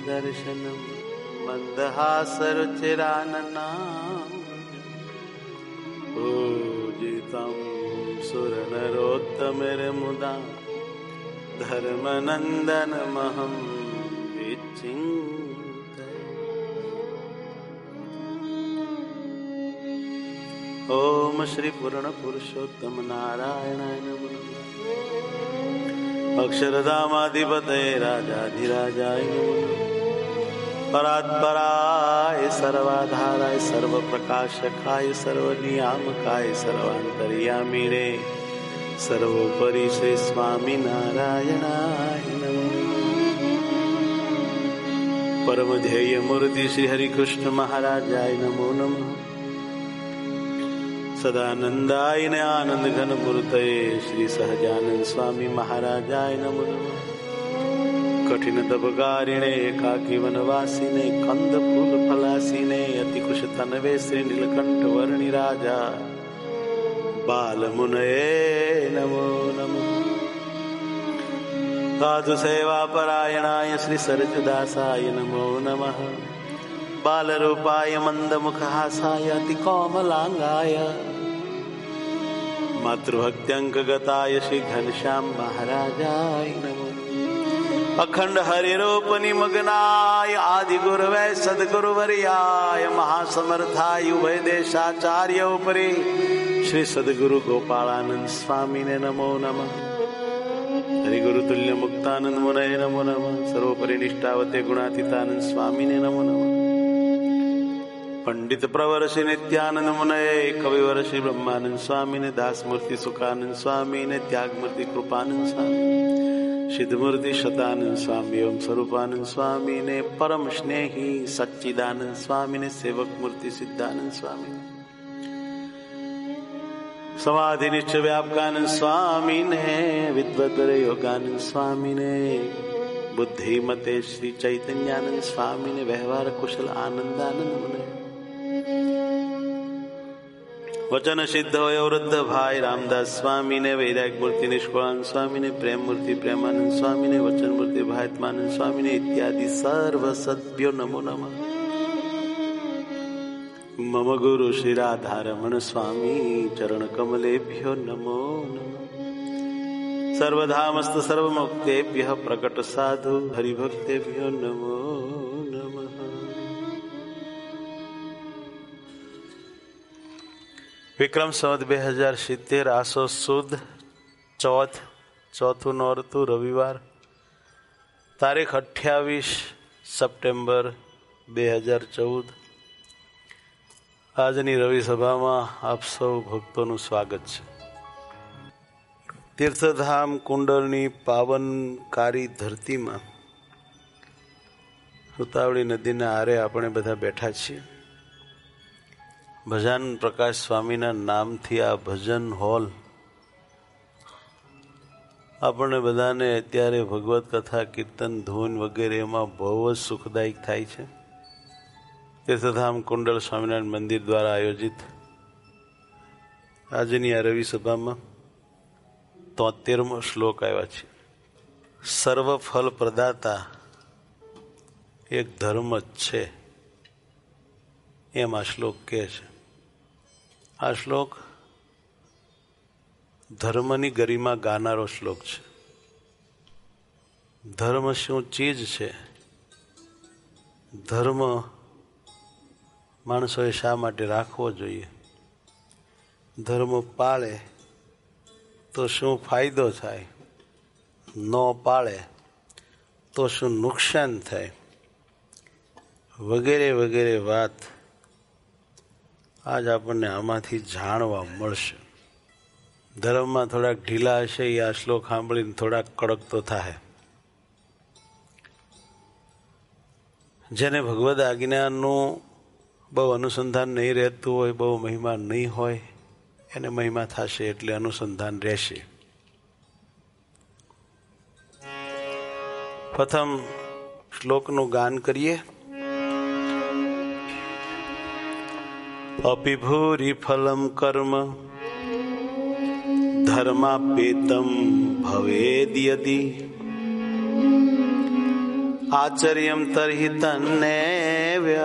दर्शनम मन्दहासरुचिराननां पूजितं सुरनरोत्तमैर्मुदा धर्मनन्दनमहं विचिन्तये। ओम श्री पूर्ण पुरुषोत्तम नारायणाय नमः। अक्षरधामाधिपतये राजाधिराजाय नमः। परात्पराय सर्वाधाराय सर्वप्रकाशकाय सर्वनियामकाय सर्वान्तर्यामिने सर्वोपरि श्री स्वामी नारायणाय नमः। परम ध्येय मूर्ति श्री हरिकृष्ण महाराजाय नमो नमः। सदानंदाय आनंद घन मूर्तये श्री सहजानंद स्वामी महाराजाय नमो नमः। कठिन तपकारिणे एकाकी वनवासिने कंद फूल फलासिने अति कुश तनवे श्री नीलकंठ वर्णि राजा बाल मुनये नमो नमः। साधु सेवा परायणाय श्री सरजुदासाय नमो नमः। बाल रूपाय मंद मुखहासाय अति कोमलांगाय मातृभक्त्यंक गताय श्री घनश्याम महाराजाय नमो। अखंड हरिरूप निमग्नाय आदि गुरुवे सद्गुरुवर्याय महासमर्थाय उभय देशाचार्य उपरि श्री सद्गुरु गोपालानंद स्वामी ने नमो नमः। हरि गुरु तुल्य मुक्तानंद मुनये नमो नमः। सर्वोपरि निष्ठावते गुणातीतानंद स्वामी ने नमो नमः। पंडित प्रवर श्री नित्यानंद मुनये कविवर श्री ब्रह्मानंद स्वामी ने दासमूर्ति सुखानंद स्वामी ने त्यागमूर्ति कृपानंद स्वामी सिद्धमूर्ति शतानंद स्वामी एवं स्वरूपानंद स्वामी ने परम स्नेही सच्चिदानंद स्वामी ने सेवक मूर्ति सिद्धानंद स्वामी समाधि निश्चय व्यापकानंद स्वामी ने विद्वद्वर योगानंद स्वामी ने बुद्धिमते श्री चैतन्यानंद स्वामी ने व्यवहार कुशल आनंदानंद मुने वचन सिद्ध वृद्ध भाई रामदास स्वामी ने वैराग्य मूर्ति निष्कुलानंद स्वामी ने प्रेम मूर्ति प्रेमानंद स्वामी ने वचन मूर्ति भात्मानंद स्वामी ने इत्यादि सर्व सद्भ्यो नमो नमः। मम गुरु श्री राधारमण स्वामी चरण कमलेभ्यो नमो नमः। सर्वधामस्त सर्वमुक्तेभ्यः प्रकट साधु हरिभक्तेभ्यो नमो नमः। विक्रम संवत 2070 आसो सुद चौथું નોરતું રવિવાર તારીખ 28 સપ્ટેમ્બર 2014। આજની રવિ સભામાં આપ સૌ ભક્તોનું સ્વાગત છે। તીર્થધામ કુંડળની પાવનકારી ધરતીમાં સુતાવળી નદીના આરે આપણે બધા બેઠા છીએ। ભજન પ્રકાશ સ્વામીના નામથી આ ભજન હોલ આપણને બધાને અત્યારે ભગવત કથા કીર્તન ધૂન વગેરે એમાં બહુ જ સુખદાયક થાય છે। તીર્થધામ કુંડળ સ્વામિનારાયણ મંદિર દ્વારા આયોજિત આજની આ રવિ સભામાં 73મો શ્લોક આવ્યા છે। સર્વ ફલ પ્રદાતા એક ધર્મ જ છે એમ આ શ્લોક કહે છે। આ શ્લોક ધર્મની ગરિમા ગાનારો શ્લોક છે। ધર્મ શું ચીજ છે, ધર્મ માણસોએ શા માટે રાખવો જોઈએ, ધર્મ પાળે તો શું ફાયદો થાય, ન પાળે તો શું નુકસાન થાય, વગેરે વગેરે વાત આજ આપણને આમાંથી જાણવા મળશે। ધર્મમાં થોડાક ઢીલા હશે એ આ શ્લોક સાંભળીને થોડાક કડક તો થાય। જેને ભગવદ આજ્ઞાનું બહુ અનુસંધાન નહીં રહેતું હોય, બહુ મહિમા નહીં હોય, એને મહિમા થશે એટલે અનુસંધાન રહેશે। પ્રથમ શ્લોકનું ગાન કરીએ। अपि भूरि फलं कर्म धर्मापेतं भवेद् यदि આચર્યમ તર્હિ તન્નેવ્ય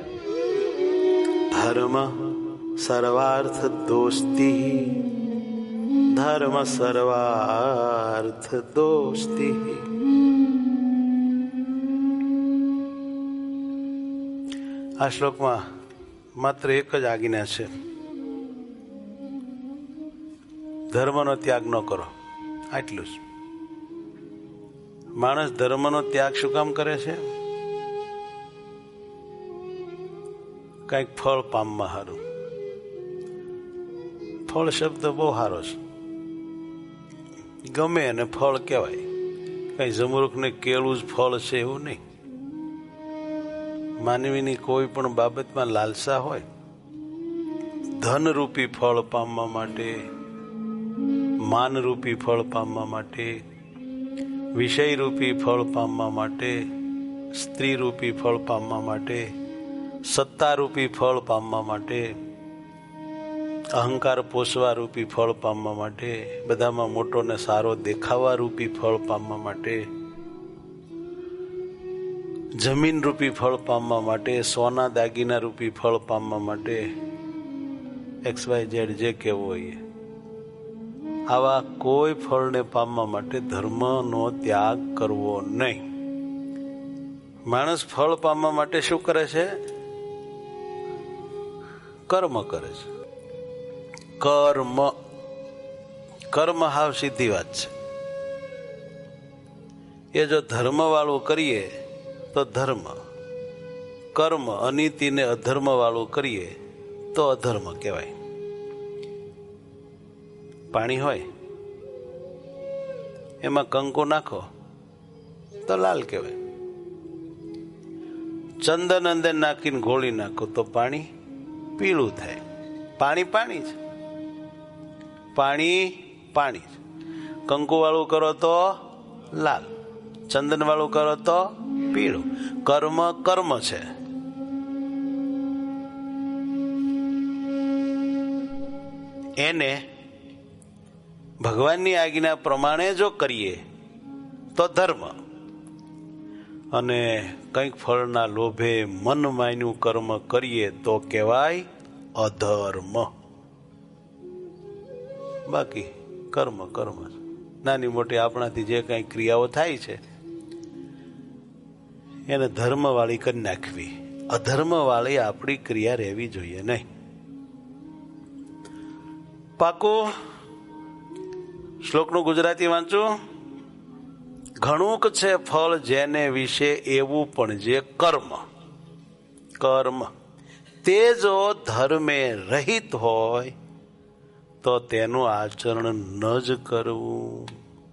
ધર્મ સર્વાર્થ દોસ્તી ધર્મ સર્વાર્થ દોસ્તી. આ શ્લોકમાં માત્ર એક જ આજ્ઞા છે, ધર્મનો ત્યાગ ન કરો. આટલું જ. માણસ ધર્મનો ત્યાગ શું કામ કરે છે? કઈક ફળ પામવા સારું. ફળ શબ્દ બહુ સારો છે, ગમે એને ફળ કહેવાય. કઈ જમરૂખ ને કેળું જ ફળ છે એવું નહીં. માનવીની કોઈ પણ બાબતમાં લાલસા હોય, ધનરૂપી ફળ પામવા માટે, માનરૂપી ફળ પામવા માટે, વિષયરૂપી ફળ પામવા માટે, સ્ત્રીરૂપી ફળ પામવા માટે, સત્તારૂપી ફળ પામવા માટે, અહંકાર પોષવા રૂપી ફળ પામવા માટે, બધામાં મોટો ને સારો દેખાવા રૂપી ફળ પામવા માટે, જમીન રૂપી ફળ પામવા માટે, સોના દાગીના રૂપી ફળ પામવા માટે, XYZ જે કહેવું હોય, આવા કોઈ ફળને પામવા માટે ધર્મનો ત્યાગ કરવો નહીં. માણસ ફળ પામવા માટે શું કરે છે? કર્મ કરે છે. કર્મ કર્મ હાવ સીધી વાત છે. એ જો ધર્મ વાળું કરીએ તો ધર્મ, કર્મ અનીતિ ને અધર્મ વાળું કરીએ તો અધર્મ કહેવાય. પાણી હોય એમાં કંકુ નાખો તો લાલ કહેવાય. ચંદન અંદર નાખીને ઘોળી નાખો તો પાણી પીળું થાય. પાણી પાણી છે, પાણી પાણી છે. કંકુ વાળું કરો તો લાલ, ચંદન વાળું કરો તો પીળું. કર્મ કર્મ છે. એને ભગવાનની આજ્ઞા પ્રમાણે જો કરીએ તો ધર્મ, અને કંઈક ફળના લોભે મન માન્યું કર્મ કરીએ તો કહેવાય અધર્મ. બાકી કર્મ કર્મ. નાની મોટી આપણાથી જે કઈ ક્રિયાઓ થાય છે એને ધર્મ વાળી કરી નાખવી, અધર્મ વાળી આપણી ક્રિયા રહેવી જોઈએ નહીં. પાકું? શ્લોકનું ગુજરાતી વાંચું. ઘણુંક છે ફળ જેને વિશે એવું પણ જે કર્મ, કર્મ તે જો ધર્મે રહિત હોય તો તેનું આચરણ ન જ કરવું.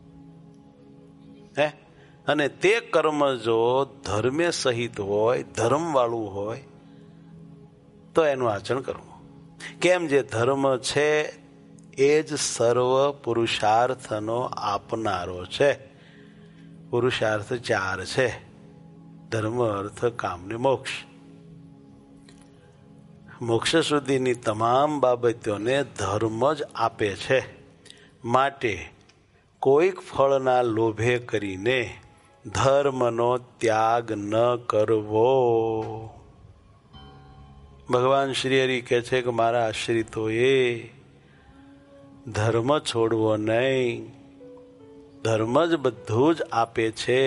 હે? અને તે કર્મ જો ધર્મે સહિત હોય, ધર્મ વાળું હોય તો એનું આચરણ કરવું. કેમ? જે ધર્મ છે એ જ સર્વ પુરુષાર્થનો આપનારો છે. પુરુષાર્થ 4 છે: ધર્મ, અર્થ, કામ ને મોક્ષ. મોક્ષ સુધીની તમામ બાબતોને ધર્મ જ આપે છે. માટે કોઈક ફળના લોભે કરીને ધર્મનો ત્યાગ ન કરવો. ભગવાન શ્રી હરિ કહે છે કે મારા આશ્રિતોએ ધર્મ છોડવો નહીં. ધર્મ જ બધું જ આપે છે.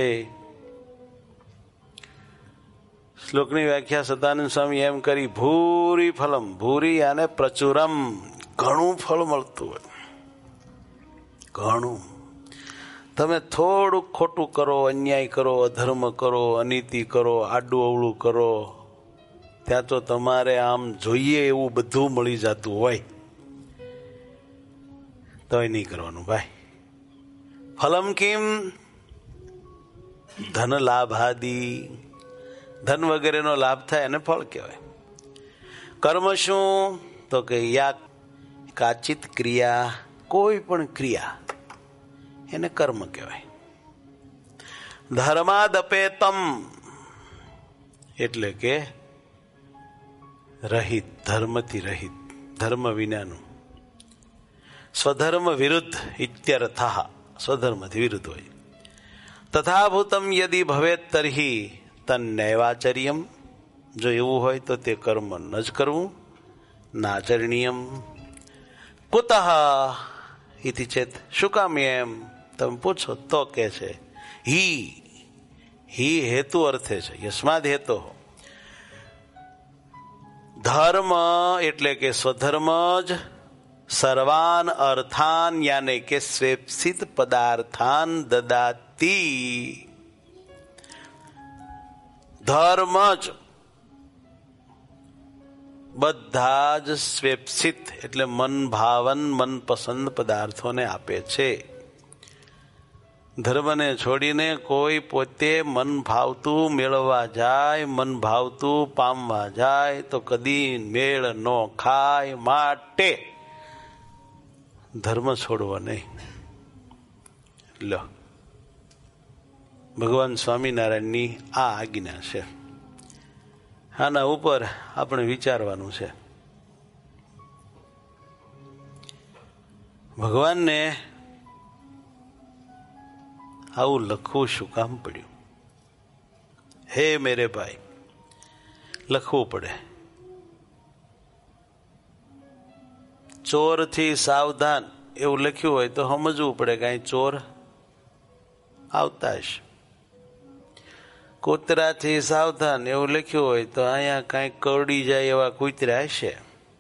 શ્લોકની વ્યાખ્યા સદાનંદ સ્વામી એમ કરી: ભૂરી ફલમ, ભૂરી અને પ્રચુરમ, ઘણું ફળ મળતું હોય. ઘણું. તમે થોડુંક ખોટું કરો, અન્યાય કરો, અધર્મ કરો, અનીતિ કરો, આડું અવળું કરો, ત્યાં તો તમારે આમ જોઈએ એવું બધું મળી જતું હોય તોય નહીં કરવાનું ભાઈ. ફલમ કિમ? ધન લાભાદી. ધન વગેરેનો લાભ થાય એને ફળ કહેવાય. કર્મ શું? તો કે યા કાચિત ક્રિયા, કોઈ પણ ક્રિયા એને કર્મ કહેવાય. ધર્માદપેતમ એટલે કે રહિત, ધર્મથી રહિત, ધર્મ વિનાનું. સ્વધર્મ વિરુદ્ધ ઇત્યર્થ. સ્વધર્મથી વિરુદ્ધ હોય. તથાભૂતમ યદિ ભવેત તર્હિ તન્નૈવાચર્યમ, જો એવું હોય તો તે કર્મ ન જ કરવું, નાચરણીયમ. કુતઃ ઇતિ ચેત, શું કામ એમ તમે પૂછો તો કે છે હિ હેતુ અર્થે છે, યસ્માદ હેતો. ધર્મ એટલે કે સ્વધર્મ જ સર્વાન અર્થાન યાને કે સ્વેપ્સિત પદાર્થાન દદાતી. ધર્મ જ બધા જ સ્વેપ્સિત એટલે મન ભાવન મનપસંદ પદાર્થોને આપે છે. ધર્મને છોડીને કોઈ પોતે મન ભાવતું મેળવવા જાય, મન ભાવતું પામવા જાય તો કદી મેળ ન ખાય. માટે ધર્મ છોડવો નહીં. લો, ભગવાન સ્વામિનારાયણની આ આજ્ઞા છે. આના ઉપર આપણે વિચારવાનું છે. ભગવાનને આવું લખવું શું કામ પડ્યું? હે મેરે ભાઈ, લખવું પડે. ચોરથી સાવધાન એવું લખ્યું હોય તો સમજવું પડે કે અહીં ચોર આવતા હશે. કૂતરાથી સાવધાન એવું લખ્યું હોય તો અહીંયા કાંઈ કરડી જાય એવા કૂતરા હશે,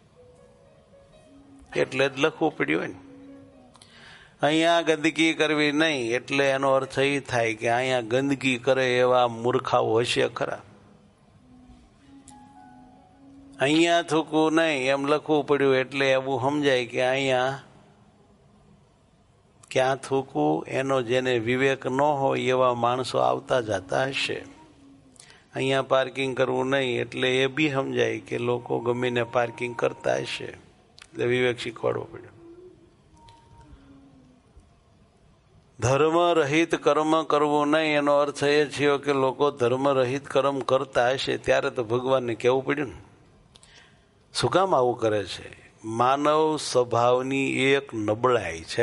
એટલે જ લખવું પડ્યું હોય ને. અહીંયા ગંદકી કરવી નહીં એટલે એનો અર્થ એ થાય કે અહીંયા ગંદકી કરે એવા મૂર્ખાઓ હશે ખરા. અહીંયા થૂકવું નહીં એમ લખવું પડ્યું એટલે એવું સમજાય કે અહીંયા ક્યાં થૂકવું એનો જેને વિવેક ન હોય એવા માણસો આવતા જતા હશે. અહીંયા પાર્કિંગ કરવું નહીં એટલે એ બી સમજાય કે લોકો ગમીને પાર્કિંગ કરતા હશે, એટલે વિવેક શીખવાડવો પડ્યો. ધર્મ રહિત કર્મ કરવું નહીં એનો અર્થ એ થયો કે લોકો ધર્મ રહિત કર્મ કરતા હશે, ત્યારે તો ભગવાનને કહેવું પડ્યું ને. શું કામ આવું કરે છે? માનવ સ્વભાવની એક નબળાઈ છે.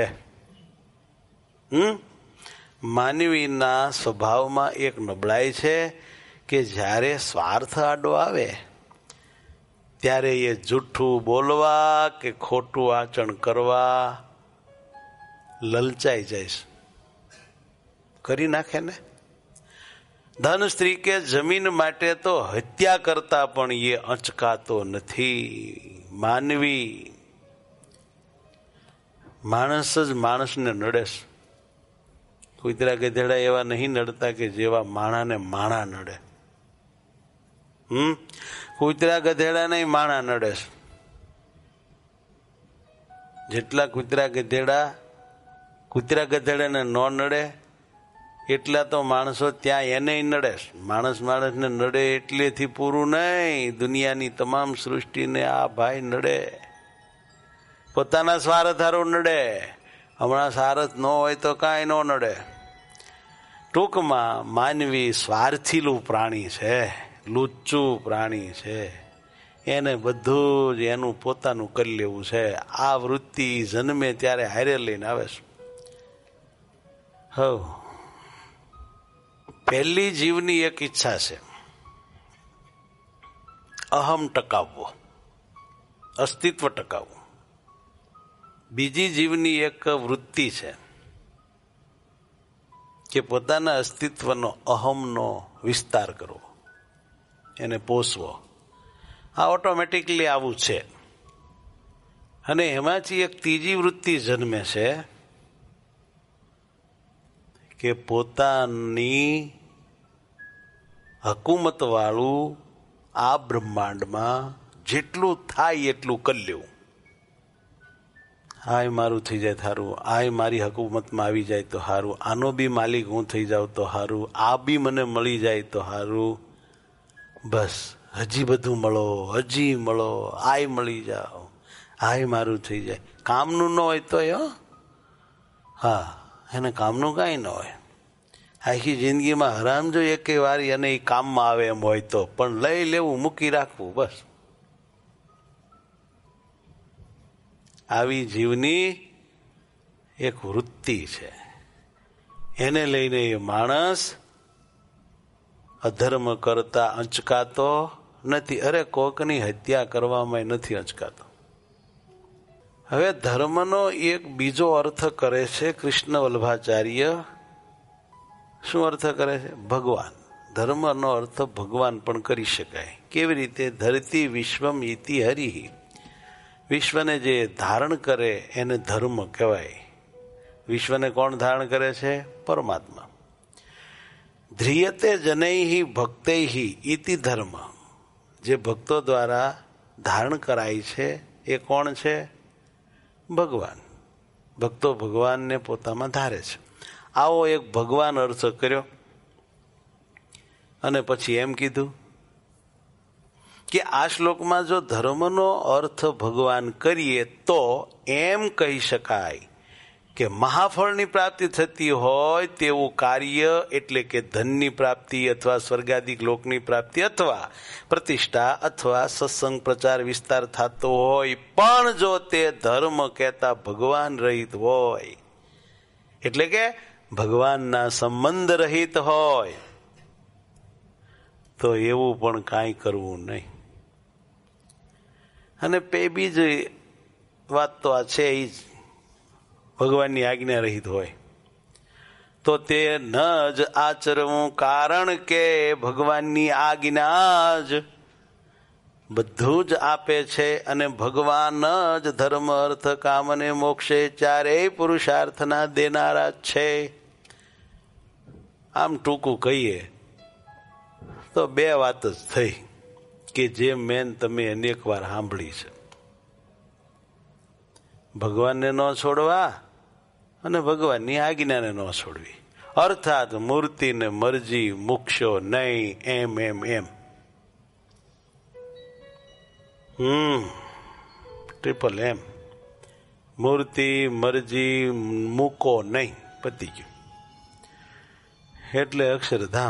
માનવીના સ્વભાવમાં એક નબળાઈ છે કે જ્યારે સ્વાર્થ આડો આવે ત્યારે એ જૂઠું બોલવા કે ખોટું આચરણ કરવા લલચાઈ જાય છે, કરી નાખે ને. ધન, સ્ત્રી કે જમીન માટે તો હત્યા કરતા પણ એ અચકાતો નથી. માનવી માણસ જ માણસને નડે છે. કૂતરા ગધેડા એવા નહીં નડતા કે જેવા માણાને માણા નડે. કૂતરા ગધેડા નહીં, માણા નડે છે. જેટલા કૂતરા ગધેડાને ન નડે એટલા તો માણસો ત્યાં એને નડે. માણસને નડે એટલેથી પૂરું નહીં, દુનિયાની તમામ સૃષ્ટિને આ ભાઈ નડે. પોતાના સ્વાર્થ હારું નડે. હમણાં સ્વાર્થ ન હોય તો કાંઈ ન નડે. ટૂંકમાં માનવી સ્વાર્થીલું પ્રાણી છે, લુચ્ચું પ્રાણી છે. એને બધું જ એનું પોતાનું કરી લેવું છે. આ વૃત્તિ જન્મે ત્યારે હારે લઈને આવે છે. પહેલી જીવની એક ઈચ્છા છે, અહમ ટકાવવો, અસ્તિત્વ ટકાવવું. બીજી જીવની એક વૃત્તિ છે કે પોતાના અસ્તિત્વનો અહમનો વિસ્તાર કરવો, એને પોષવો. આ ઓટોમેટિકલી આવું છે. અને એમાંથી એક ત્રીજી વૃત્તિ જન્મે છે કે પોતાની હકુમત વાળું આ બ્રહ્માંડમાં જેટલું થાય એટલું કરી લેવું. આય મારું થઈ જાય સારું, આય મારી હકુમતમાં આવી જાય તો સારું, આનો બી માલિક હું થઈ જાઉં તો સારું, આ બી મને મળી જાય તો સારું. બસ હજી બધું મળો, હજી મળો, આય મળી જાઓ, આય મારું થઈ જાય. કામનું ન હોય તો હા, એને કામનું કાંઈ ન હોય. આખી જિંદગીમાં હરામ જો એક વારી અને એ કામમાં આવે એમ હોય તો, પણ લઈ લેવું, મૂકી રાખવું, બસ. આવી જીવની એક વૃત્તિ છે. એને લઈને એ માણસ અધર્મ કરતા અંચકાતો નથી. અરે કોકની હત્યા કરવામાં નથી અંચકાતો. હવે ધર્મનો એક બીજો અર્થ કરે છે કૃષ્ણ વલ્લભાચાર્ય. શું અર્થ કરે છે? ભગવાન. ધર્મનો અર્થ ભગવાન પણ કરી શકાય. કેવી રીતે? ધરતી વિશ્વમ ઇતિ હરિ. વિશ્વને જે ધારણ કરે એને ધર્મ કહેવાય. વિશ્વને કોણ ધારણ કરે છે? પરમાત્મા. ધ્રિયતે જનૈહિ ભક્તૈહિ ઇતિ ધર્મ. જે ભક્તો દ્વારા ધારણ કરાય છે એ કોણ છે? ભગવાન. ભક્તો ભગવાનને પોતામાં ધારે છે. આવો એક ભગવાન અર્થ કર્યો અને પછી એમ કીધું કે આ શ્લોકમાં જો ધર્મનો અર્થ ભગવાન કરીએ તો એમ કહી શકાય કે મહાફળની પ્રાપ્તિ થતી હોય તેવું કાર્ય, એટલે કે ધનની પ્રાપ્તિ અથવા સ્વર્ગાદિક લોકની પ્રાપ્તિ અથવા પ્રતિષ્ઠા અથવા સત્સંગ પ્રચાર વિસ્તાર થતો હોય, પણ જો તે ધર્મ કહેતા ભગવાન રહિત હોય, એટલે કે ભગવાનના સંબંધ રહિત હોય, તો એવું પણ કાંઈ કરવું નહીં. અને બીજી વાત તો આ છે એ જ, ભગવાનની આજ્ઞા રહિત હોય તો તે ન જ આચરવું, કારણ કે ભગવાનની આજ્ઞા જ બધું જ આપે છે અને ભગવાન જ ધર્મ અર્થ કામ અને મોક્ષે ચારેય પુરુષાર્થના દેનારા છે. આમ ટૂંકું કહીએ તો બે વાત જ થઈ કે જે મેન તમે અનેક વાર સાંભળી છે. ભગવાનને ન છોડવા અને ભગવાનની આજ્ઞાને ન છોડવી, અર્થાત મૂર્તિને મરજી મૂકશો નહીં, એમ એમ એમ. ટ્રિપલ એમ. મૂર્તિ મરજી મૂકો નહીં, પતી ગયું. એટલે અક્ષરધામ.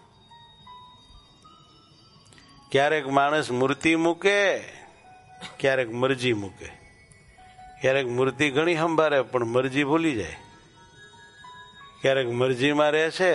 ક્યારેક માણસ મૂર્તિ મૂકે, ક્યારેક મરજી મૂકે. ક્યારેક મૂર્તિ ઘણી સંભાળે પણ મરજી ભૂલી જાય. ક્યારેક મરજીમાં રહે છે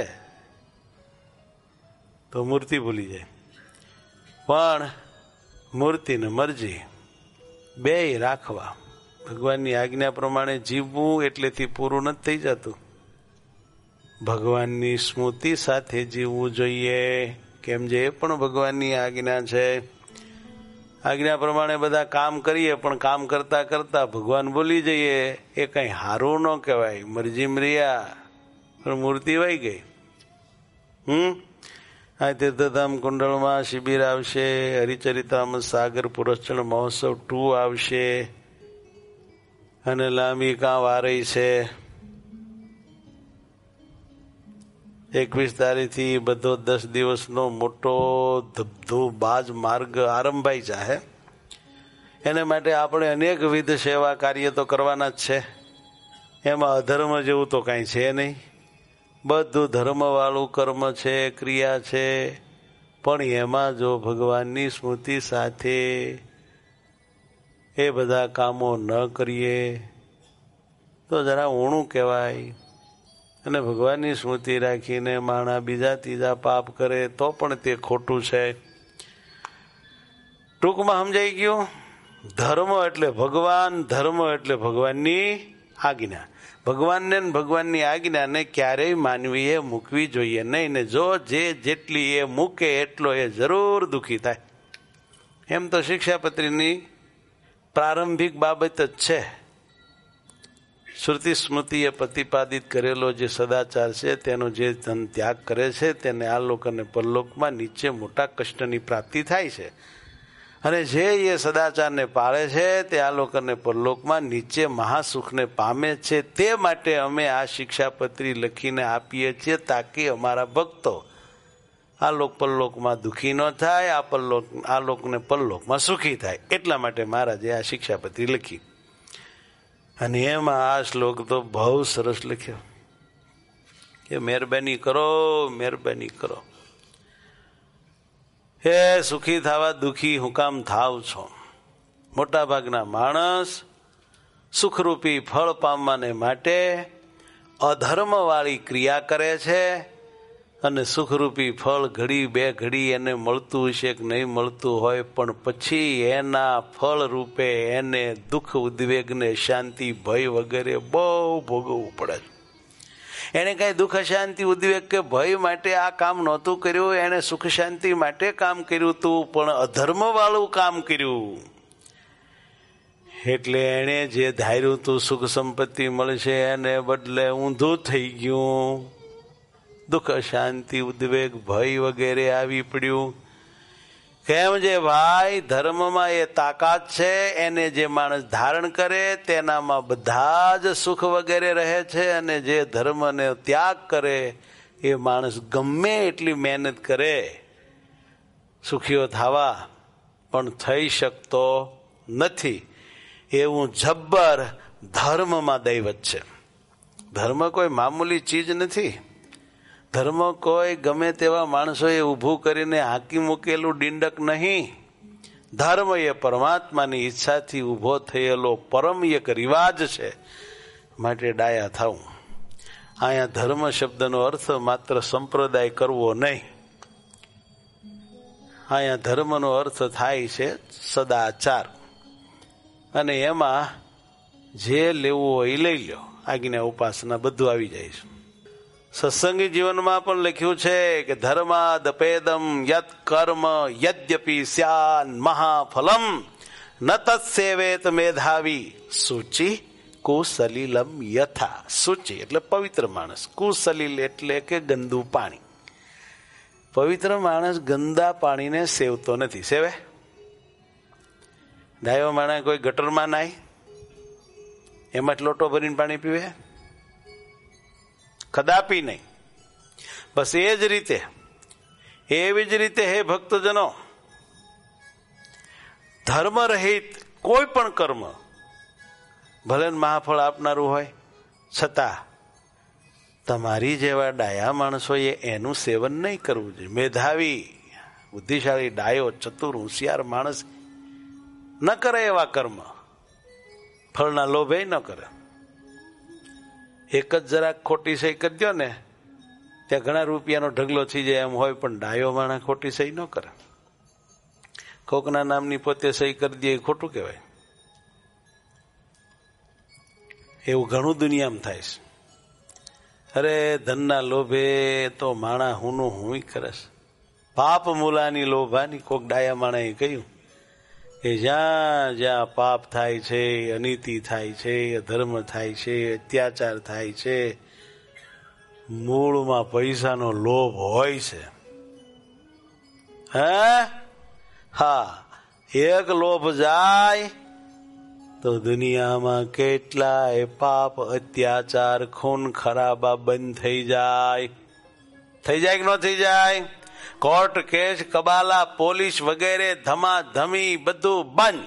તો મૂર્તિ ભૂલી જાય. પણ મૂર્તિ ને મરજી બેય રાખવા. ભગવાનની આજ્ઞા પ્રમાણે જીવવું એટલેથી પૂરું નથી થઈ જતું. ભગવાનની સ્મૃતિ સાથે જીવવું જોઈએ. કેમ? જે એ પણ ભગવાનની આજ્ઞા છે. આજ્ઞા પ્રમાણે બધા કામ કરીએ પણ કામ કરતા કરતા ભગવાન ભૂલી જઈએ, એ કઈ સારું ન કહેવાય. મરજી મર્યા પણ મૂર્તિ વહી ગઈ. આ તીર્થધામ કુંડળમાં શિબિર આવશે, હરિચરિતામૃત સાગર પુરસ્ચરણ મહોત્સવ 2 આવશે અને લાંબી કાં વારઈ છે. 21 તારીખથી બધો 10 દિવસનો મોટો ધબધબાજ માર્ગ આરંભાઈ જાહે. એને માટે આપણે અનેકવિધ સેવા કાર્ય તો કરવાના જ છે. એમાં અધર્મ જેવું તો કાંઈ છે નહીં. બધું ધર્મવાળું કર્મ છે, ક્રિયા છે. પણ એમાં જો ભગવાનની સ્મૃતિ સાથે એ બધા કામો ન કરીએ તો જરા ઊણું કહેવાય. અને ભગવાનની સ્મૃતિ રાખીને માણા બીજા ત્રીજા પાપ કરે તો પણ તે ખોટું છે. ટૂંકમાં સમજાઈ ગયું? ધર્મ એટલે ભગવાન, ધર્મ એટલે ભગવાનની આજ્ઞા. ભગવાનને ભગવાનની આજ્ઞાને ક્યારેય માનવીએ મૂકવી જોઈએ નહીં. ને જો જેટલી એ મૂકે એટલો એ જરૂર દુઃખી થાય. એમ તો શિક્ષાપત્રીની પ્રારંભિક બાબત જ છે. શ્રુતિ સ્મૃતિએ પ્રતિપાદિત કરેલો જે સદાચાર છે તેનો જે ત્યાગ કરે છે તેને આ લોક અને પરલોકમાં નીચે મોટા કષ્ટની પ્રાપ્તિ થાય છે. અને જે એ સદાચારને પાળે છે તે આ લોક અને પરલોકમાં નીચે મહાસુખને પામે છે. તે માટે અમે આ શિક્ષાપત્રી લખીને આપીએ છીએ તાકી અમારા ભક્તો આ લોક પરલોકમાં દુઃખી ન થાય, આ લોકને પરલોકમાં સુખી થાય. એટલા માટે મહારાજે આ શિક્ષાપત્રી લખી. અને એમાં આ શ્લોક તો બહુ સરસ લખ્યો કે મહેરબાની કરો, મહેરબાની કરો. હે સુખી થવા દુઃખી હું કામ થાવ છો? મોટા ભાગના માણસ સુખરૂપી ફળ પામવાને માટે અધર્મ વાળી ક્રિયા કરે છે અને સુખરૂપી ફળ ઘડી બે ઘડી એને મળતું હશે કે નહીં મળતું હોય, પણ પછી એના ફળ રૂપે એને દુઃખ, ઉદ્વેગ ને શાંતિ, ભય વગેરે બહુ ભોગવવું પડે છે. એને કઈ દુઃખ, શાંતિ, ઉદ્વેગ કે ભય માટે આ કામ નહોતું કર્યું, એને સુખ શાંતિ માટે કામ કર્યું હતું, પણ અધર્મ વાળું કામ કર્યું. એટલે એને જે ધાર્યું હતું સુખ સંપત્તિ મળશે એને બદલે ઊંધું થઈ ગયું. દુઃખ, શાંતિ, ઉદ્વેગ, ભય વગેરે આવી પડ્યું. કેમ જે ભાઈ ધર્મમાં એ તાકાત છે, એને જે માણસ ધારણ કરે તેનામાં બધા જ સુખ વગેરે રહે છે, અને જે ધર્મને ત્યાગ કરે એ માણસ ગમે એટલી મહેનત કરે સુખીઓ થવા પણ થઈ શકતો નથી. એવું જબ્બર ધર્મમાં દૈવત છે. ધર્મ કોઈ મામૂલી ચીજ નથી. ધર્મ કોઈ ગમે તેવા માણસોએ ઊભું કરીને હાંકી મૂકેલું ડીંડક નહીં. ધર્મ એ પરમાત્માની ઈચ્છાથી ઊભો થયેલો પરમ એક રિવાજ છે. માટે ડાયા થાવું. અહીંયા ધર્મ શબ્દનો અર્થ માત્ર સંપ્રદાય કરવો નહીં. અહીંયા ધર્મનો અર્થ થાય છે સદાચાર, અને એમાં જે લેવું હોય લઈ લો. આજ્ઞા, ઉપાસના બધું આવી જાય છે. સત્સંગી જીવનમાં પણ લખ્યું છે કે ધર્માદપેદમ યત કર્મ યદ્યપિ સ્યાન મહાફલમ ન તત્સેવેત મેધાવી શુચિ કુસલીલમ યથા. શુચિ એટલે પવિત્ર માણસ, કુસલીલ એટલે કે ગંદુ પાણી. પવિત્ર માણસ ગંદા પાણીને સેવતો નથી. સેવે? ડાયો માણસ કોઈ ગટરમાં નાય, એમાં જ લોટો ભરીને પાણી પીવે? કદાપી નહીં. બસ એ જ રીતે, એવી જ રીતે હે ભક્તજનો, ધર્મ રહિત કોઈ પણ કર્મ ભલે મહાફળ આપનારું હોય છતાં તમારી જેવા ડાયા માણસોએ એનું સેવન નહીં કરવું જોઈએ. મેધાવી, બુદ્ધિશાળી, ડાયો, ચતુર, હોશિયાર માણસ ન કરે એવા કર્મ. ફળના લોભે ન કરે. એક જ જરાક ખોટી સહી કરી દો ને, ત્યાં ઘણા રૂપિયાનો ઢગલો થઈ જાય એમ હોય, પણ ડાયો માણસ ખોટી સહી ન કરે. કોકના નામની પોતે સહી કરી દે એ ખોટું કહેવાય. એવું ઘણું દુનિયામાં થાય છે. અરે ધનના લોભે તો માણા હુંનું હું કરે છે. પાપ મૂલાની લોભાની કોક ડાયા માણાએ કહ્યું કે જ્યાં જ્યાં પાપ થાય છે, અનીતિ થાય છે, અધર્મ થાય છે, અત્યાચાર થાય છે, મૂળમાં પૈસાનો લોભ હોય છે. હા, એક લોભ જાય તો દુનિયામાં કેટલાય પાપ, અત્યાચાર, ખૂન ખરાબા બંધ થઈ જાય. થઈ જાય કે ન થઈ જાય? કોર્ટ કેસ, કબાલા, પોલીસ વગેરે ધમાધમી બધું બંધ.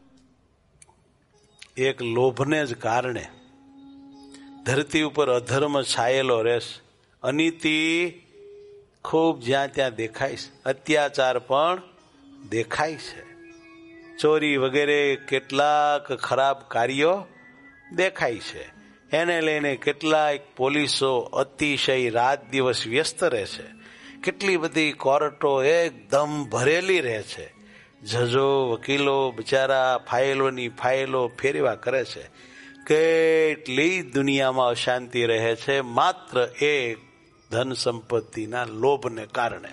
એક લોભને જ કારણે ધરતી ઉપર અધર્મ છાયેલો રહેશે. અનીતિ ખૂબ જ્યાં ત્યાં દેખાય છે, અત્યાચાર પણ દેખાય છે, ચોરી વગેરે કેટલાક ખરાબ કાર્યો દેખાય છે. એને લઈને કેટલાક પોલીસો અતિશય રાત દિવસ વ્યસ્ત રહે છે. કેટલી બધી કોર્ટો એકદમ ભરેલી રહે છે. જજો, વકીલો બિચારા ફાઇલોની ફાઇલો ફેરવા કરે છે. કેટલી દુનિયામાં અશાંતિ રહે છે માત્ર એક ધન સંપત્તિના લોભને કારણે.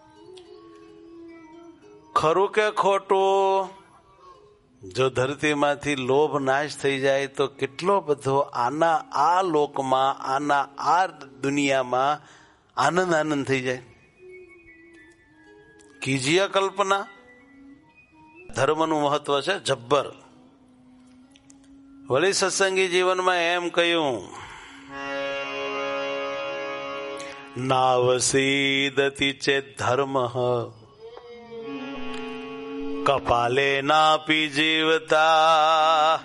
ખરું કે ખોટું? જો ધરતીમાંથી લોભ નાશ થઈ જાય તો કેટલો બધો આના આ લોકમાં, આના આ દુનિયામાં આનંદ થઈ જાય. કીજીએ કલ્પના. ધર્મનું મહત્વ છે જબ્બર. વળી સત્સંગી જીવનમાં એમ કહ્યું, નાવસીદતિ ચેત ધર્મ કપાલે નાપી જીવતા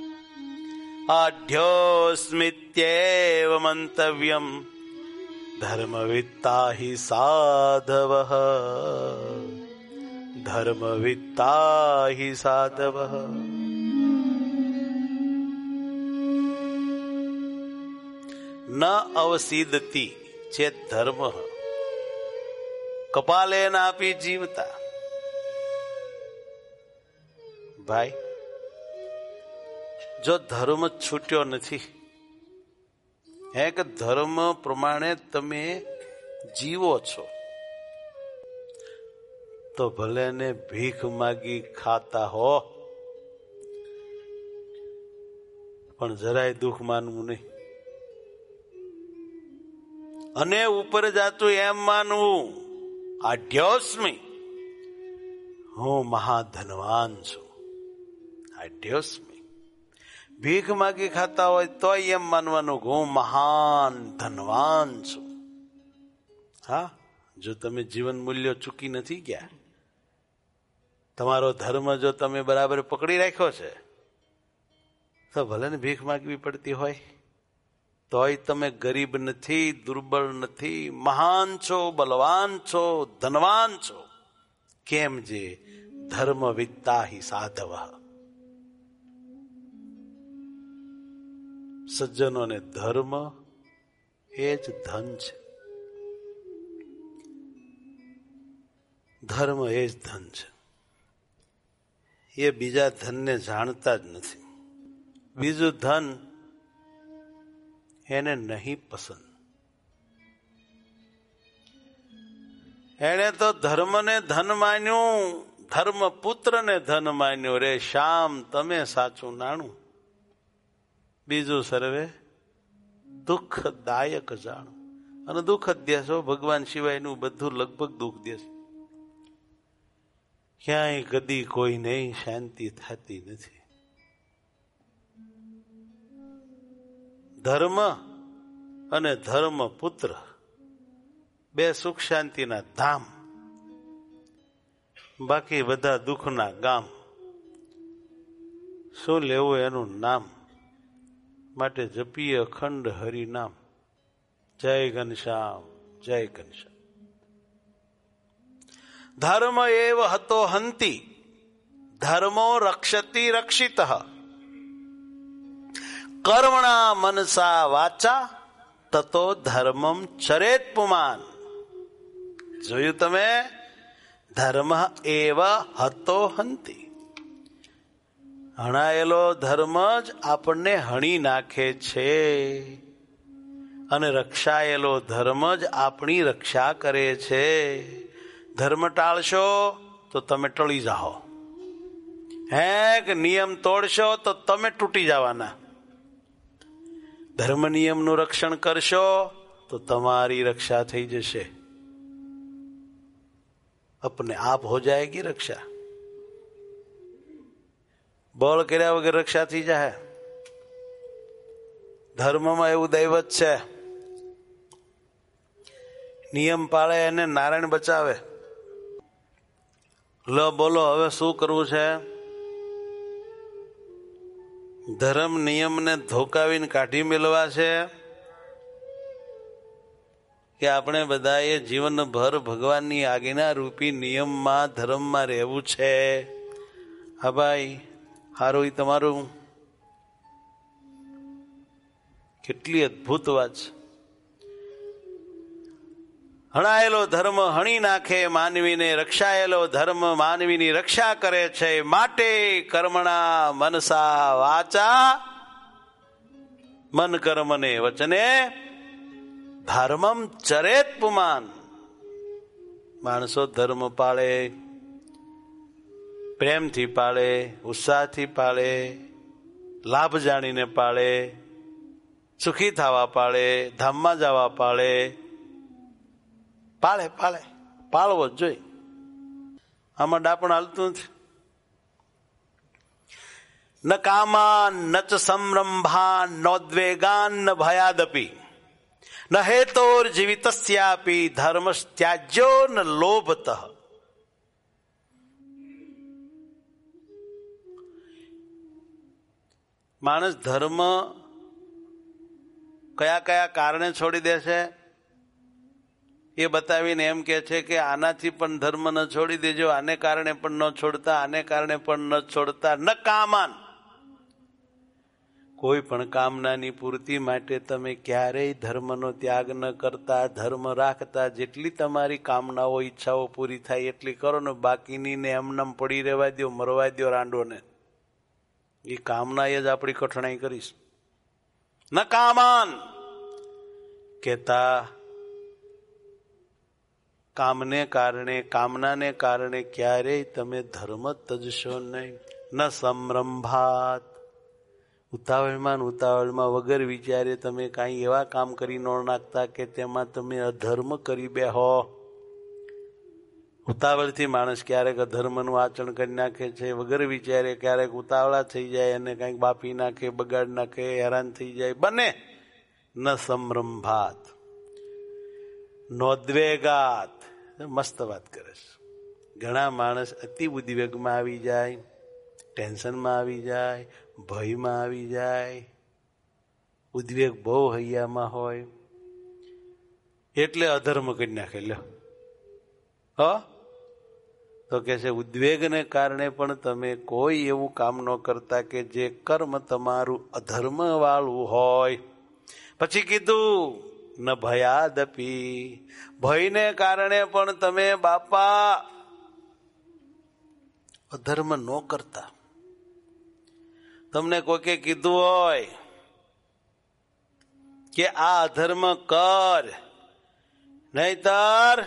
આઢ્યોસ્મિત્યેવ મંતવ્યમ ધર્મવિત્તા હિ સાધવ ધર્મવિત્તા હિ સાધવ. ન અવસીદતી ચેત ધર્મ કપાલે નાપી જીવતા. ભાઈ, જો ધર્મ છૂટ્યો નથી, હે કે ધર્મ પ્રમાણે તમે જીવો છો, તો ભલે ને ભીખ માગી ખાતા હો, પણ જરાય દુઃખ માનવું નહીં. અને ઉપર જાતું એમ માનવું, આઢ્યોસ્મી, હું મહાધનવાન છું. આઢ્યોસ્મી. ભીખ માગી ખાતા હોય તો એમ માનવાનું કે હું મહાન ધનવાન છું. હા, જો તમે જીવન મૂલ્યો ચૂકી નથી ગયા, તમારો ધર્મ જો તમે બરાબર પકડી રાખ્યો છે, તો ભલે ને ભીખ માગવી પડતી હોય તોય તમે ગરીબ નથી, દુર્બળ નથી, મહાન છો, બલવાન છો, ધનવાન છો. કેમ? જે ધર્મ વિદ્તા હિ સાધવ. સજ્જનોને ધર્મ એ જ ધન છે. ધર્મ એ જ ધન છે. એ બીજા ધનને જાણતા જ નથી. બીજું ધન એને નહીં પસંદ. એને તો ધર્મને ધન માન્યું, ધર્મ પુત્રને ધન માન્યું. રે શ્યામ, તમે સાચું નાણું, બીજું સર્વે દુઃખદાયક જાણું. અને દુઃખ જ દેશો, ભગવાન સિવાયનું બધું લગભગ દુઃખ દેશ. ક્યાંય કદી કોઈ નહીં શાંતિ થતી નથી. ધર્મ અને ધર્મ પુત્ર બે સુખ શાંતિના ધામ, બાકી બધા દુઃખના ગામ. શું લેવું એનું નામ? માટે જપીએ અખંડ હરિનામ. જય ઘનશ્યામ, જય ઘનશ્યામ. ધર્મ એવ હતો હંતી, ધર્મો રક્ષતી રક્ષિત, કર્મણા મનસા વાચા તતો ધર્મમ ચરેત પુમાન. જોયું તમે? ધર્મ એવ હતો હંતી. હણાયેલો ધર્મ જ આપણને હણી નાખે છે, અને રક્ષાયેલો ધર્મ જ આપણી રક્ષા કરે છે. ધર્મ ટાળશો તો તમે ટળી જાઓ, હે કે નિયમ તોડશો તો તમે તૂટી જવાના. ધર્મ નિયમનું રક્ષણ કરશો તો તમારી રક્ષા થઈ જશે. अपने आप हो जाएगी रक्षा. बल કર્યા વગર રક્ષા થઈ જાય. ધર્મમાં એવું દૈવત છે, નિયમ પાળે એને નારાયણ બચાવે. લો બોલો, હવે શું કરવું છે? ધર્મ નિયમને ધોકાવીને કાઢી મેળવા છે કે આપણે બધાએ જીવનભર ભગવાનની આજ્ઞા રૂપી નિયમમાં ધર્મમાં રહેવું છે? હા ભાઈ, હારું તમારું. કેટલી અદભુત વાત છે. હણાયેલો ધર્મ હણી નાખે માનવીને, રક્ષાયેલો ધર્મ માનવીની રક્ષા કરે છે. માટે કર્મણા મનસા વાચા, મન કર્મને વચને ધર્મમ ચરેત પુમાન. માણસો ધર્મ પાળે, પ્રેમથી પાળે, ઉત્સાહથી પાળે, લાભ જાણીને પાળે, સુખી થવા પાળે, ધામમાં જવા પાળે. પાળે પાળે પાળવો જ જોઈએ. આમાં ડાપણ હાલતું નથી. ન કામાન ન ચ સંરંભાન નોદ્વેગાન ન ભયાદપી ન હેતોર જીવિતસ્યાપી ધર્મસ્ત્યાજ્યો ન લોભતઃ. માણસ ધર્મ કયા કયા કારણે છોડી દે છે એ બતાવીને એમ કે છે કે આનાથી પણ ધર્મ ન છોડી દેજો, આને કારણે પણ ન છોડતા, આને કારણે પણ ન છોડતા. ન કામાન, કોઈ પણ કામનાની પૂર્તિ માટે તમે ક્યારેય ધર્મનો ત્યાગ ન કરતા, ધર્મ રાખતા. જેટલી તમારી કામનાઓ ઈચ્છાઓ પૂરી થાય એટલી કરો ને, બાકીની ને એમનેમ પડી રહેવા દો, મરવા દો રાંડોને. એ કામના જ આપણી કઠણાઈ કરીશ. ન કામાન કહેતા કામનાને કારણે ક્યારેય તમે ધર્મ તજશો નહીં. ન સંરંભાત, ઉતાવળમાં વગર વિચારે તમે કાંઈ એવા કામ કરી ન નાખતા કે તેમાં તમે અધર્મ કરી બેહો. ઉતાવળથી માણસ ક્યારેક અધર્મનું આચરણ કરી નાખે છે, વગર વિચારે ક્યારેક ઉતાવળા થઈ જાય અને કંઈક બાપી નાખે, બગાડ નાખે, હેરાન થઈ જાય. બને ન સંરંભાત નોદ્વેગાત. મસ્ત વાત કરે છે. ઘણા માણસ અતિ ઉદ્વેગમાં આવી જાય, ટેન્શનમાં આવી જાય, ભયમાં આવી જાય. ઉદ્વેગ બહુ હૈયામાં હોય એટલે અધર્મ કરી નાખે. લ્યો તો કે છે ઉદ્વેગને કારણે પણ તમે કોઈ એવું કામ ન કરતા કે જે કર્મ તમારું અધર્મ વાળું હોય. પછી કીધું ન ભયાદપી, ભયને કારણે પણ તમે બાપા અધર્મ ન કરતા. તમને કોકે કીધું હોય કે આ અધર્મ કર, નહીતર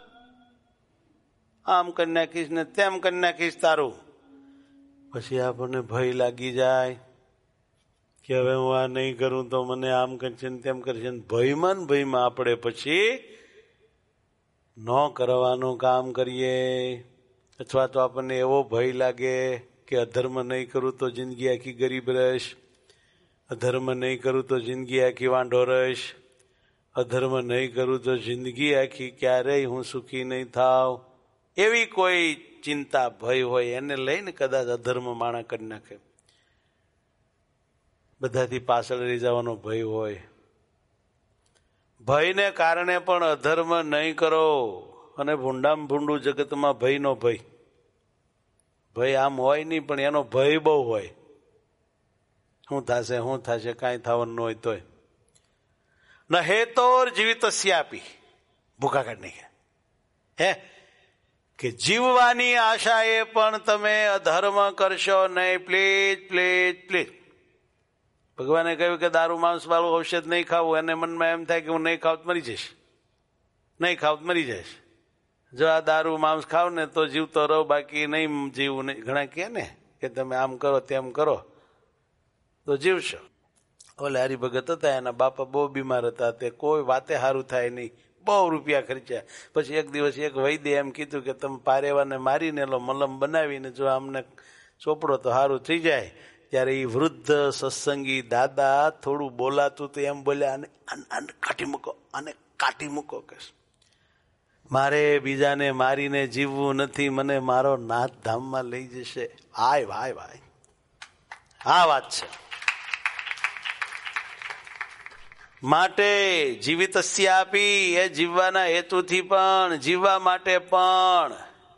આમ કરી નાખીશ ને તેમ કરી નાખીશ તારું. પછી આપણને ભય લાગી જાય કે હવે હું આ નહીં કરું તો મને આમ કરશે ને તેમ કરશે. ભયમાં આપણે પછી ન કરવાનું કામ કરીએ. અથવા તો આપણને એવો ભય લાગે કે અધર્મ નહીં કરું તો જિંદગી આખી ગરીબ રહીશ, અધર્મ નહીં કરું તો જિંદગી આખી વાંઢો રહીશ, અધર્મ નહીં કરું તો જિંદગી આખી ક્યારેય હું સુખી નહીં થાવ. એવી કોઈ ચિંતા ભય હોય એને લઈને કદાચ અધર્મ માણા કરી નાખે. બધાથી પાછળ રહી જવાનો ભય હોય. ભયને કારણે પણ અધર્મ નહીં કરો. અને ભૂંડામાં ભૂંડું જગતમાં ભયનો ભય. ભય આમ હોય નહીં પણ એનો ભય બહુ હોય. શું થશે કાંઈ થવાનું ન હોય તોય. ન હેતોર જીવિતસ્યાપી, ભૂખા કાઢ નહીં હે કે જીવવાની આશાએ પણ તમે અધર્મ કરશો નહીં. Please please please. ભગવાને કહ્યું કે દારૂ માંસ વાળું ઔષધ નહીં ખાવું. એને મનમાં એમ થાય કે હું નહીં ખાવ તો મરી જઈશ, નહીં ખાવ તો મરી જઈશ. જો આ દારૂ માંસ ખાવ ને તો જીવતો રહો, બાકી નહીં જીવવું નહીં. ઘણા કહે ને કે તમે આમ કરો તેમ કરો તો જીવશો. ઓલે હરિભગત હતા, એના બાપા બહુ બીમાર હતા. તે કોઈ વાતે સારું થાય નહીં, બહુ રૂપિયા ખર્ચ્યા. પછી એક દિવસ એક વૈદ્ય એમ કીધું કે તમે પારેવાને મારીને લો, મલમ બનાવીને જો આમને ચોપડો તો સારું થઈ જાય. ત્યારે એ વૃદ્ધ સત્સંગી દાદા થોડું બોલાતું તો એમ બોલ્યા, આને કાઢી મૂકો, આને કાઢી મૂકો. કે મારે બીજાને મારીને જીવવું નથી, મને મારો નાથ ધામમાં લઈ જશે. હાય ભાઈ ભાઈ, આ વાત છે. માટે જીવિતસ્યાપી, એ જીવવાના હેતુથી પણ, જીવવા માટે પણ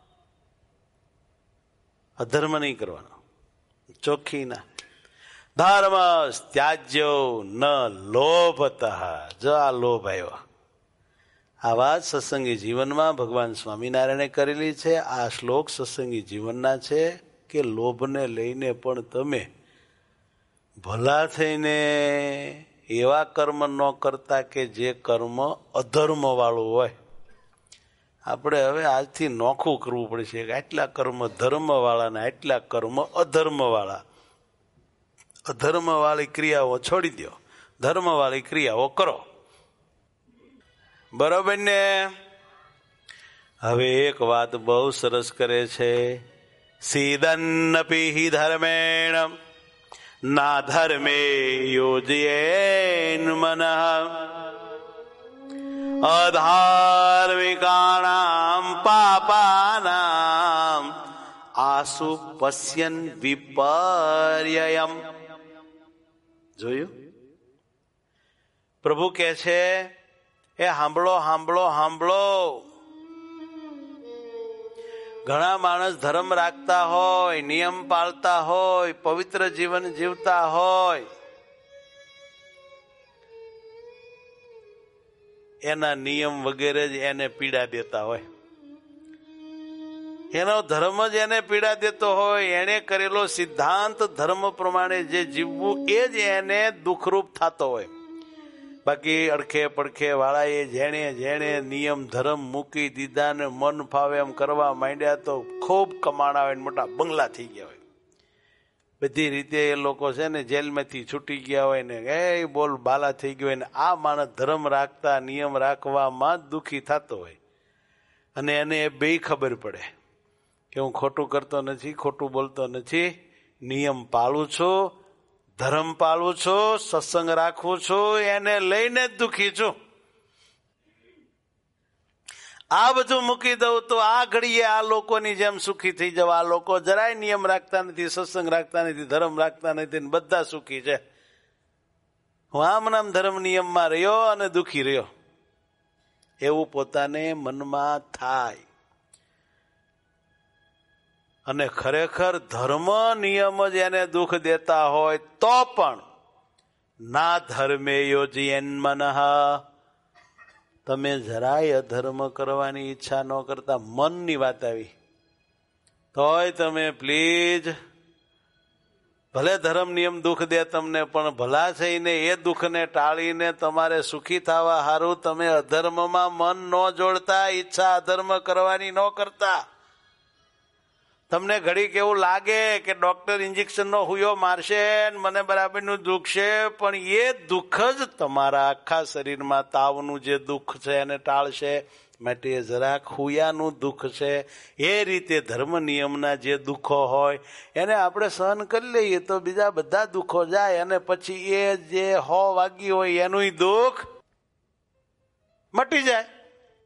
અધર્મ નહીં કરવાનો. ચોખ્ખી ના. ધર્મ ત્યાજ્યો ન લોભતઃ. જો આ લોભ આવ્યો. આ વાત સત્સંગી જીવનમાં ભગવાન સ્વામિનારાયણે કરેલી છે. આ શ્લોક સત્સંગી જીવનના છે કે લોભને લઈને પણ તમે ભલા થઈને એવા કર્મ ન કરતા કે જે કર્મ અધર્મ વાળું હોય. આપણે હવે આજથી નોખું કરવું પડશે કે આટલા કર્મ ધર્મ વાળા ને આટલા કર્મ અધર્મ વાળા. અધર્મ વાળી ક્રિયાઓ છોડી દો, ધર્મ વાળી ક્રિયાઓ કરો. બરોબર ને? હવે એક વાત બહુ સરસ કરે છે. સીદન્નપી હિ ધર્મેણ ના ધર્મે યોજયેન મનઃ અધાર્મિકાણામ પાપાનામ આસુ પશ્યન વિપર્યયમ. જોયું? પ્રભુ કહે છે એ સાંભળો સાંભળો સાંભળો. ઘણા માણસ ધર્મ રાખતા હોય, નિયમ પાળતા હોય, પવિત્ર જીવન જીવતા હોય, એના નિયમ વગેરે જ એને પીડા દેતા હોય, એનો ધર્મ જ એને પીડા દેતો હોય, એને કરેલો સિદ્ધાંત ધર્મ પ્રમાણે જે જીવવું એ જ એને દુઃખરૂપ થતો હોય. બાકી અડખે પડખે વાળાએ જેણે જેણે નિયમ ધર્મ મૂકી દીધા ને મન ફાવે એમ કરવા માંડ્યા તો ખૂબ કમાણા હોય, મોટા બંગલા થઈ ગયા હોય, બધી રીતે એ લોકો છે ને જેલમાંથી છૂટી ગયા હોય ને એ બોલ બાલા થઈ ગયો હોય ને આ માણસ ધર્મ રાખતા નિયમ રાખવામાં જ દુઃખી થતો હોય. અને એને એ બે ખબર પડે કે હું ખોટું કરતો નથી, ખોટું બોલતો નથી, નિયમ પાળું છું, ધર્મ પાળું છું, સત્સંગ રાખું છું, એને લઈને જ દુઃખી છું. આ બધું મૂકી દઉં તો આ ઘડીએ આ લોકોની જેમ સુખી થઈ જવા. આ લોકો જરાય નિયમ રાખતા નથી, સત્સંગ રાખતા નથી, ધર્મ રાખતા નથી, બધા સુખી છે. હું આમ નામ ધર્મ નિયમમાં રહ્યો અને દુઃખી રહ્યો, એવું પોતાને મનમાં થાય. અને ખરેખર ધર્મ નિયમ જ એને દુઃખ દેતા હોય તો પણ ના ધર્મે યોજયન મનઃ, તમે જરાય અધર્મ કરવાની ઈચ્છા ન કરતા, મનની વાત આવી તોય તમે પ્લીઝ, ભલે ધર્મ નિયમ દુઃખ દે તમને, પણ ભલા થઈને એ દુઃખને ટાળીને તમારે સુખી થવા હારું તમે અધર્મમાં મન ન જોડતા, ઈચ્છા અધર્મ કરવાની ન કરતા. તમને ઘડીક એવું લાગે કે ડોક્ટર ઇન્જેક્શનનો હુયો મારશે, મને બરાબરનું દુઃખ છે, પણ એ દુઃખ જ તમારા આખા શરીરમાં તાવનું જે દુઃખ છે એને ટાળશે. માટે જરાક હુયાનું દુઃખ છે. એ રીતે ધર્મ નિયમના જે દુઃખો હોય એને આપણે સહન કરી લઈએ તો બીજા બધા દુઃખો જાય, અને પછી એ જે વાગી હોય એનું દુઃખ મટી જાય.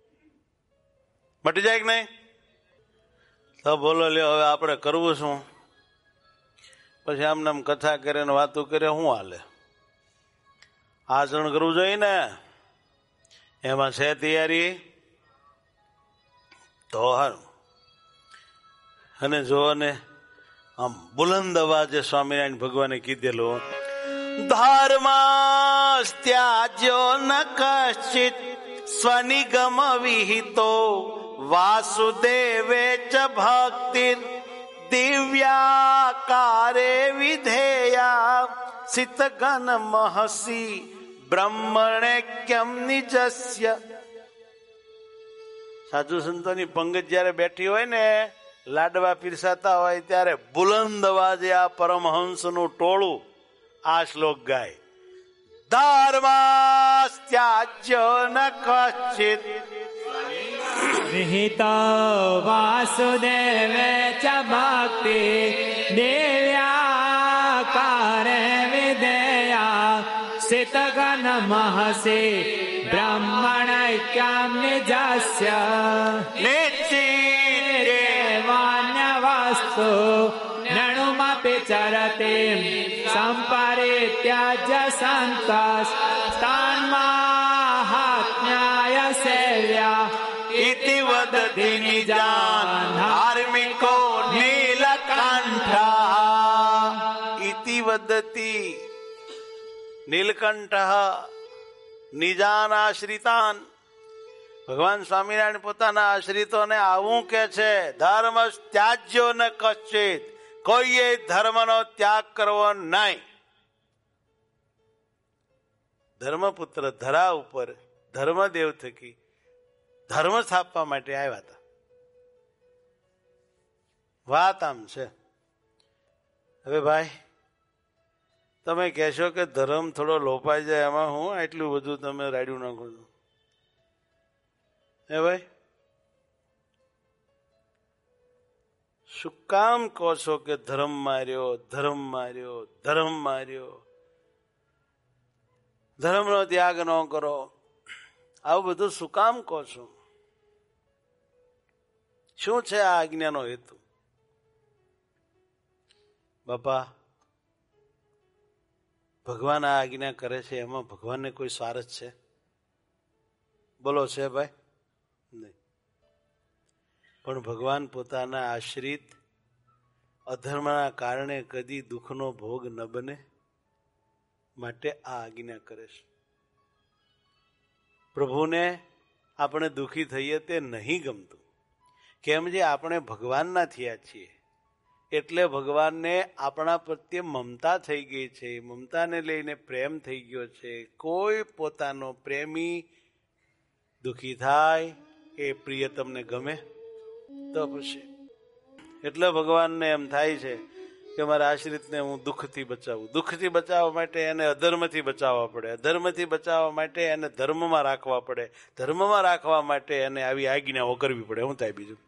મટી જાય કે નહીં? તો બોલો લ્યો, હવે આપણે કરવું શું? પછી આમને આમ કથા કરે ને વાતો કરે, શું હાલે? આચરણ કરવું જોઈએ ને, એમાં છે તૈયારી તો હારું. અને જો ને આમ બુલંદ અવાજે સ્વામિનારાયણ ભગવાને કીધેલું, ધર્મસ્ત્યાજ્યો ન કશ્ચિત સ્વનિગમ વિહિતો વાસુદેવે ચ ભક્તિર દિવ્યાકારે વિધેયા સિતગન મહસી બ્રહ્મણેક્યમ નિજસ્ય. સાધુ સંતોની પંગત જયારે બેઠી હોય ને, લાડવા પીરસાતા હોય ત્યારે બુલંદ અવાજે આ પરમહંસનું ટોળું આ શ્લોક ગાય, ધર્મસ્ત્યાજ્ય ન કશ્ચિત વિહિતો વાસુદેવે ચ ભક્તિ દિવ્યાકારે વિધેયા સિતગન મહસે બ્રહ્મણૈક્યમ નિજસ્ય નિશ્ચિતેવાન્ય વસ્તુ નણુમપી ચરતે સંપરિત્યજ્ય સંતસ તાન્માહાત્મ્યાય સેવ્યા ઇતિ વદતિ નિજાન ધાર્મિકો નીલકંઠ. ઇતિ વદતિ નીલકંઠ નિજાન આશ્રિતાન. ભગવાન સ્વામિનારાયણ પોતાના આશ્રિતોને આવું કે છે, ધર્મ ત્યાજ્યો ન કશ્ચિત, કોઈએ ધર્મનો ત્યાગ કરવો નહીં. ધર્મપુત્ર ધરા ઉપર ધર્મદેવ થકી ધર્મ સ્થાપવા માટે આવ્યા હતા. વાત આમ છે. હવે ભાઈ તમે કહેશો કે ધર્મ થોડો લોપાઈ જાય, એમાં હું એટલું બધું તમે રાડ્યું નાખો છો? હે ભાઈ, શું કામ કહો છો કે ધર્મ માર્યો, ધર્મ માર્યો, ધર્મ માર્યો, ધર્મનો ત્યાગ ન કરો? આવું બધું શું કામ કહો છો? શું છે આ આજ્ઞાનો હેતુ? બાપા, ભગવાન આ આજ્ઞા કરે છે એમાં ભગવાનને કોઈ સ્વાર્થ છે? બોલો, છે ભાઈ? નહીં. પણ ભગવાન પોતાના આશ્રિત અધર્મના કારણે કદી દુઃખનો ભોગ ન બને માટે આ આજ્ઞા કરે છે. પ્રભુને આપણે દુઃખી થઈએ તે નહીં ગમતું. કેમ જે આપણે ભગવાનના થયા છીએ એટલે ભગવાનને આપણા પ્રત્યે મમતા થઈ ગઈ છે. મમતાને લઈને પ્રેમ થઈ ગયો છે. કોઈ પોતાનો પ્રેમી દુઃખી થાય એ પ્રિય તમને ગમે તો પછી એટલે ભગવાનને એમ થાય છે કે મારા આશ્રિતને હું દુઃખથી બચાવું. દુઃખથી બચાવવા માટે એને અધર્મથી બચાવવા પડે. અધર્મથી બચાવવા માટે એને ધર્મમાં રાખવા પડે. ધર્મમાં રાખવા માટે એને આવી આજ્ઞાઓ કરવી પડે. શું થાય બીજું?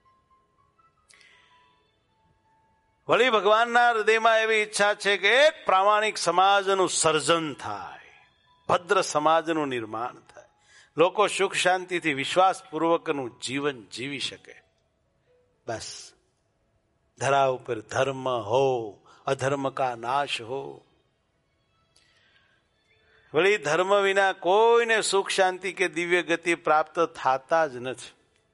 વળી ભગવાનના હૃદયમાં એવી ઈચ્છા છે કે એક પ્રામાણિક સમાજનું સર્જન થાય, ભદ્ર સમાજનું નિર્માણ થાય, લોકો સુખ શાંતિથી વિશ્વાસપૂર્વકનું જીવન જીવી શકે. બસ ધરા ઉપર ધર્મ હો, અધર્મ કા નાશ હો. વળી ધર્મ વિના કોઈને સુખ શાંતિ કે દિવ્ય ગતિ પ્રાપ્ત થતા જ નથી.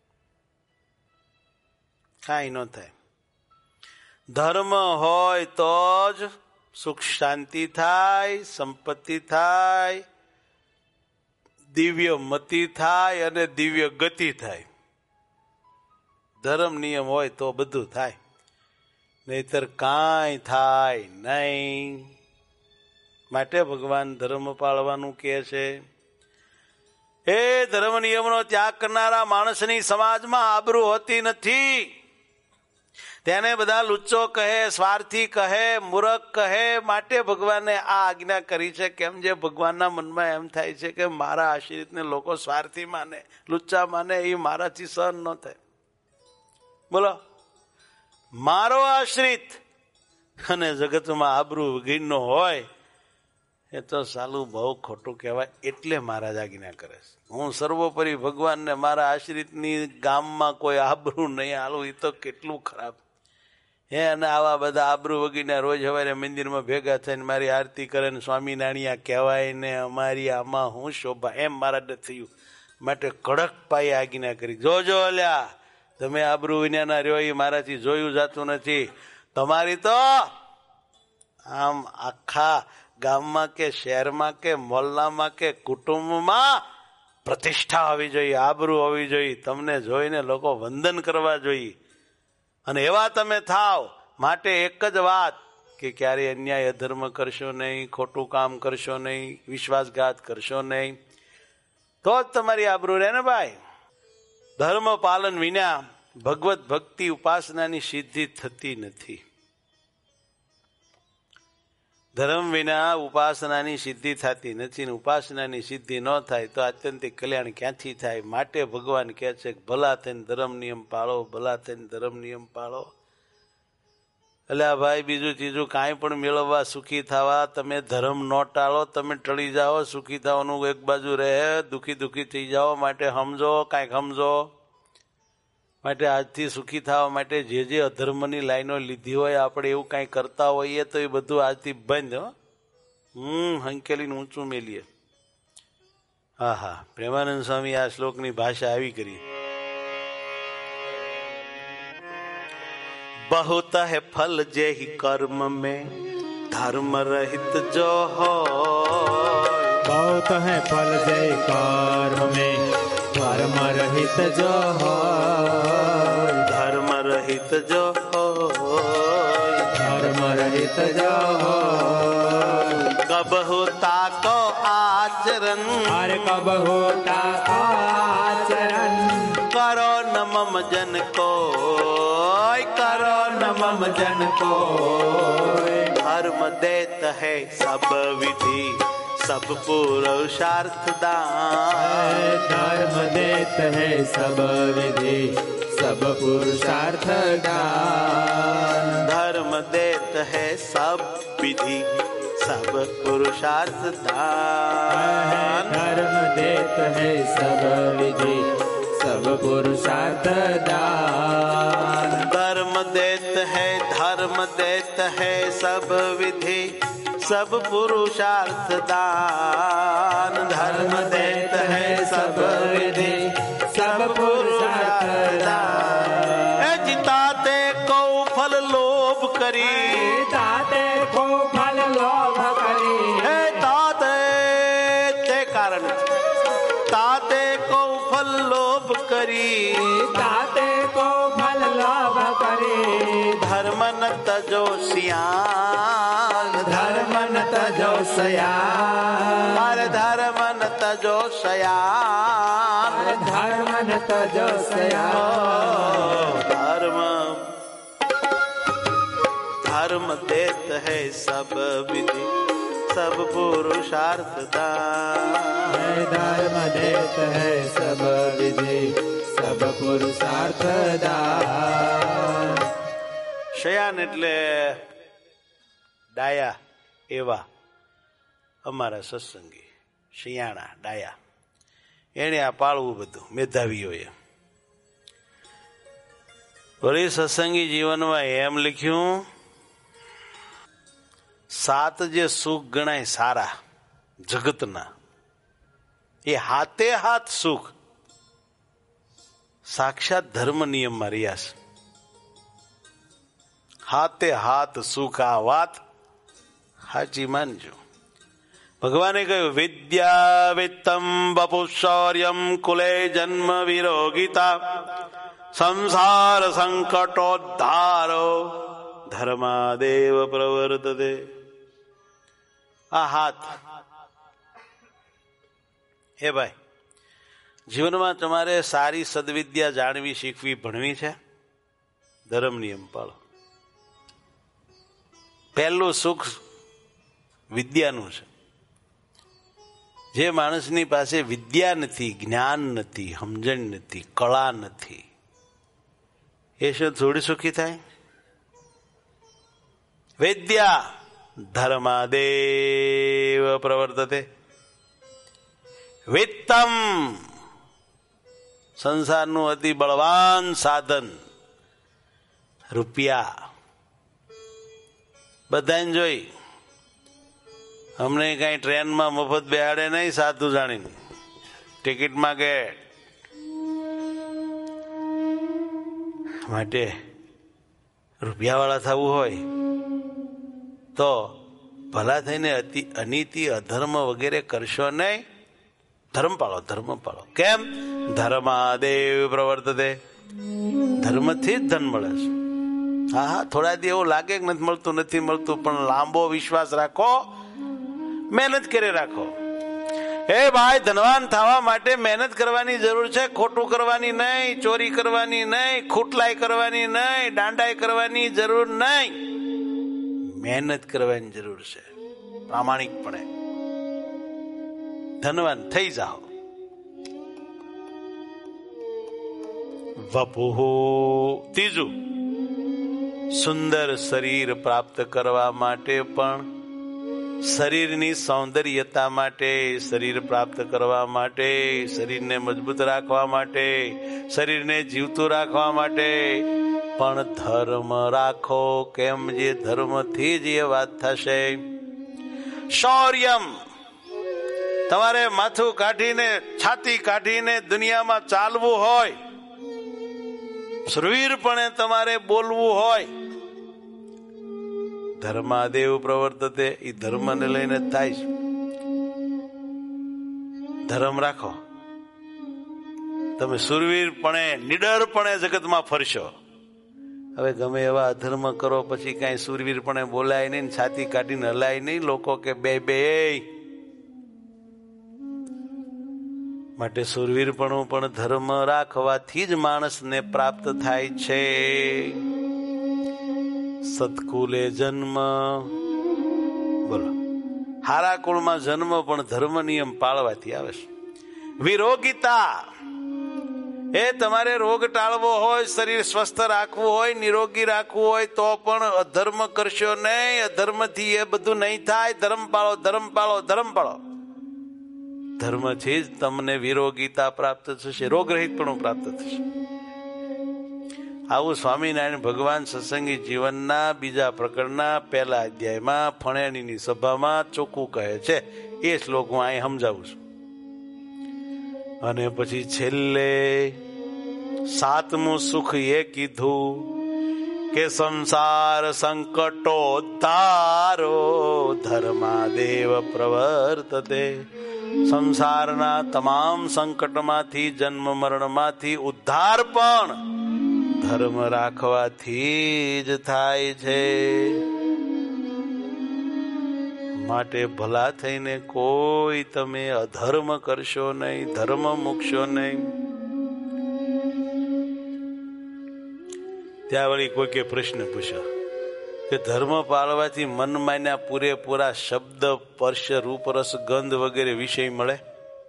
કાંઈ ન થાય. ધર્મ હોય તો જ સુખ શાંતિ થાય, સંપત્તિ થાય, દિવ્ય મતિ થાય અને દિવ્ય ગતિ થાય. ધર્મ નિયમ હોય તો બધું થાય, નહીતર કાંઈ થાય નહીં. માટે ભગવાન ધર્મ પાળવાનું કહે છે. એ ધર્મ નિયમનો ત્યાગ કરનારા માણસની સમાજમાં આબરૂ હોતી નથી. તેને બધા લુચ્ચો કહે, સ્વાર્થી કહે, મૂર્ખ કહે. માટે ભગવાને આ આજ્ઞા કરી છે. કેમ જે ભગવાનના મનમાં એમ થાય છે કે મારા આશ્રિતને લોકો સ્વાર્થી માને, લુચ્ચા માને, એ મારાથી સહન ન થાય. બોલો, મારો આશ્રિત અને જગતમાં આબરૂ વગરનો હોય એ તો સાલું બહુ ખોટું કહેવાય. એટલે મહારાજ આજ્ઞા કરે છે. હું સર્વોપરી ભગવાનને મારા આશ્રિતની ગામમાં કોઈ આબરૂ નહીં આલું, એ તો કેટલું ખરાબ. અને આવા બધા આબરૂ વગીને રોજ સવારે મંદિરમાં ભેગા થઈને મારી આરતી કરે ને સ્વામિનારાયણ કહેવાય ને અમારી આમાં હું શોભા, એમ મારા થયું. માટે કડક પાયે આજ્ઞા કરી. જોજો અલ્યા, તમે આબરૂ વિનાના રહ્યો એ મારાથી જોયું જાતું નથી. તમારી તો આમ આખા ગામમાં કે શહેરમાં કે મોહલ્લામાં કે કુટુંબમાં પ્રતિષ્ઠા હોવી જોઈએ, આબરૂ હોવી જોઈએ. તમને જોઈને લોકો વંદન કરવા જોઈએ. અને એવા તમે થાવ. માટે એક જ વાત કે ક્યારેય અન્યાય અધર્મ કરશો નહીં, ખોટું કામ કરશો નહીં, વિશ્વાસઘાત કરશો નહીં, તો જ તમારી આબરૂ રહે ને ભાઈ. ધર્મ પાલન વિના ભગવત ભક્તિ ઉપાસનાની સિદ્ધિ થતી નથી. ધર્મ વિના ઉપાસનાની સિદ્ધિ થતી નથી. ઉપાસનાની સિદ્ધિ ન થાય તો આત્યંતિક કલ્યાણ ક્યાંથી થાય? માટે ભગવાન કહે છે કે ભલા થઈને ધર્મ નિયમ પાળો, ભલા થઈને ધર્મ નિયમ પાળો. એટલે ભાઈ બીજું ત્રીજું કાંઈ પણ મેળવવા, સુખી થવા તમે ધર્મ ન ટાળો, તમે ટળી જાઓ. સુખી થવાનું એક બાજુ રહે, દુઃખી થઈ જાઓ. માટે સમજો, કાંઈક સમજો. માટે આજથી સુખી થવા માટે જે જે અધર્મની લાઈનો લીધી હોય, આપણે એવું કાંઈ કરતા હોઈએ તો એ બધું આજથી બંધ. હંકેલીને ઊંચું મેલીએ. હા હા, પ્રેમાનંદ સ્વામી આ શ્લોકની ભાષા આવી કરી. बहुत है फल जेहि कर्म में धर्म रहित जो हो. बहुत है फल जेहि कर्म में धर्म रहित जो हो. धर्म रहित जो हो, धर्म रहित जो हो. कब होता को आचरण, अरे कब होता आचरण. करो न मम जन को, करो न मम जन को. धर्म देत है सब विधि, सब पुरुषार्थ दान. धर्म देत है सब विधि, सब पुरुषार्थ दान. धर्म देत है सब विधि, सब पुरुषार्थ दान. धर्म देत है सब विधि, सब पुरुषार्थ दान. धर्म देत है, धर्म देत है सब विधि, सब पुरुषार्थ दान. धर्म देत है सब विधि, सब पुरुषार्थ दान. जिताते को फल लोभ करी, ताते को फल लोभ करी. ताते ते कारण ता શયાન. ધર્મ ન તજો શયાન. અરે ધર્મ ન તજો શયાન. ધર્મ ન તજો શયાન. ધર્મ धर्म देत है सब विधि सब पुरुषार्थ दान. धर्म देत है सब विधि सब पुरुषार्थ दान. શયાન એટલે ડાયા એવા અમારા સત્સંગી શિયાણા ડાયા એને આ પાળવું બધું મેધાવીઓએ. વળી સત્સંગી જીવનમાં એમ લખ્યું, 7 જે સુખ ગણાય સારા જગતના, એ હાથે હાથ સુખ સાક્ષાત ધર્મ નિયમમાં રહ્યા છે. હાથે હાથ સુખ, આ વાત સાચી માનજો. ભગવાને કહ્યું, વિદ્યા વિત્તમ વપુશૌર્યમ કુલે જન્મ વિરોગિતા સંસાર સંકટોદ્ધારો ધર્માદેવ પ્રવર્તતે. આ હાથ. હે ભાઈ, જીવનમાં તમારે સારી સદવિદ્યા જાણવી, શીખવી, ભણવી છે, ધર્મ નિયમ પાળો. પહેલું સુખ વિદ્યાનું છે. જે માણસની પાસે વિદ્યા નથી, જ્ઞાન નથી, સમજણ નથી, કળા નથી, એ શું થોડી સુખી થાય? વિદ્યા ધર્માદેવ પ્રવર્તતે. વિત્તમ સંસારનું અતિ બળવાન સાધન રૂપિયા. બધાને જોઈ અમને કઈ ટ્રેનમાં મફત બેહાડે નહીં, સાધુ જાણીને ટિકિટ માંગે. માટે રૂપિયા વાળા થવું હોય તો ભલા થઈને અનીતિ અધર્મ વગેરે કરશો નહીં. ધર્મ પાળો, ધર્મ પાળો. કેમ? ધર્માદેવ પ્રવર્તતે. ધર્મથી જ ધન મળે છે. હા હા, થોડા દી એવું લાગે કે નથી મળતું, નથી મળતું, પણ લાંબો વિશ્વાસ રાખો, મહેનત કરી રાખો. એ ભાઈ, ધનવાન થવા માટે મહેનત કરવાની જરૂર છે. ખોટું કરવાની નહીં, ચોરી કરવાની નહીં, ખૂટલાઈ કરવાની નહીં, દાંડાઈ કરવાની જરૂર નહીં. મહેનત કરવાની જરૂર છે પ્રામાણિકપણે. ધનવાન થઈ જાઓ. વપુહુ. ત્રીજું, સુંદર શરીર પ્રાપ્ત કરવા માટે પણ, શરીરની સૌંદર્યતા માટે, શરીર પ્રાપ્ત કરવા માટે, શરીરને મજબૂત રાખવા માટે, શરીરને જીવતું રાખવા માટે પણ ધર્મ રાખો. કેમ? જે ધર્મથી જ એ વાત થશે. શૌર્યમ. તમારે માથું કાઢીને, છાતી કાઢીને દુનિયામાં ચાલવું હોય, શૂરવીરપણે તમારે બોલવું હોય, ધર્માદેવ પ્રવર્તતે. એ ધર્મને લઈને થાય છે. ધર્મ રાખો. તમે શૂરવીરપણે, નિડરપણે જગતમાં ફરશો. હવે ગમે એવા અધર્મ કરો, પછી કઈ શૂરવીરપણે બોલાય નહીં, છાતી કાઢીને હલાય નહીં. લોકો કે બે માટે શૂરવીરપણું પણ ધર્મ રાખવાથી જ માણસને પ્રાપ્ત થાય છે. સત્કુલે જન્મ. બોલો, હારા કુળમાં જન્મ પણ ધર્મ નિયમ પાળવાથી આવે છે. વિરોગિતા. એ તમારે રોગ ટાળવો હોય, શરીર સ્વસ્થ રાખવું હોય, નિરોગી રાખવું હોય તો પણ અધર્મ કરશો નહીં. અધર્મથી એ બધું નહીં થાય. ધર્મ પાળો, ધર્મ પાળો, ધર્મ પાળો. ધર્મથી જ તમને વિરોગીતા પ્રાપ્ત થશે, રોગરહિત પણ પ્રાપ્ત થશે. આવું સ્વામિનારાયણ ભગવાન સત્સંગી જીવનના બીજા પ્રકરણના પહેલા અધ્યાયમાં ફણેણીની સભામાં ચોખ્ખું કહે છે. એ શ્લોક હું અહીં સમજાવું છું. અને પછી છેલ્લે 7મું સુખ એ કીધું કે સંસાર સંકટો તારો ધર્માદેવ પ્રવર્તતે. સંસારના તમામ સંકટમાંથી, જન્મ મરણમાંથી ઉદ્ધાર પણ ધર્મ રાખવાથી જ થાય છે. માટે ભલા થઈને કોઈ તમે અધર્મ કરશો નહીં, ધર્મ મૂકશો નહીં. ત્યાં વળી કોઈકે પ્રશ્ન પૂછ્યો કે ધર્મ પાળવાથી મન માન્યા પૂરેપૂરા શબ્દ, સ્પર્શ, રૂપ, રસ, ગંધ વગેરે વિષય મળે?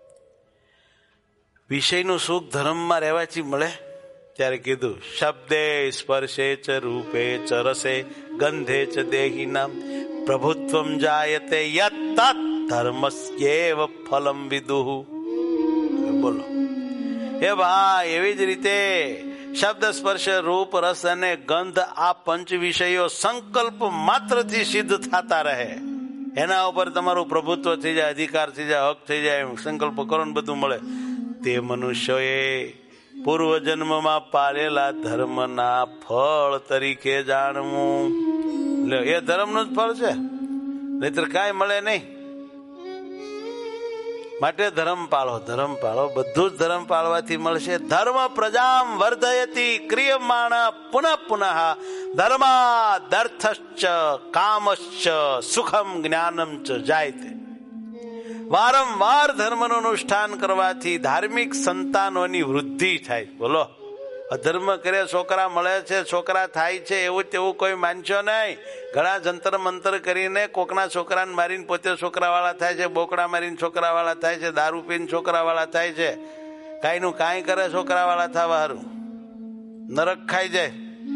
વિષયનું સુખ ધર્મમાં રહેવાથી મળે? ત્યારે કીધું શબ્દે સ્પર્શે ચ રૂપે ચ રસે ગંધે ચ દેહિનામ પ્રભુત્વમ જાયતે યત ધર્મસ્યેવ ફલમ વિદુઃ. બોલો એ ભાઈ, એવી જ રીતે શબ્દ, સ્પર્શ, રૂપ, રસ અને ગંધ આ પંચ વિષયો સંકલ્પ માત્રથી સિદ્ધ થતા રહે. એના ઉપર તમારું પ્રભુત્વ થઈ જાય, અધિકાર થઈ જાય, હક થઈ જાય. સંકલ્પ કરો ને બધું મળે. તે મનુષ્યોએ પૂર્વ જન્મમાં પાળેલા ધર્મના ફળ તરીકે જાણવું. એ ધર્મનું જ ફળ છે, નહીતર કાંઈ મળે નહીં. માટે ધર્મ પાળો, ધર્મ પાળો. બધું જ ધર્મ પાળવાથી મળશે. ધર્મ પ્રજામ વર્ધયતિ ક્રિયમાણ પુનઃ પુનઃ ધર્માદર્થશ્ચ કામશ્ચ સુખમ જ્ઞાનમ ચ જાયતે. વારંવાર ધર્મનું અનુષ્ઠાન કરવાથી ધાર્મિક સંતાનોની વૃદ્ધિ થાય. બોલો, અધર્મ કરે છોકરા મળે છે, છોકરા થાય છે એવું તેવું કોઈ માનશો નહીં. ઘણા જંતર મંતર કરીને કોકના છોકરાને મારીને પોતે છોકરાવાળા થાય છે, બોકડા મારીને છોકરાવાળા થાય છે, દારૂ પીને છોકરાવાળા થાય છે. કાંઈ નું કાંઈ કરે છોકરાવાળા થવા હારું, નરક ખાઈ જાય.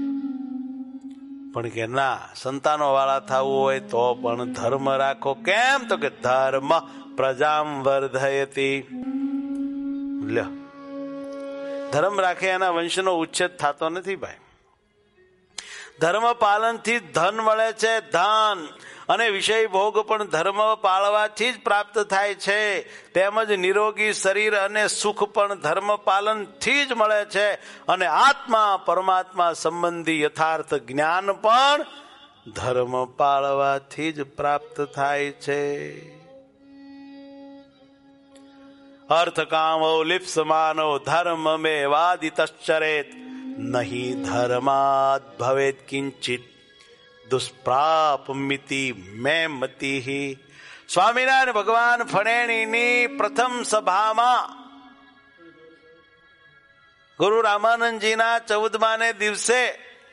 પણ કે ના, સંતાનો વાળા થવું હોય તો પણ ધર્મ રાખો. કેમ? તો કે ધર્મ પ્રજામ વર્ધયતિ. લ્યો, ધર્મ રાખે એના વંશનો ઉચ્છેદ થતો નથી ભાઈ. ધર્મ પાલનથી ધન મળે છે, ધન અને વિષય ભોગ પણ ધર્મ પાળવાથી જ પ્રાપ્ત થાય છે. તેમજ નિરોગી શરીર અને સુખ પણ ધર્મ પાલનથી જ મળે છે. અને આત્મા પરમાત્મા સંબંધી યથાર્થ જ્ઞાન પણ ધર્મ પાળવાથી જ પ્રાપ્ત થાય છે. અર્થ કામો લિપ્સમાનો ધર્મ મે વાદિતશ્ચરેત નહીં ધર્માદ ભવેત કિંચિત દુષ્પ્રાપમિતિ મે મતિ. સ્વામિનારાયણ ભગવાન ફણેણીની પ્રથમ સભામાં ગુરુ રામાનંદજીના 14માને દિવસે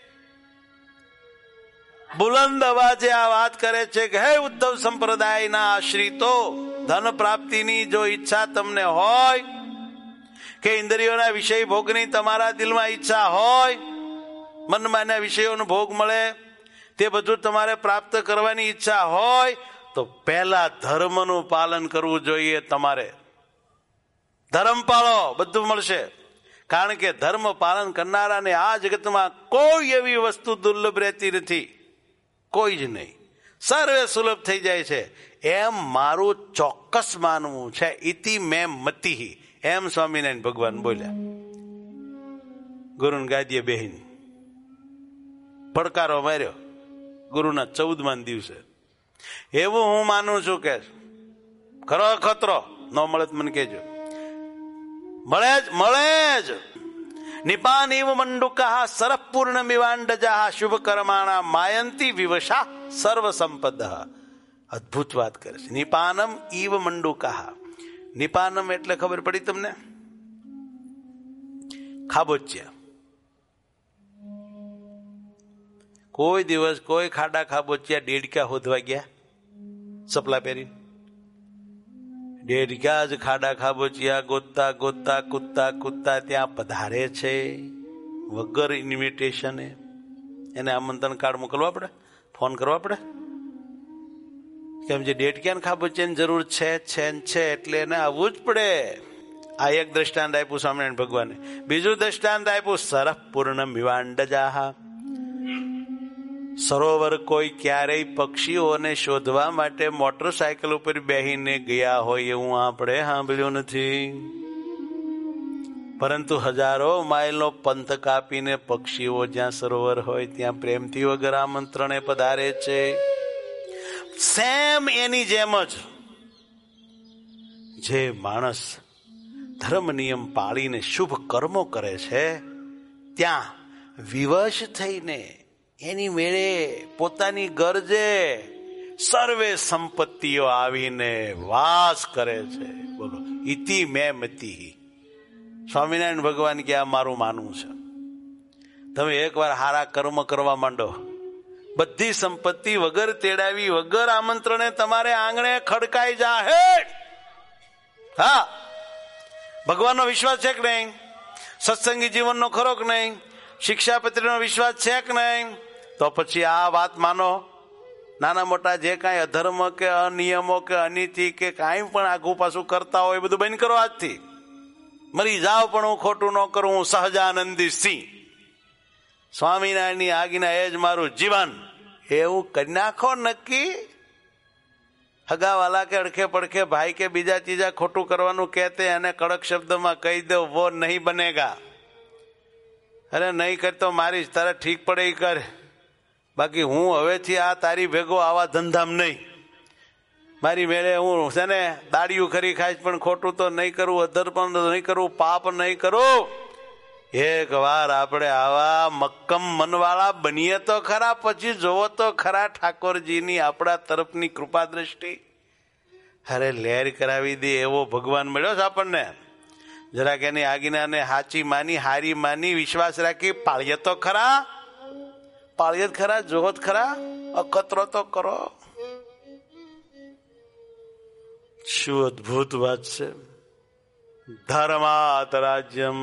બુલંદ અવાજે આ વાત કરે છે કે હે ઉદ્ધવ સંપ્રદાયના આશ્રિતો, ધન પ્રાપ્તિની જો ઈચ્છા તમને હોય કે ઇન્દ્રિયોના વિષય ભોગની તમારા દિલમાં ઈચ્છા હોય, મનમાંના વિષયોનો ભોગ મળે તે બધું તમારે પ્રાપ્ત કરવાની ઈચ્છા હોય તો પહેલા ધર્મનું પાલન કરવું જોઈએ. તમારે ધર્મ પાળો, બધું મળશે. કારણ કે ધર્મ પાલન કરનારાને આ જગતમાં કોઈ એવી વસ્તુ દુર્લભ રહેતી નથી, કોઈ જ નહીં. સર્વે સુલભ થઈ જાય છે એમ મારું ચોક્કસ માનવું છે. ઇતિ મે મતિ, એમ સ્વામિનારાયણ ભગવાન બોલ્યા. ગુરુને ગાદીએ બેહીન પડકારો માર્યો ગુરુના 14મા દિવસે. એવું હું માનું છું કે ખરો ખતરો ન મળે તો મને કહેજો. મળે જ. નિપાન ઇવ મંડુકા સરપ પૂર્ણ મિવાંડજા શુભ કર્માણા માયંતી વિવશા સર્વ સંપદ. અદભુત વાત કરે છે. નિપાનમ ઇવ મંડુકા. નિપાનમ એટલે ખબર પડી તમને? ખાબોચિયા. કોઈ દિવસ કોઈ ખાડા ખાબોચિયા ડેડકા હોદવા ગયા સપલા પહેરી? ડેડકા જ ખાડા ખાબોચિયા ગોતતા ગોતતા કૂદતા કૂદતા ત્યાં પધારે છે વગર ઇન્વિટેશને. એને આમંત્રણ કાર્ડ મોકલવા પડે, ફોન કરવા પડે. કેમ જે ડેડકા ખાબોચિયાની જરૂર છે એટલે એને આવવું જ પડે. આ એક દ્રષ્ટાંત આપ્યું સ્વામિનારાયણ ભગવાને. બીજું દ્રષ્ટાંત આપ્યું સરફ પૂર્ણ મિવાંડજાહા. સરોવર કોઈ ક્યારેય પક્ષીઓને શોધવા માટે મોટરસાયકલ ઉપર બેહીને ગયા હોય એવું આપણે સાંભળ્યું નથી. પરંતુ હજારો માઇલનો પંથ કાપીને પક્ષીઓ જ્યાં સરોવર હોય ત્યાં પ્રેમથી વગર આમંત્રણે પધારે છે. સેમ એની જેમ જ જે માણસ ધર્મ નિયમ પાળીને શુભ કર્મો કરે છે ત્યાં વિવશ થઈને એની મેળે પોતાની ગરજે સર્વે સંપત્તિઓ આવીને વાસ કરે છે. બોલો, ઇતિ મેં મતી. સ્વામિનારાયણ ભગવાન કે આ મારું માનવું છે. તમે એકવાર હારા કર્મ કરવા માંડો, બધી સંપત્તિ વગર તેડાવી, વગર આમંત્રણે તમારે આંગણે ખડકાઈ જાહે. હા, ભગવાનનો વિશ્વાસ છે કે નહીં? સત્સંગી જીવનનો ખરો કે નહીં? શિક્ષાપત્રીનો વિશ્વાસ છે કે નહીં? તો પછી આ વાત માનો. નાના મોટા જે કાંઈ અધર્મ કે અનિયમો કે અનીતિ કે કાંઈ પણ આઘું પાછું કરતા હોય બધું બંધ કરો આજથી. મરી જાઓ પણ હું ખોટું ન કરું. હું સહજાનંદી સિંહ, સ્વામિનારાયણની આજ્ઞા એ જ મારું જીવન, એવું કરી નાખો નક્કી. હગાવાલા કે અડખે પડખે ભાઈ કે બીજા ચીજા ખોટું કરવાનું કહેતે એને કડક શબ્દમાં કહી દો, વો નહીં બનેગા. અરે નહીં કરતો મારીશ, તારે ઠીક પડે એ કર, બાકી હું હવેથી આ તારી ભેગો આવા ધંધામ નહીં. મારી મેળે હું છે ને દાડિયું ખરી ખાઈશ પણ ખોટું તો નહીં કરું, અધર પણ નહીં કરું, પાપ નહીં કરું. એક વાર આપણે આવા મક્કમ મનવાળા બનીએ તો ખરા, પછી જોવો તો ખરા ઠાકોરજીની આપણા તરફની કૃપા દ્રષ્ટિ. અરે લહેર કરાવી દે એવો ભગવાન મળ્યો છે આપણને. જરાક એની આજ્ઞાને હાચી માની, હારી માની, વિશ્વાસ રાખી પાળીએ તો ખરા, પાળીએ ખરા, જોવો જ ખરા, અખતરો તો કરો. શું અદભુત વાત છે. ધર્માત રાજ્યમ,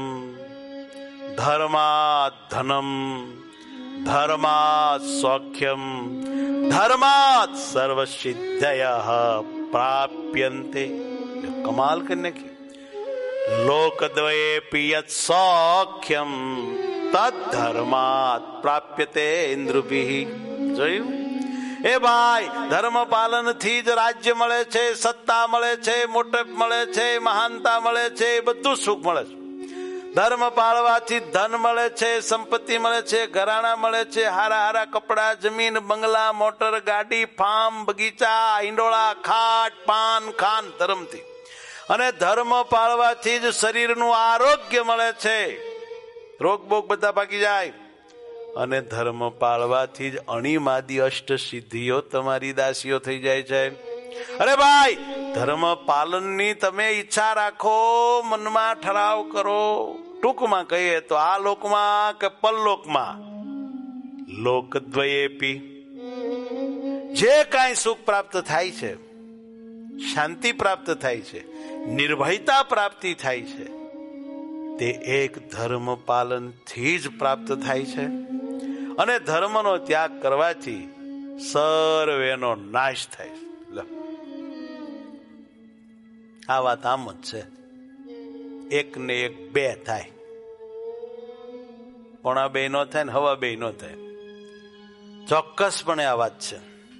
ધર્માત ધનમ, ધર્માત સૌખ્યમ, ધર્માત સર્વસિદ્ધયઃ પ્રાપ્યન્તે. કમાલ કરી નાખી. લોકદ્વયે યત સૌખ્યમ તદ ધર્માત પ્રાપ્યતે ઇન્દ્રભિઃ. જોયું? એ ભાઈ, ધર્મ પાલન થી જ રાજ્ય મળે છે, સત્તા મળે છે, મોટપ મળે છે, મહાનતા મળે છે, બધું સુખ મળે છે. ધર્મ પાળવાથી ધન મળે છે, સંપત્તિ મળે છે, ઘરાણા મળે છે, હારા હારા કપડા, જમીન, બંગલા, મોટર, ગાડી, ફાર્મ, બગીચા, ઈંડોળા, ખાટ, પાન, ખાન, ધર્મથી. અને ધર્મ પાળવાથી જ શરીરનું આરોગ્ય મળે છે, રોગ બોગ બધા ભાગી જાય. અને ધર્મ પાળવાથી જ અણીમાદી અષ્ટ સિદ્ધિઓ તમારી દાસીઓ થઈ જાય છે. અરે ભાઈ, ધર્મ પાલનની તમે ઈચ્છા રાખો, મનમાં ઠરાવ કરો. ટૂંકમાં કહીએ તો આ લોકમાં કે પરલોકમાં લોકદ્વયેપી જે કાંઈ સુખ પ્રાપ્ત થાય છે, શાંતિ પ્રાપ્ત થાય છે, નિર્ભયતા પ્રાપ્તિ થાય છે, તે એક ધર્મ પાલન થી જ પ્રાપ્ત થાય છે. અને ધર્મનો ત્યાગ કરવાથી સર્વેનો નાશ થાય છે. આ વાત આમ જ છે. એક ને એક બે થાય, પોણા બે નો થાય ને હવા બે નો થાય. ચોક્કસપણે આ વાત છે.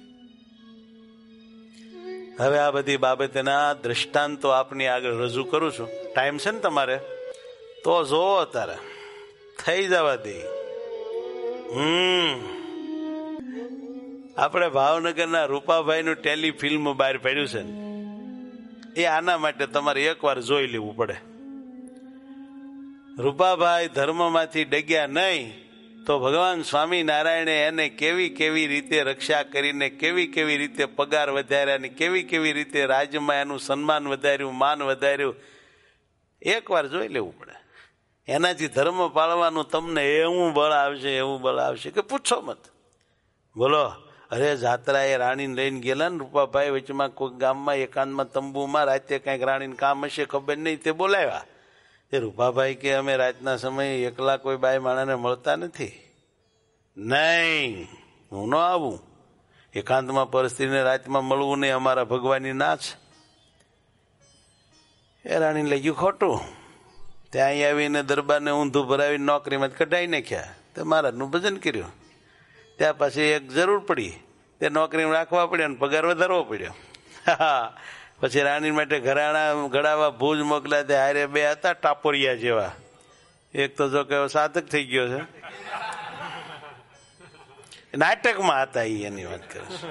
હવે આ બધી બાબતના દ્રષ્ટાંતો આપની આગળ રજૂ કરું છું. ટાઈમ છે ને તમારે? તો જોવો તારે, થઈ જવા દે. આપણે ભાવનગરના રૂપાભાઈ નું ટેલિફિલ્મ બહાર પડ્યું છે, એ આના માટે તમારે એકવાર જોઈ લેવું પડે. રૂપાભાઈ ધર્મમાંથી ડગ્યા નહીં તો ભગવાન સ્વામિનારાયણે એને કેવી કેવી રીતે રક્ષા કરીને, કેવી કેવી રીતે પગાર વધાર્યા, કેવી કેવી રીતે રાજ્યમાં એનું સન્માન વધાર્યું, માન વધાર્યું. એકવાર જોઈ લેવું પડે. એનાથી ધર્મ પાળવાનું તમને એવું બળ આવશે, એવું બળ આવશે કે પૂછો મત. બોલો, અરે જાત્રા એ રાણીને લઈને ગયેલા ને રૂપાભાઈ, વચમાં કોઈ ગામમાં એકાંતમાં તંબુમાં રાતે કંઈક રાણીને કામ હશે, ખબર નહીં, તે બોલાવ્યા. તે રૂપાભાઈ કે અમે રાતના સમયે એકલા કોઈ બાઈ માણાને મળતા નથી. નહીં, હું ન આવું. એકાંતમાં પરિસ્થિતિને રાતમાં મળવું નહીં, અમારા ભગવાનની ના છે. એ રાણીને લઈ ગયું ખોટું. ત્યાં આવીને દરબારને ઊંધું ભરાવી નોકરીમાં કઢાઈ નાખ્યા. તે મહારાજનું ભજન કર્યું. ત્યાં પછી એક જરૂર પડી, તે નોકરીમાં રાખવા પડ્યો અને પગાર વધારવો પડ્યો. પછી રાણી માટે ઘરાણા ઘડાવા ભુજ મોકલ્યા. તે હારે બે હતા ટાપોરિયા જેવા. એક તો જો કે સાધક થઈ ગયો છે, નાટકમાં હતા એની વાત કરે છે.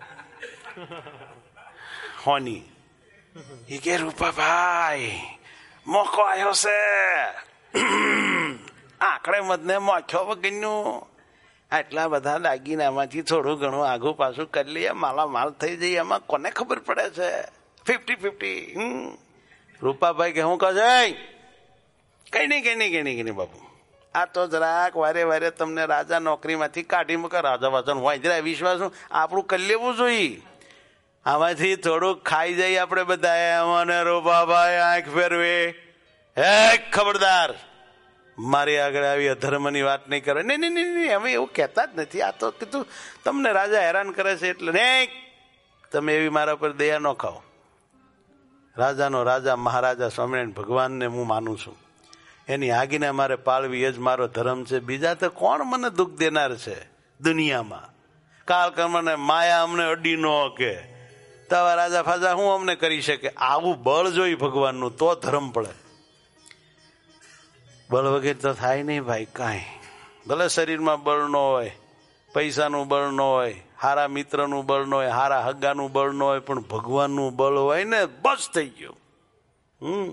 હોની એ કે રૂપાભાઈ મોકો આવ્યો છે, આંકડે મત ને મોખ્યો વગરનું આટલા બધા દાગીનામાંથી થોડું ઘણું આગું પાછું કરી લઈએ, માલામાલ થઈ જઈએ, એમાં કોને ખબર પડે છે? 50-50. રૂપાભાઈ કે હું કહે કઈ નહીં બાપુ, આ તો જરાક વારે વારે તમને રાજા નોકરીમાંથી કાઢી મૂકે. રાજા વાચન હોય જરા વિશ્વાસ આપણું કરી લેવું જોઈએ. આમાંથી થોડુંક ખાઈ જઈએ આપણે બધા. મને રૂપાભાઈ આંખ ફેરવે, હે ખબરદાર, મારી આગળ આવી અધર્મની વાત નહીં કરે. નહીં અમે એવું કહેતા જ નથી. આ તો કીધું તમને રાજા હેરાન કરે છે એટલે નહીં, તમે એવી મારા પર દયા ન ખાઓ. રાજાનો રાજા મહારાજા સ્વામિનારાયણ ભગવાનને હું માનું છું. એની આજ્ઞા મારે પાળવી એ જ મારો ધર્મ છે. બીજા તો કોણ મને દુઃખ દેનાર છે દુનિયામાં? કાલ કર્મને માયા અમને અડી ન કે તવા રાજા ફાજા હું અમને કરી શકે? આવું બળ જોઈ ભગવાનનું તો ધર્મ પડે. બળ વગેરે તો થાય નહીં ભાઈ કાંઈ. ભલે શરીરમાં બળ ન હોય, પૈસાનું બળ ન હોય, હારા મિત્રનું બળ ન હોય, હારા હગાનું બળ ન હોય, પણ ભગવાનનું બળ હોય ને બસ થઈ ગયું.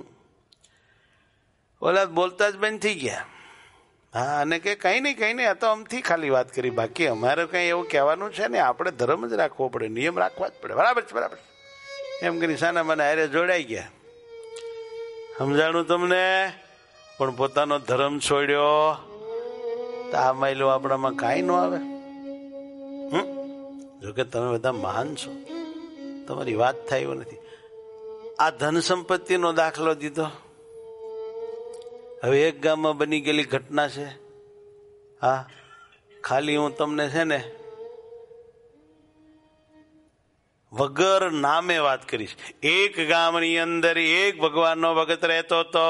ઓલા બોલતા જ બંધ થઈ ગયા. હા, અને કે કઈ નહીં આ તો આમથી ખાલી વાત કરી, બાકી અમારે કઈ એવું કહેવાનું છે ને. આપણે ધર્મ જ રાખવો પડે, નિયમ રાખવા જ પડે. બરાબર છે એમ કરી સાના મને હારે જોડાઈ ગયા. સમજાણું તમને? પણ પોતાનો ધર્મ છોડ્યો તો આ માયલો આપણામાં કાંઈ ન આવે. જોકે તમે બધા મહાન છો, તમારી વાત થાય એવું નથી. આ ધન સંપત્તિનો દાખલો દીધો. હવે એક ગામમાં બની ગયેલી ઘટના છે. હા, ખાલી હું તમને છે ને વગર નામે વાત કરીશ. એક ગામની અંદર એક ભગવાનનો ભગત રહેતો હતો.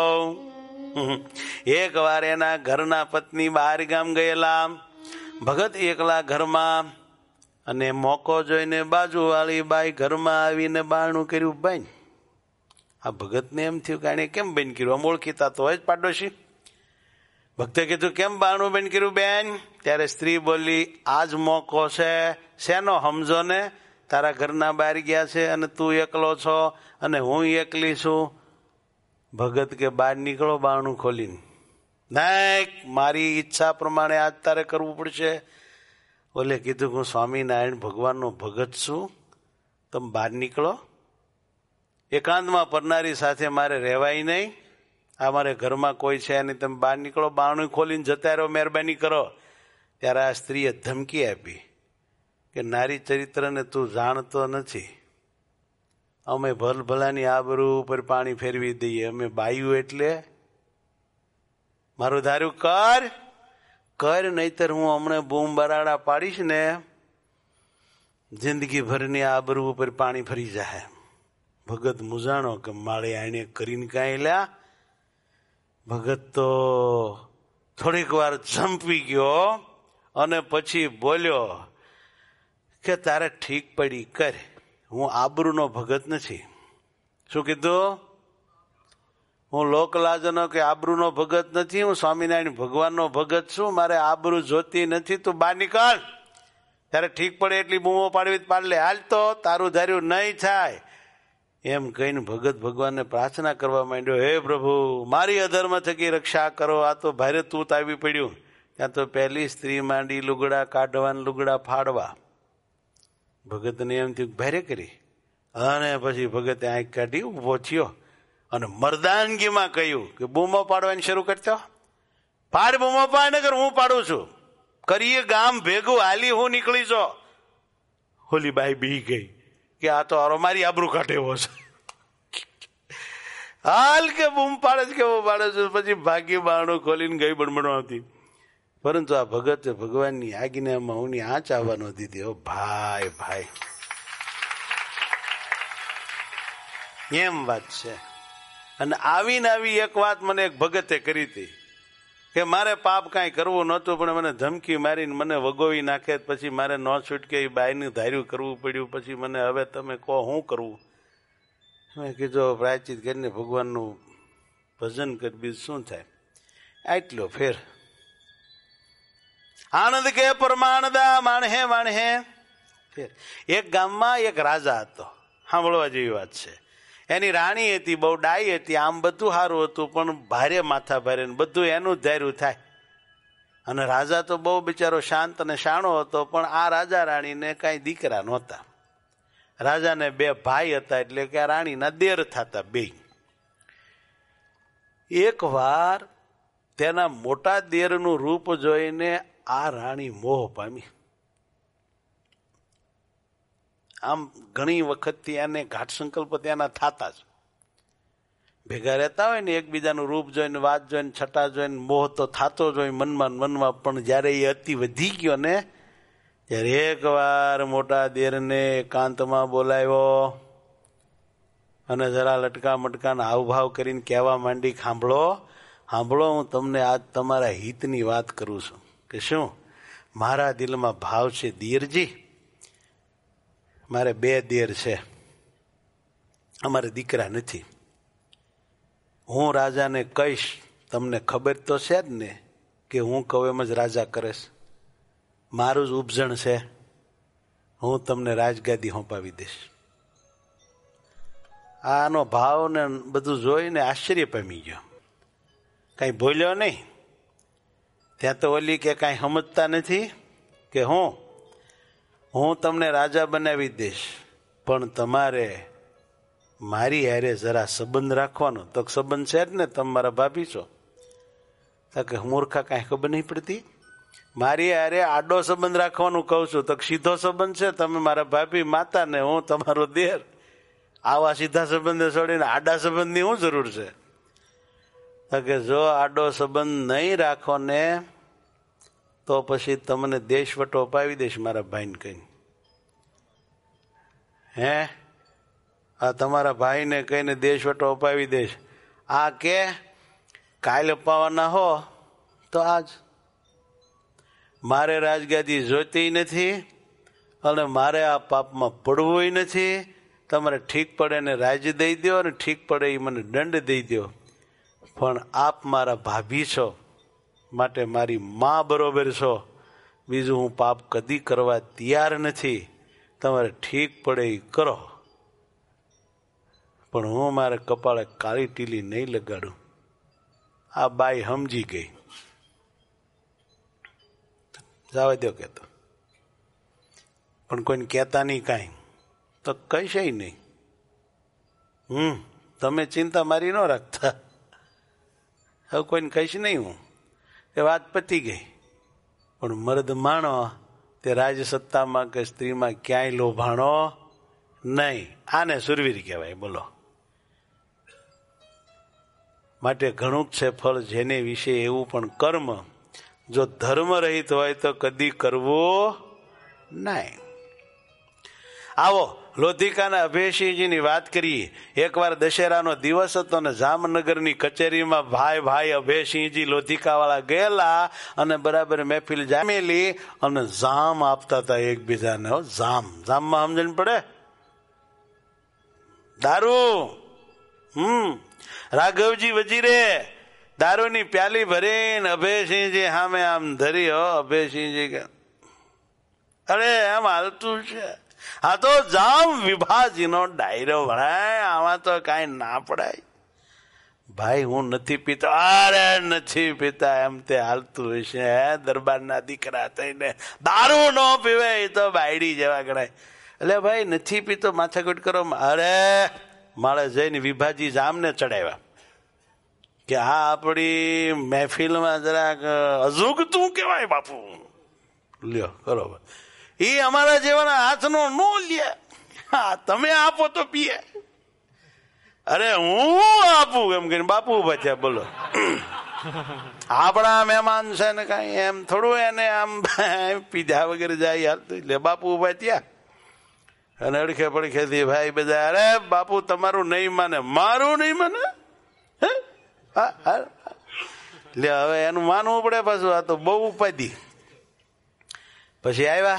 એક વાર એના ઘરના પત્ની બહાર ગામ ગયેલા. ભગત એકલા ઘરમાં, અને મોકો જોઈને બાજુવાળી બાઈ ઘરમાં આવીને બારણું કર્યું બંધ. આ ભગતને એમ થયું કે આને કેમ બંધ કર્યું? આમ ઓળખીતા તો હોય જ પાડોશી. ભક્તે કીધું કેમ બારણું બંધ કર્યું બેન? ત્યારે સ્ત્રી બોલી, આજ મોકો છે. શેનો? સમજો ને, તારા ઘરના બહાર ગયા છે અને તું એકલો છો અને હું એકલી છું. ભગત કે બહાર નીકળો બારણું ખોલીને. નહીં, મારી ઈચ્છા પ્રમાણે આજ તારે કરવું પડશે. ઓલે કીધું હું સ્વામિનારાયણ ભગવાનનો ભગત છું, તમે બહાર નીકળો. એકાંતમાં પરનારી સાથે મારે રહેવાય નહીં. અમારે ઘરમાં કોઈ છે નહીં, તમે બહાર નીકળો, બારણું ખોલીને જતા રહો, મહેરબાની કરો. ત્યારે આ સ્ત્રીએ ધમકી આપી કે નારી ચરિત્રને તું જાણતો નથી. અમે ભલભલાની આબરૂ ઉપર પાણી ફેરવી દઈએ. અમે બાયું એટલે મારું ધાર્યું કર, નહીતર હું હમણાં બૂમ બરાડા પાડીશ ને જિંદગી ભરની આબરૂ ઉપર પાણી ફરી જાય. ભગત મુજાણો કે માળે આને કરીને કાંઈ લ્યા. ભગત તો થોડીક વાર ઝંપી ગયો અને પછી બોલ્યો કે તારે ઠીક પડી કર, હું આબરૂનો ભગત નથી. શું કીધું? હું લોકલાજનો કે આબરૂનો ભગત નથી, હું સ્વામિનારાયણ ભગવાનનો ભગત છું. મારે આબરૂ જોતી નથી, તું બહાર નીકળ. ત્યારે ઠીક પડે એટલી બૂમો પાડવી પાડ લે. હાલ તો તારું ધાર્યું નહીં થાય. એમ કહીને ભગત ભગવાનને પ્રાર્થના કરવા માંડ્યો, હે પ્રભુ, મારી અધર્મ થકી રક્ષા કરો. આ તો ભારે તૂત આવી પડ્યું. ત્યાં તો પહેલી સ્ત્રી માંડી લુગડા કાઢવાના, લુગડા ફાડવા. ભગતને એમ થયું ભારે કરી, અને પછી ભગતે આંખ કાઢી ઉભો થયો અને મર્દાનગીમાં કહ્યું કે બૂમો પાડવાની શરૂ કરતો. પાડ, બૂમો પાડ, નગર હું પાડું છું. કરીએ ગામ ભેગું, હાલી હું નીકળી છો. હોલી બાઈ બી ગઈ કે આ તો મારી આબરૂ કાઢે એવો છે. હાલ કે બૂમ પાડે છે, કેવો પાડે છે. પછી ભાગી બારણું ખોલીને ગઈ બણબણો આવતી. પરંતુ આ ભગતે ભગવાનની આજ્ઞામાં હું આંચ આવવા ન દીધી. ઓ ભાઈ, એમ વાત છે. અને આવીને આવી એક વાત મને એક ભગતે કરી હતી કે મારે પાપ કાંઈ કરવું નહોતું, પણ મને ધમકી મારીને મને વગોવી નાખે, પછી મારે ન છૂટકે એ બાયનું ધાર્યું કરવું પડ્યું. પછી મને હવે તમે કહો શું કરવું? મેં કીધું પ્રાયચિત કરીને ભગવાનનું ભજન કરી, બીજું શું થાય? આટલો ફેર. આનંદ કે પરમાનંદા માણહે વાણહે ફેર. એક ગામમાં એક રાજા હતો. સાંભળવા જેવી વાત છે. એની રાણી હતી, બહુ ડાઈ હતી. આમ બધું સારું હતું, પણ ભારે માથા ભારે, બધું એનું ધાર્યું થાય. અને રાજા તો બહુ બિચારો શાંત અને શાણો હતો, પણ આ રાજા રાણીને કાંઈ દીકરા નહોતા. રાજાને 2 ભાઈ હતા, એટલે કે આ રાણીના દેર થતા 2. એક વાર તેના મોટા દેરનું રૂપ જોઈને આ રાણી મોહ પામી. આમ ઘણી વખતથી એને ઘાટ સંકલ્પ ત્યાંના થતા જ, ભેગા રહેતા હોય ને એકબીજાનું રૂપ જોઈને, વાત જોઈને, છટા જોઈને મોહ તો થતો જ હોય મનમાં. પણ જયારે એ અતિ વધી ગયો ને, ત્યારે એક વાર મોટા દેરને એકાંતમાં બોલાવ્યો અને જરા લટકા મટકાના હાવભાવ કરીને કહેવા માંડી, સાંભળો, હું તમને આજ તમારા હિતની વાત કરું છું. કે શું? મારા દિલમાં ભાવ છે દેરજી, મારે 2 દેર છે, અમારે દીકરા નથી. હું રાજાને કહીશ, તમને ખબર તો છે જ ને કે હું કહું એમ જ રાજા કરેશ, મારું જ ઉપજણ છે, હું તમને રાજગાદી સોંપાવી દઈશ. આનો ભાવ ને બધું જોઈને આશ્ચર્ય પામી ગયો, કઈ બોલ્યો નહીં. ત્યાં તો ઓલી કે કાંઈ સમજતા નથી કે હું તમને રાજા બનાવી દઈશ, પણ તમારે મારી હારે જરા સંબંધ રાખવાનો. તો સંબંધ છે જ ને, તમે મારા ભાભી છો. તો કે મૂર્ખા કાંઈ ખબર નહીં પડતી, મારી હારે આડો સંબંધ રાખવાનું કહું છું. તો સીધો સંબંધ છે, તમે મારા ભાભી માતા ને હું તમારો દેર. આવા સીધા સંબંધને છોડીને આડા સંબંધની શું જરૂર છે? તો કે જો આડો સંબંધ નહીં રાખો ને તો પછી તમને દેશવટો અપાવી દઈશ મારા ભાઈને કહીને. આ તમારા ભાઈને કહીને દેશવટો અપાવી દઈશ. આ કે કાલ અપાવવાના હો તો આજ. મારે રાજગાદી જોતી નથી અને મારે આ પાપમાં પડવું નથી. તમારે ઠીક પડે ને રાજ દઈ દો અને ઠીક પડે એ મને દંડ દઈ દો, પણ આપ મારા ભાભી છો માટે મારી મા બરોબર છો. બીજું હું પાપ કદી કરવા તૈયાર નથી. તમારે ઠીક પડે એ કરો, પણ હું મારે કપાળે કાળી ટીલી નહીં લગાડું. આ બાઈ સમજી ગઈ. જવા દો કહેતો, પણ કોઈને કહેતા નહીં કાંઈ. તો કહીશ નહીં. તમે ચિંતા મારી ન રાખતા, હવે કોઈને કહીશ નહીં હું. એ વાત પતી ગઈ. પણ મર્દ માણો તે રાજસત્તામાં કે સ્ત્રીમાં ક્યાંય લોભાણો નહીં. આને સુરવીર કહેવાય. બોલો. માટે ઘણું છે ફળ જેને વિશે એવું પણ કર્મ, જો ધર્મ રહિત હોય તો કદી કરવું નહીં. આવો લોધિકાના અભયસિંહજીની વાત કરીએ. એકવાર દશેરાનો દિવસ હતો ને જામનગરની કચેરીમાં ભાઈ અભયસિંહજી લોધિકાવાળા ગયેલા અને બરાબર મહેફિલ જામેલી અને જામ આપતા હતા એકબીજાને. જામમાં સમજણ પડે? દારૂ. રાઘવજી વજીરે દારૂની પ્યાલી ભરીને અભયસિંહજી સામે આમ ધરી. અભયસિંહજી કે અરે એમ હાલતું છે. આ તો જામ વિભાજીનો ડાયરો ભણાય, આમાં તો કાંઈ ના પડાય. ભાઈ હું નથી પીતો. અરે નથી પીતા એમ તે હાલતું હશે. દરબારના દીકરા થઈને દારૂ ન પીવે એ તો બાયડી જેવા ગણાય. એટલે ભાઈ નથી પીતો માથાકૂટ કરો. અરે મારે જઈને વિભાજી જામને ચડાવ્યા કે આ આપણી મહેફિલમાં જરાક અજુગતું કહેવાય બાપુ. લ્યો બરોબર. એ અમારા જેવાના હાથનો નો લે. તમે આપો તો પીએ. અરે હું આપું એમ કહીને બાપુ ઉભા થયા. બોલો. આપણા મહેમાન છે ને કઈ એમ થોડું એને આમ પીધા વગેરે જાય હાલતું. એટલે બાપુ ઉભા થયા અને અડખે પડખે થી ભાઈ બધા અરે બાપુ તમારું નહીં માને, મારું નહીં માને. લે હવે એનું માનવું પડે પાછું. આ તો બહુ ઉપાધી. પછી આવ્યા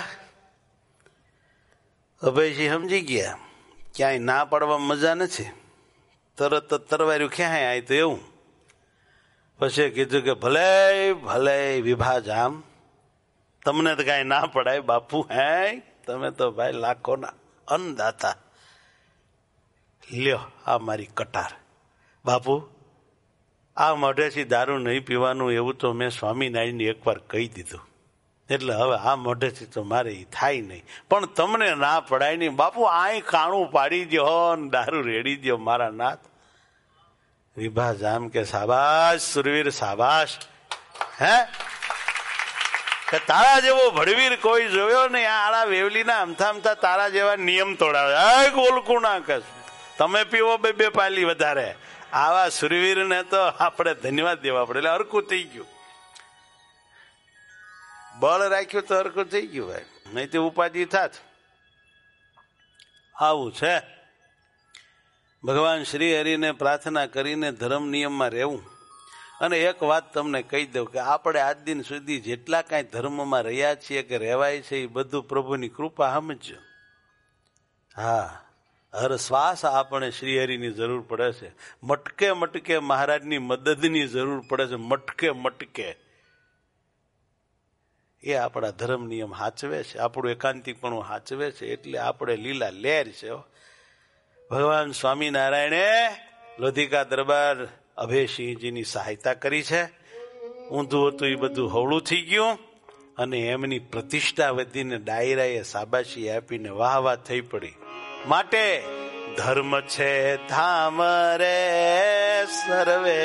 અભયસિંહ સમજી ગયા ક્યાંય ના પાડવા મજા નથી. તરત જ તરવાર્યું ક્યાંય આય તો એવું. પછી કીધું કે ભલે વિભા જામ, તમને તો કાંઈ ના પડાય બાપુ. તમે તો ભાઈ લાખોના અન્નદાતા. લ્યો આ મારી કટાર. બાપુ આ મોઢેથી દારૂ નહીં પીવાનું એવું તો મેં સ્વામિનારાયણને એકવાર કહી દીધું, એટલે હવે આ મોઢેથી તો મારે એ થાય નહીં. પણ તમને ના પડાય નહીં બાપુ, આય કાણું પાડી દો ને દારૂ રેડી દો મારા નાથ. વિભા જામ કે શાબાશ સુરવીર શાબાશ, હે કે તારા જેવો ભડવીર કોઈ જોયો નહીં. આળા વેવલીના અમથા અમથા તારા જેવા નિયમ તોડાવે. ગોલકું ના કસ, તમે પીવો બે પાલી વધારે. આવા સુરવીર ને તો આપણે ધન્યવાદ દેવા પડે. એટલે હરકું થઈ ગયું, બળ રાખ્યું તો હરકું થઈ ગયું ભાઈ, નહીં તો ઉપાધિ થાત. આવું છે. ભગવાન શ્રી હરિને પ્રાર્થના કરીને ધર્મ નિયમમાં રહેવું. અને એક વાત તમને કહી દઉં કે આપણે આજ દિન સુધી જેટલા કાંઈ ધર્મમાં રહ્યા છીએ કે રહેવાય છે એ બધું પ્રભુની કૃપા સમજો. હા, હર શ્વાસ આપણે શ્રીહરિની જરૂર પડે છે. મટકે મટકે મહારાજની મદદની જરૂર પડે છે. મટકે મટકે એ આપણા ધર્મ નિયમ સાચવે છે, આપણું એકાંતિકપણું સાચવે છે. એટલે આપણે લીલા લહેર છે. ભગવાન સ્વામિનારાયણે લોધિકા દરબાર અભયસિંહજીની સહાયતા કરી છે. ઊંધું હતું એ બધું હવળું થઈ ગયું અને એમની પ્રતિષ્ઠા વધીને ડાયરાએ શાબાશી આપીને વાહ વાહ થઈ પડી. માટે ધર્મ છે ધામ રે સર્વે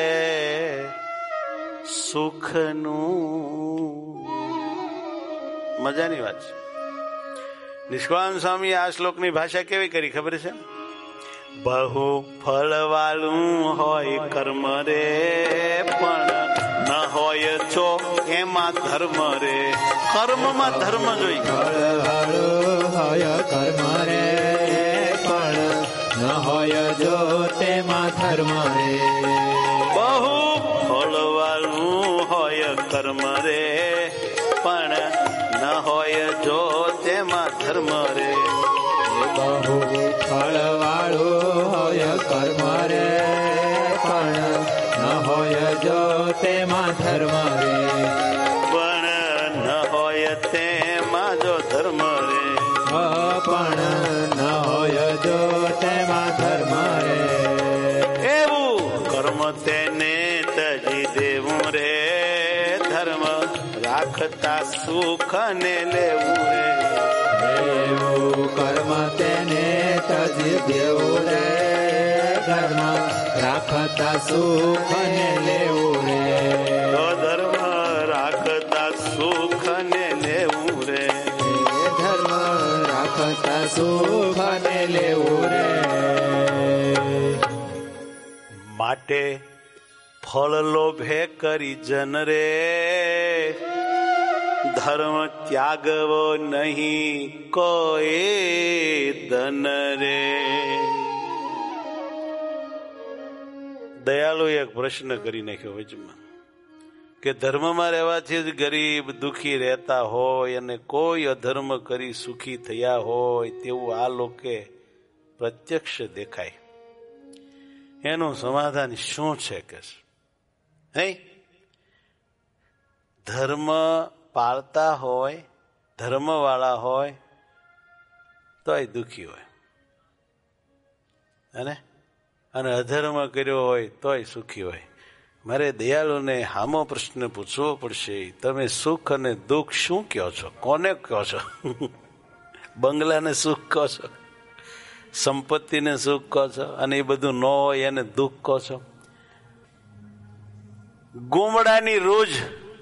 સુખનું. મજાની વાત છે. નિષ્કામ સ્વામી આ શ્લોકની ભાષા કેવી કરી ખબર છે? બહુ ફળવાળું હોય કર્મ રે પણ ન હોય છો એમાં ધર્મ રે. કર્મમાં ધર્મ જોઈ. ફળવાળું હોય કર્મ રે પણ ન હોય જો તેમાં ધર્મ રે. બહુ ફળવાળું હોય કર્મ રે પણ ન હોય જો તેમાં ધર્મ રે. બહુ ફળવાળું હોય કર્મ રે પણ ન હોય જો તેમાં ધર્મ રે. પણ ન હોય તેમાં જો ધર્મ રે. પણ ન હોય જો તેમાં ધર્મ રે. એવું કર્મ તેને તજી દેવું રે. ધર્મ રાખતા સુખ ને લેવું રે. એવું કર્મ તેને તજી દેવું રે. ધર્મ રાખતા સુખ ને લેવું રે. ધર્મ રાખતા સુખ ને લેવું રે. ધર્મ રાખતા સુખ ને લેવું રે. માટે ફળ લોભે કરી જન રે. ધર્મ ત્યાગવો નહીં કોઈ ધન રે. દયાળુ એક પ્રશ્ન કરી નાખ્યો વચમાં કે ધર્મમાં રહેવાથી જ ગરીબ દુખી રહેતા હોય અને કોઈ અધર્મ કરી સુખી થયા હોય તેવું આ લોકે પ્રત્યક્ષ દેખાય. એનું સમાધાન શું છે કે હે ધર્મ પાળતા હોય, ધર્મવાળા હોય તોય દુખી હોય અને અધર્મ કર્યો હોય તોય સુખી હોય. મારે દયાળુને હામો પ્રશ્ન પૂછવો પડશે, તમે સુખ અને દુઃખ શું કહો છો? કોને કહો છો? બંગલાને સુખ કહો છો, સંપત્તિને સુખ કહો છો, અને એ બધું ન હોય એને દુઃખ કહો છો? ગુમડાની રોજ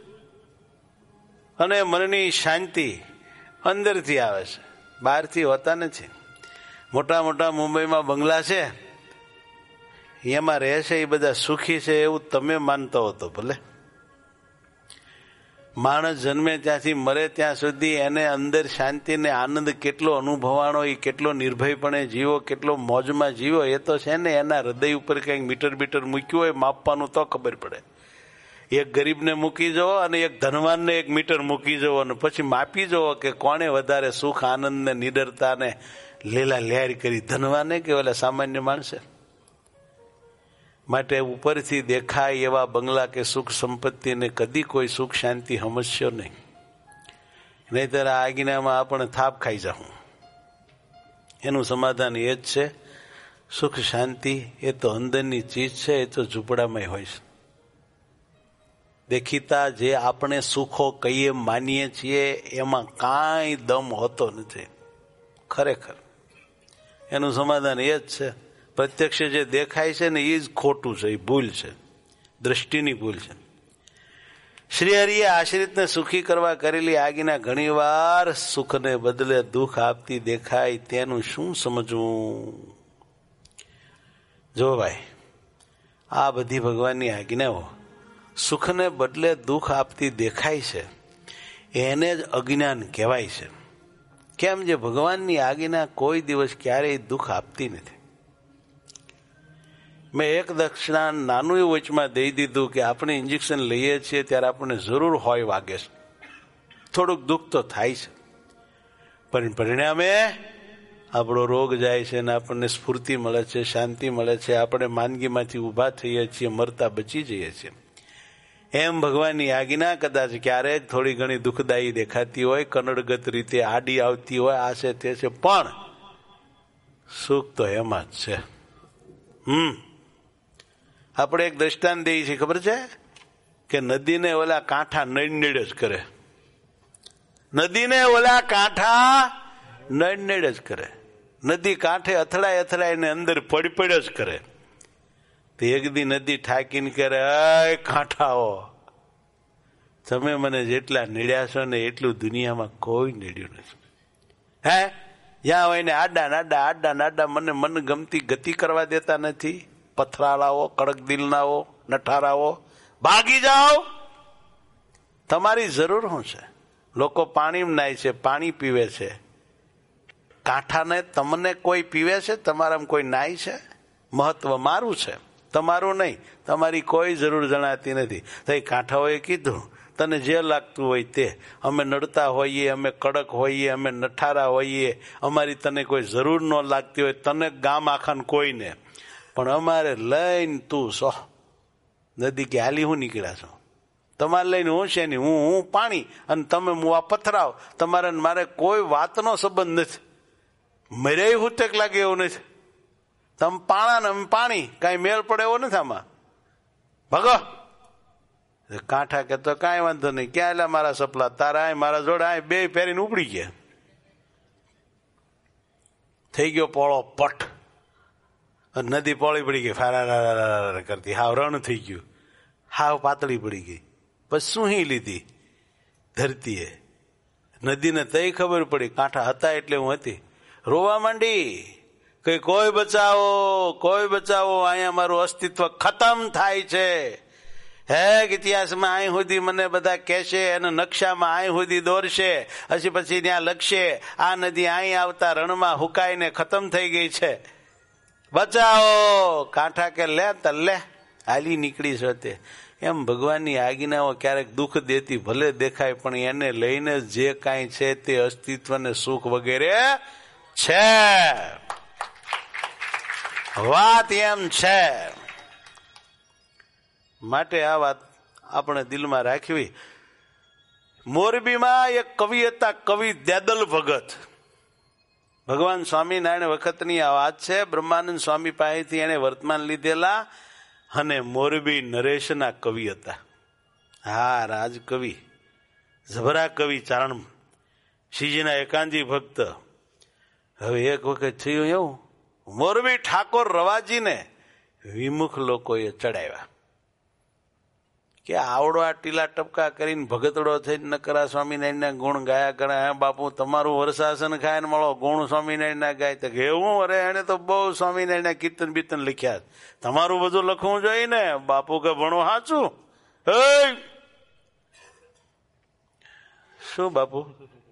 અને મનની શાંતિ અંદરથી આવે છે, બહારથી હોતા નથી. મોટા મોટા મુંબઈમાં બંગલા છે, એમાં રહે છે એ બધા સુખી છે એવું તમે માનતો હતો. ભલે માણસ જન્મે ત્યાંથી મરે ત્યાં સુધી એને અંદર શાંતિ ને આનંદ કેટલો અનુભવાણો, એ કેટલો નિર્ભયપણે જીવો, કેટલો મોજમાં જીવો, એ તો છે ને એના હૃદય ઉપર કંઈક મીટર મૂક્યું હોય માપવાનું તો ખબર પડે. એક ગરીબને મૂકી જવો અને એક ધનવાનને એક મીટર મૂકી જવો અને પછી માપી જવો કે કોણે વધારે સુખ આનંદ ને નિડરતા ને લીલા લહેર કરી, ધનવાને કે ઓલા સામાન્ય માણસે? માટે ઉપરથી દેખાય એવા બંગલા કે સુખ સંપત્તિને કદી કોઈ સુખ શાંતિ સમજશો નહીં, નહીતર આ આજ્ઞામાં આપણે થાપ ખાઈ જાઉં. એનું સમાધાન એ જ છે, સુખ શાંતિ એ તો અંદરની ચીજ છે, એ તો ઝૂંપડામાં હોય છે. દેખીતા જે આપણે સુખો કહીએ માનીએ છીએ એમાં કાંઈ દમ હોતો નથી. ખરેખર એનું સમાધાન એ જ છે. પ્રત્યક્ષ જે દેખાય છે ને એ જ ખોટું છે, એ ભૂલ છે, દ્રષ્ટિની ભૂલ છે. શ્રી હરિએ આશ્રિતને સુખી કરવા કરેલી આજ્ઞા ઘણી વાર સુખને બદલે દુઃખ આપતી દેખાય, તેનું શું સમજવું? જો ભાઈ, આ બધી ભગવાનની આજ્ઞાઓ સુખને બદલે દુઃખ આપતી દેખાય છે, એને જ અજ્ઞાન કહેવાય છે. કેમ? જે ભગવાનની આજ્ઞા કોઈ દિવસ ક્યારેય દુઃખ આપતી નથી. મેં એક દક્ષિણા નાનું એવું વચમાં દઈ દીધું કે આપણે ઇન્જેક્શન લઈએ છીએ ત્યારે આપણને જરૂર હોય વાગે છે, થોડુંક દુઃખ તો થાય છે, પણ પરિણામે આપણો રોગ જાય છે અને આપણને સ્ફૂર્તિ મળે છે, શાંતિ મળે છે, આપણે માંદગીમાંથી ઊભા થઈએ છીએ, મરતા બચી જઈએ છીએ. એમ ભગવાનની આજ્ઞા કદાચ ક્યારેક થોડી ઘણી દુઃખદાયી દેખાતી હોય, કનડગત રીતે આડી આવતી હોય, આ છે તે છે, પણ સુખ તો એમાં જ છે. આપણે એક દ્રષ્ટાંત દઈએ છીએ, ખબર છે કે નદીને ઓલા કાંઠા નડ જ કરે, નદીને ઓલા કાંઠા નડ જ કરે, નદી કાંઠે અથડાય અથડાય ને અંદર પડ જ કરે. તો એક દી નદી ઠાકીને કરે, અય કાંઠાઓ, તમે મને જેટલા નડ્યા છો ને એટલું દુનિયામાં કોઈ નડ્યું નથી. હે, જ્યાં હોય ને આડા નાડા આડા નાડા મને મન ગમતી ગતિ કરવા દેતા નથી. પથરાળાઓ, કડક દિલનાઓ, નઠારાઓ, ભાગી જાઓ. તમારી જરૂર શું છે? લોકો પાણી નાય છે, પાણી પીવે છે, કાંઠાને તમને કોઈ પીવે છે? તમારામાં કોઈ નાય છે? મહત્વ મારું છે, તમારું નહીં. તમારી કોઈ જરૂર જણાતી નથી. તો એ કાંઠાઓએ કીધું, તને જે લાગતું હોય તે. અમે નડતા હોઈએ, અમે કડક હોઈએ, અમે નઠારા હોઈએ, અમારી તને કોઈ જરૂર ન લાગતી હોય, તને ગામ આખાને કોઈને, પણ અમારે લઈને તું સો નદી કે હાલી હું નીકળ્યા છો? તમારે લઈને હું છે નહીં, હું પાણી અને તમે મુવા પથરાવ. તમારે મારે કોઈ વાતનો સંબંધ નથી. મરે હું તેક લાગે એવું નથી. તમે પાણા ને અમે પાણી, કઈ મેળ પડે એવો નથી આમાં. ભગો કાંઠા કે તો કાંઈ વાંધો નહીં, ક્યાં એટલે મારા સપલા, તારા આય મારા જોડે આય, બે પહેરીને ઉપડી ગયા. થઈ ગયો પોળો પટ, નદી પોળી પડી ગઈ, ફારા કરતી, હાવ રણ થઈ ગયું, હાવ પાતળી પડી ગઈ. પછી સૂહી લીધી ધરતીએ. નદીને તઈ ખબર પડી કાંઠા હતા એટલે હું હતી. રોવા માંડી, કઈ કોઈ બચાવો, કોઈ બચાવો, અહીંયા મારું અસ્તિત્વ ખતમ થાય છે. હે ઇતિહાસમાં અહીં સુધી મને બધા કહેશે અને નકશામાં અહીં સુધી દોરશે, પછી ત્યાં લખશે આ નદી અહીં આવતા રણમાં હુકાઈને ખતમ થઈ ગઈ છે, બચાવો. કાંઠા કે લે તો લે, હાલી નીકળી છે તે. એમ ભગવાનની આજ્ઞાઓ ક્યારેક દુઃખ દેતી ભલે દેખાય, પણ એને લઈને જે કાંઈ છે તે અસ્તિત્વને સુખ વગેરે છે. વાત એમ છે. માટે આ વાત આપણે દિલમાં રાખવી. મોરબીમાં એક કવિ હતા, કવિ દેદલ ભગત. ભગવાન સ્વામિનારાયણ વખતની આ વાત છે. બ્રહ્માનંદ સ્વામી પાસેથી એને વર્તમાન લીધેલા અને મોરબી નરેશના કવિ હતા. હા, રાજકવિ, જબરા કવિ, ચારણ શ્રીજીના એકાંજી ભક્ત. હવે એક વખત થયું એવું, મોરબી ઠાકોર રવાજીને વિમુખ લોકોએ ચડાવ્યા કે આવડો આ ટીલા ટપકા કરીને ભગતડો થઈને નકરા સ્વામિનારાયણના ગુણ ગાયા કરે. હે બાપુ, તમારું વર્ષાસન ખાય ને મળો ગુણ સ્વામિનારાયણના ગાય. તો એવું, અરે એને તો બહુ સ્વામિનારાયણના કીર્તન બીર્તન લખ્યા, તમારું બધું લખવું જોઈએ ને. બાપુ કે ભણો સાચું. શું બાપુ,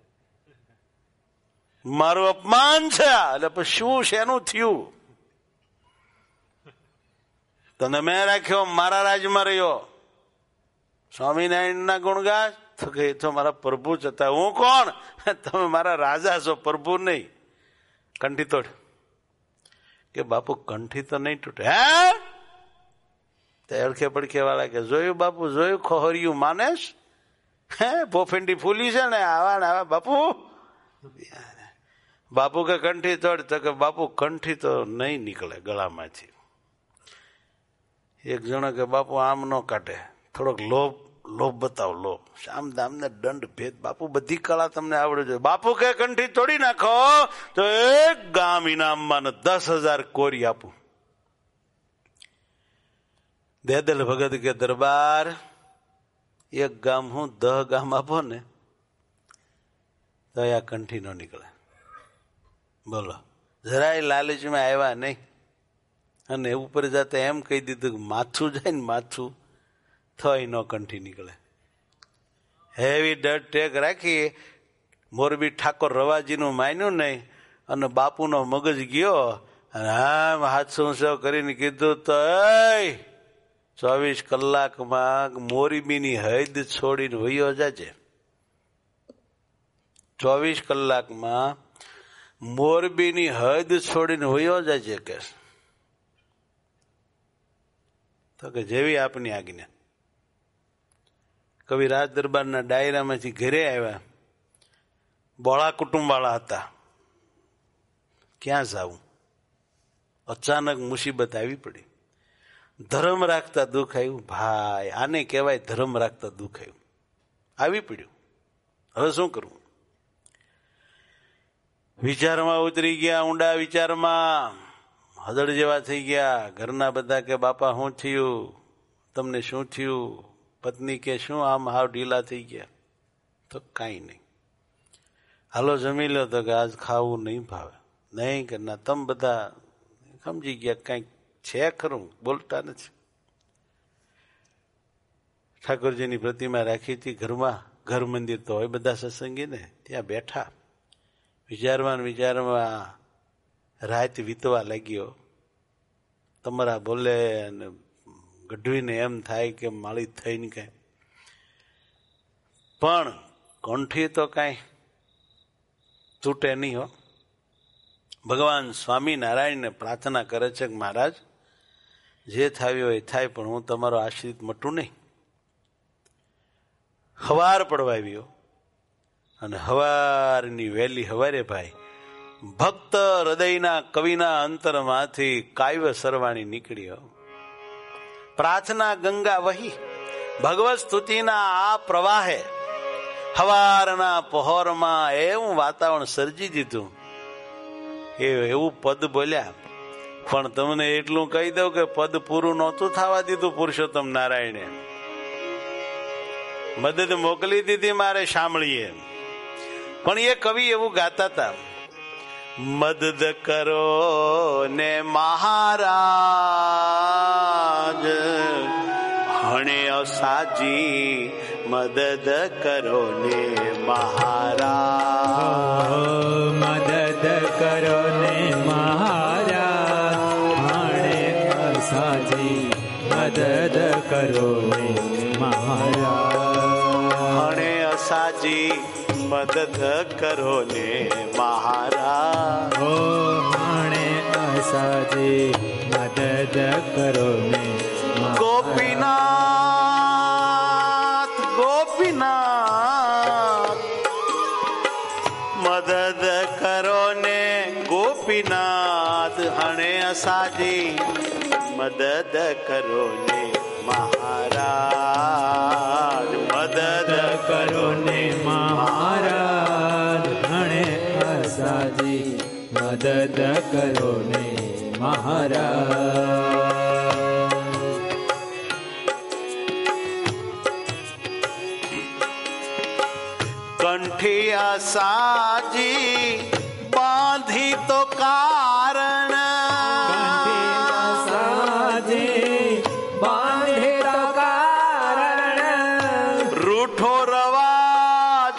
મારું અપમાન છે એટલે પછી શું શેનું થયું? તને મેં રાખ્યો, મારા રાજમાં રહ્યો, સ્વામિનારાયણના ગુણ ગા. તો કે તો મારા પ્રભુ જ હતા. હું કોણ? તમે મારા રાજા છો, પ્રભુ નહીં. કંઠી તોડ. કે બાપુ કંઠી તો નહીં તૂટે. હે તે અડખે પડખે વાળા કે જોયું બાપુ, જોયું, ખોહરિયું માનેશ? હે પોફેન્ડી ફૂલી છે ને આવા ને આવા. બાપુ બાપુ કે કંઠી તોડ. તો કે બાપુ કંઠી તો નહીં નીકળે ગળામાંથી. એક જણો કે બાપુ આમ ન કાઢે, થોડોક લોભ લોભ બતાવો, લોભ. શામ દામ ને દંડ ભેદ, બાપુ બધી કળા તમને આવડે છે. બાપુ કે કંઠી તોડી નાખો તો એક ગામ ઇનામમાં 10,000 કોરી આપું. દેદલ ભગત કે દરબાર, એક ગામ હું 10 ગામ આપો ને તો આ કંઠી નો નીકળે. બોલો, જરાય લાલચમાં આવ્યા નહીં. અને ઉપર જતા એમ કહી દીધું કે માથું જાય ને માથું થઈ નો કંઠી નીકળે. હેવી ડર ટેક રાખી મોરબી ઠાકોર રવાજીનું માન્યું નહીં અને બાપુનો મગજ ગયો અને આમ હાથ સૌ કરીને કીધું તો 24 કલાકમાં મોરબીની હદ છોડીને વયો જાજે. 24 કલાકમાં મોરબીની હદ છોડીને વયો જાજે કે. તો કે જેવી આપની આજ્ઞા. કવિ રાજ દરબારના ડાયરામાંથી ઘરે આવ્યા. બોળા કુટુંબ વાળા હતા. ક્યાં જાવું? અચાનક મુસીબત આવી પડી. ધર્મ રાખતા દુઃખ આવ્યું. ભાઈ, આને કહેવાય ધર્મ રાખતા દુઃખ આવ્યું. આવી પડ્યું. હવે શું કરવું? વિચારમાં ઉતરી ગયા, ઊંડા વિચારમાં હદડ જેવા થઈ ગયા. ઘરના બધા કે બાપા શું થયું, તમને શું થયું? પત્ની કે શું આમ હાવ ઢીલા થઈ ગયા? તો કાંઈ નહીં, હાલો જમી લો. તો કે આજ ખાવું નહીં ભાવે. નહીં કે ના, તમે બધા સમજી ગયા કંઈક છે ખરું, બોલતા નથી. ઠાકોરજીની પ્રતિમા રાખી હતી ઘરમાં. ઘર મંદિર તો હોય બધા સત્સંગી ને, ત્યાં બેઠા વિચારમાં રાત વીતવા લાગ્યો. તમારા બોલે અને ગઢવીને એમ થાય કે માળી થઈને કઈ, પણ કંઠી તો કાંઈ તૂટે નહીં હો. ભગવાન સ્વામિનારાયણને પ્રાર્થના કરે છે કે મહારાજ જે થાવ્યો એ થાય, પણ હું તમારો આશ્રિત મટું નહીં. હવાર પડવા આવ્યો અને હવારની વહેલી હવારે ભાઈ ભક્ત હૃદયના કવિના અંતરમાંથી કાવ્ય સરવાણી નીકળ્યો. પ્રાર્થના ગંગા વહી ભગવત સ્તુતિના આ પ્રવાહે હવારના પહોરમાં એવું વાતાવરણ સર્જી દીધું. એવું પદ બોલ્યા. પણ તમને એટલું કહી દઉં કે પદ પૂરું નહોતું થવા દીધું પુરુષોત્તમ નારાયણે. મદદ મોકલી દીધી મારે સાંભળીએ. પણ એ કવિ એવું ગાતા હતા, મદદ કરો ને મહારાજ હણે સાજી, મદદ કરો ને મહારાજ. મદદ કરો ને મહારાજ હણે સાજી, મદદ કરો ને મહારાજ. હણે સાજી મદદ કરો ને મહારાજ. હણે સાજી મદદ કરો ને ગોપીનાથ. ગોપીનાથ મદદ કરો ને ગોપીનાથ. હણે સાજી મદદ કરો ને મહારાજ. મદદ કરો ને મહારાજ હણે સાજી, મદદ કરો ને મહારાજ. કંઠિયા સાજી બાંધી તો કારણ, સાજી બાંધે તો કારણ. રૂઠો રવા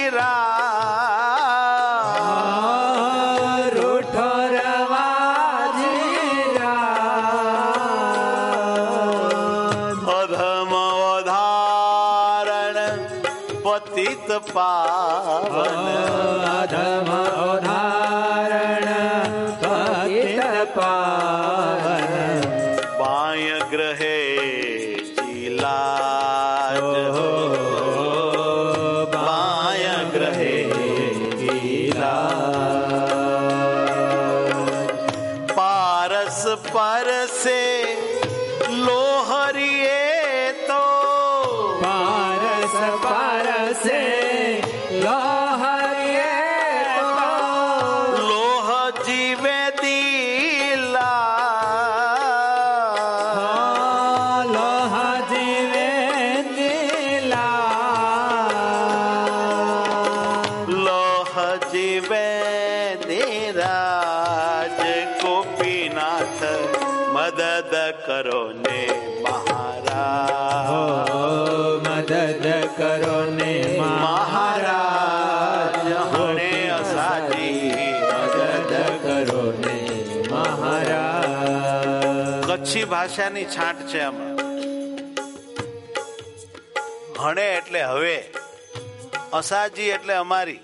જીરા, રૂઠો રવા જીરા. અધમ વધારણ પતિત પાવન. અધમ ઉદાહરણ પતિત પાવન. By ગ્રહે ચીલાજ, by ગ્રહે ચીલાજ. પારસ પરસે લોહરીએ તો, પારસ ગોપીનાથ મદદ કરો ને મહારાજ, મદદ કરો ને મહારાજ, હણે અસાજી મદદ કરો ને મહારાજ. કચ્છી ભાષાની છાંટ છે આમાં. હણે એટલે હવે, અસાજી એટલે અમારી.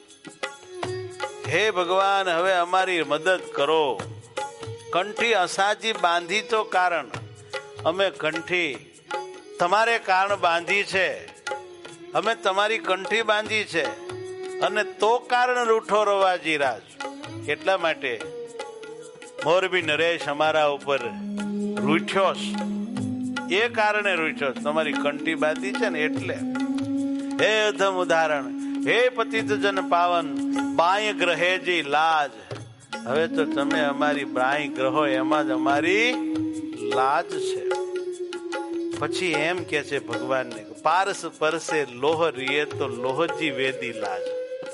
હે ભગવાન, હવે અમારી મદદ કરો. કંઠી અસાજી બાંધી તો કારણ, અમે કંઠી તમારે કારણ બાંધી છે, અમે તમારી કંઠી બાંધી છે, અને તો કારણ રૂઠો રવાજી રાજ. એટલા માટે મોરબી નરેશ અમારા ઉપર રૂઠ્યો, એ કારણે રૂઠ્યો, તમારી કંઠી બાંધી છે ને એટલે. હે અધમ ઉદાહરણ, હે પતિત જન પાવન, બાય ગ્રહેજી લાજ. હવે તો તમે અમારી બાય ગ્રહો, એમાં જ અમારી લાજ છે. પછી એમ કે છે ભગવાનને, પારસ પરસે લોહ રીએ તો લોહજી વેદી લાજ.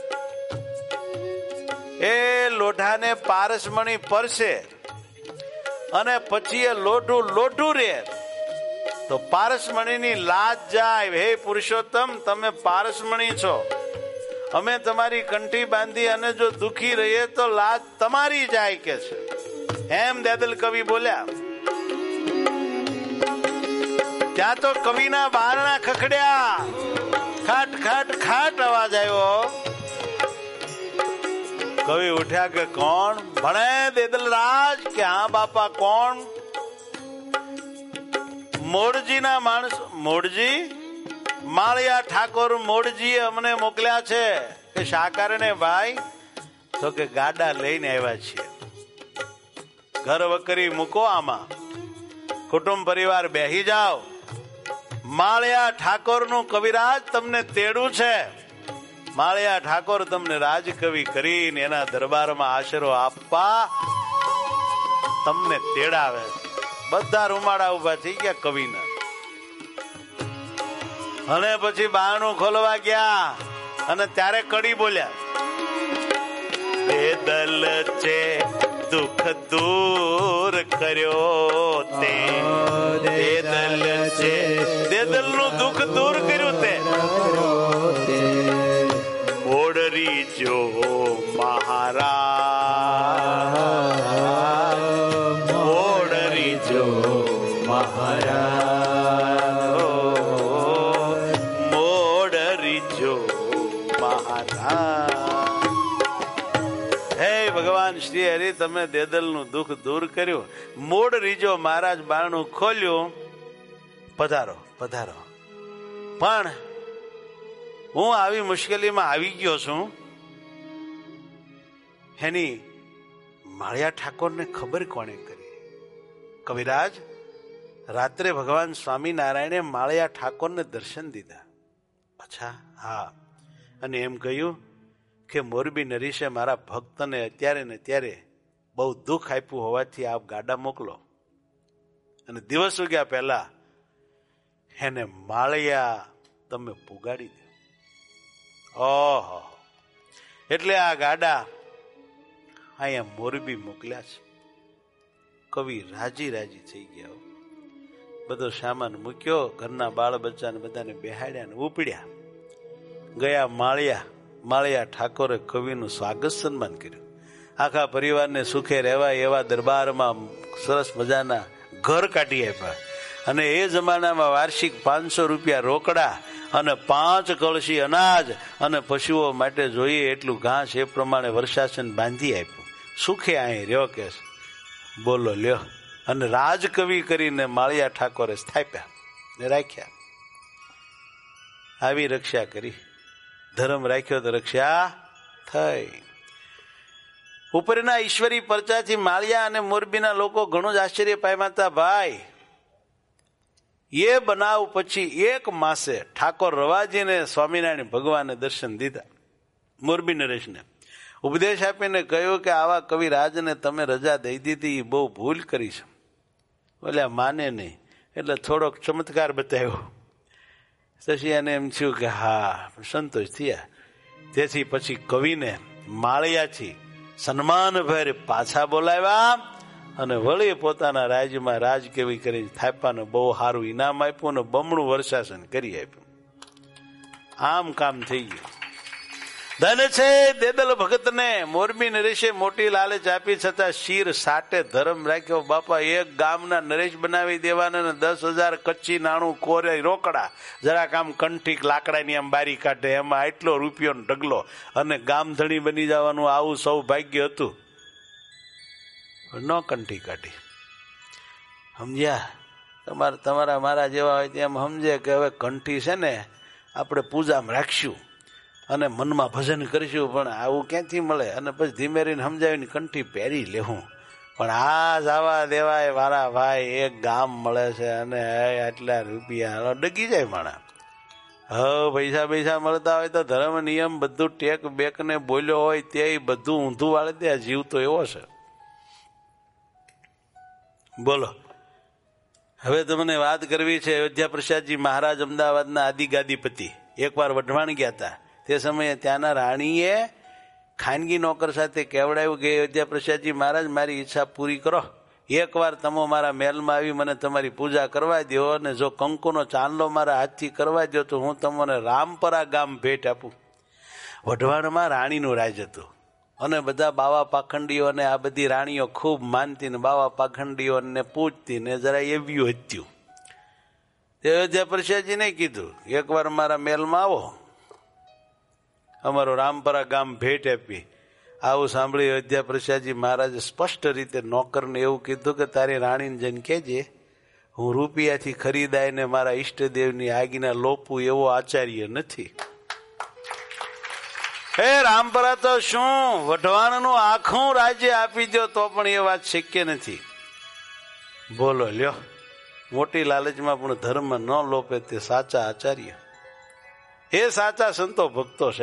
એ લોઢાને પારસમણી પરસે અને પછી એ લોઢું લોઢું રે તો પારસમણીની લાજ જાય. હે પુરુષોત્તમ, તમે પારસમણી છો, અમે તમારી કંઠી બાંધી અને જો દુખી રહીએ તો લાજ તમારી જાય કે છે. એમ દેદલ કવિ બોલ્યા. ત્યાં તો કવિના બારણા ખખડ્યા, ખાટ ખાટ ખાટ અવાજ આવ્યો. કવિ ઉઠ્યા કે કોણ ભણે દેદલ રાજ? કે હા બાપા. કોણ? મોડજી ના માણસ. મોડજી? માળિયા ઠાકોર મોડજી અમને મોકલ્યા છે. કે શા કારણે ભાઈ? તો કે ગાડા લઈને આવ્યા છીએ, ઘર વકરી મૂકો, આમાં કુટુંબ પરિવાર બેહી જાઓ. માળિયા ઠાકોર નું કવિરાજ તમને તેડું છે. માળિયા ઠાકોર તમને રાજકવિ કરીને એના દરબારમાં આશરો આપવા તમને તેડાવે. બધા રૂમાડા ઉભા થઈ ગયા કવિના. અને પછી બારણું ખોલવા ગયા અને ત્યારે કડી બોલ્યા. દેદલ છે દુઃખ દૂર કર્યો તે, દેદલ છે, દેદલ નું દુઃખ દૂર કર્યું તે. મોડરી જો મહારાજ, મોડરી જો મહારાજ, મોડરી જો મહારાજ. હે ભગવાન શ્રી હરિ, તમે દેદલ નું દુઃખ દૂર કર્યું. મોડ રીજો મહારાજ બારણું ખોલ્યું. પધારો પધારો. પણ હું આવી મુશ્કેલીમાં આવી ગયો છું, એની માળિયા ઠાકોરને ખબર કોણે કરી? કવિરાજ, રાત્રે ભગવાન સ્વામિનારાયણે માળિયા ઠાકોરને દર્શન દીધા. અચ્છા? હા. અને એમ કહ્યું કે મોરબી નરીશે મારા ભક્તને અત્યારે ને ત્યારે બહુ દુઃખ આપ્યું હોવાથી આપ ગાડા મોકલો અને દિવસ ઉગ્યા પહેલા એને માળિયા તમે પુગાડી દો. ઓહો! એટલે આ ગાડા અહીંયા મોરબી મોકલ્યા છે. કવિ રાજી રાજી થઈ ગયા. બધો સામાન મૂક્યો, ઘરના બાળ બચ્ચાને બધાને બેહાડ્યા ને ઉપડ્યા ગયા માળિયા. માળિયા ઠાકોરે કવિનું સ્વાગત સન્માન કર્યું. આખા પરિવારને સુખે રહેવાય એવા દરબારમાં સરસ મજાના ઘર કાઢી આપ્યા. અને એ જમાનામાં વાર્ષિક 500 રૂપિયા રોકડા અને 5 કળશી અનાજ અને પશુઓ માટે જોઈએ એટલું ઘાસ એ પ્રમાણે વર્ષાસન બાંધી આપ્યું. સુખે અહીં રહ્યો કે બોલો લ્યો. અને રાજકવિ કરીને માળિયા ઠાકોરે સ્થાપ્યા ને રાખ્યા. આવી રક્ષા કરી. ધર્મ રાખ્યો તો રક્ષા થઈ. ઉપરના ઈશ્વરી પરચાથી માળિયા અને મોરબીના લોકો ઘણું જ આશ્ચર્ય પામ્યા હતા. ભાઈ, એ બનાવ પછી 1 માસે ઠાકોર રવાજીને સ્વામિનારાયણ ભગવાને દર્શન દીધા. મોરબી નરેશને ઉપદેશ આપીને કહ્યું કે આવા કવિરાજને તમે રજા દઈ દીધી, એ બહુ ભૂલ કરી છે. બોલ્યા માને નહીં. એટલે થોડોક ચમત્કાર બતાવ્યો. પછી એને એમ થયું કે હા, સંતોષ થયા. તેથી પછી કવિને માળિયાથી સન્માનભેર પાછા બોલાવ્યા અને વળી પોતાના રાજ્યમાં રાજ કેવી કરી થાપાને બહુ સારું ઇનામ આપ્યું અને બમણું વર્ષાસન કરી આપ્યું. આમ કામ થઈ ગયું. ધન છે દેદલ ભગતને મોરબી નરેશે મોટી લાલચ આપી છતાં શીર સાટે ધર્મ રાખ્યો. બાપા એક ગામના નરેશ બનાવી દેવાના ને 10,000 કચ્છી નાણું કોરે રોકડા જરાક આમ કંઠીક લાકડાની આમ બારી કાઢે એમાં આટલો રૂપિયોનો ઢગલો અને ગામધણી બની જવાનું આવું સૌભાગ્ય હતું. ન કંઠી કાઢી. સમજ્યા? તમારા મારા જેવા હોય તેમ સમજે કે હવે કંઠી છે ને આપણે પૂજામાં રાખશું અને મનમાં ભજન કરીશું, પણ આવું ક્યાંથી મળે? અને પછી ધીમે રહીને સમજાવીને કંઠી પહેરી લેવું. પણ આ જવા દેવાય મારા ભાઈ, એક ગામ મળે છે અને આટલા રૂપિયા ડગી જાય માણા. પૈસા મળતા હોય તો ધર્મ નિયમ બધું ટેક બેક ને બોલ્યો હોય તે બધું ઊંધું વાળી દે. જીવ તો એવો છે. બોલો, હવે તમને વાત કરવી છે. અયોધ્યા પ્રસાદજી મહારાજ અમદાવાદના આદિગાદીપતિ એકવાર વઢવાણ ગયા હતા. તે સમયે ત્યાંના રાણીએ ખાનગી નોકર સાથે કહેવડાવ્યું કે અયોધ્યા પ્રસાદજી મહારાજ, મારી ઈચ્છા પૂરી કરો. એકવાર તમે મારા મહેલમાં આવી મને તમારી પૂજા કરવા દો અને જો કંકુનો ચાંદલો મારા હાથથી કરવા દો તો હું તમને રામપરા ગામ ભેટ આપું. વઢવાણમાં રાણીનું રાજ હતું અને બધા બાવા પાખંડીઓ અને આ બધી રાણીઓ ખૂબ માનતી ને બાવા પાખંડીઓને પૂજતી ને જરા એવ્યું હતું. અયોધ્યા પ્રસાદજીને કીધું એકવાર મારા મહેલમાં આવો, અમારો રામપરા ગામ ભેટ આપી. આવું સાંભળી અયોધ્યા પ્રસાદજી મહારાજે સ્પષ્ટ રીતે નોકરને એવું કીધું કે તારી રાણીને જઈને કહેજે હું રૂપિયાથી ખરીદાય ને મારા ઈષ્ટદેવની આગીના લોપું એવો આચાર્ય નથી. હે રામપરા તો શું વઢવાણનું આખું રાજ્ય આપી દો તો પણ એ વાત શક્ય નથી. બોલો લ્યો, મોટી લાલચમાં પણ ધર્મ ન લોપે તે સાચા આચાર્ય, એ સાચા સંતો ભક્તો છે.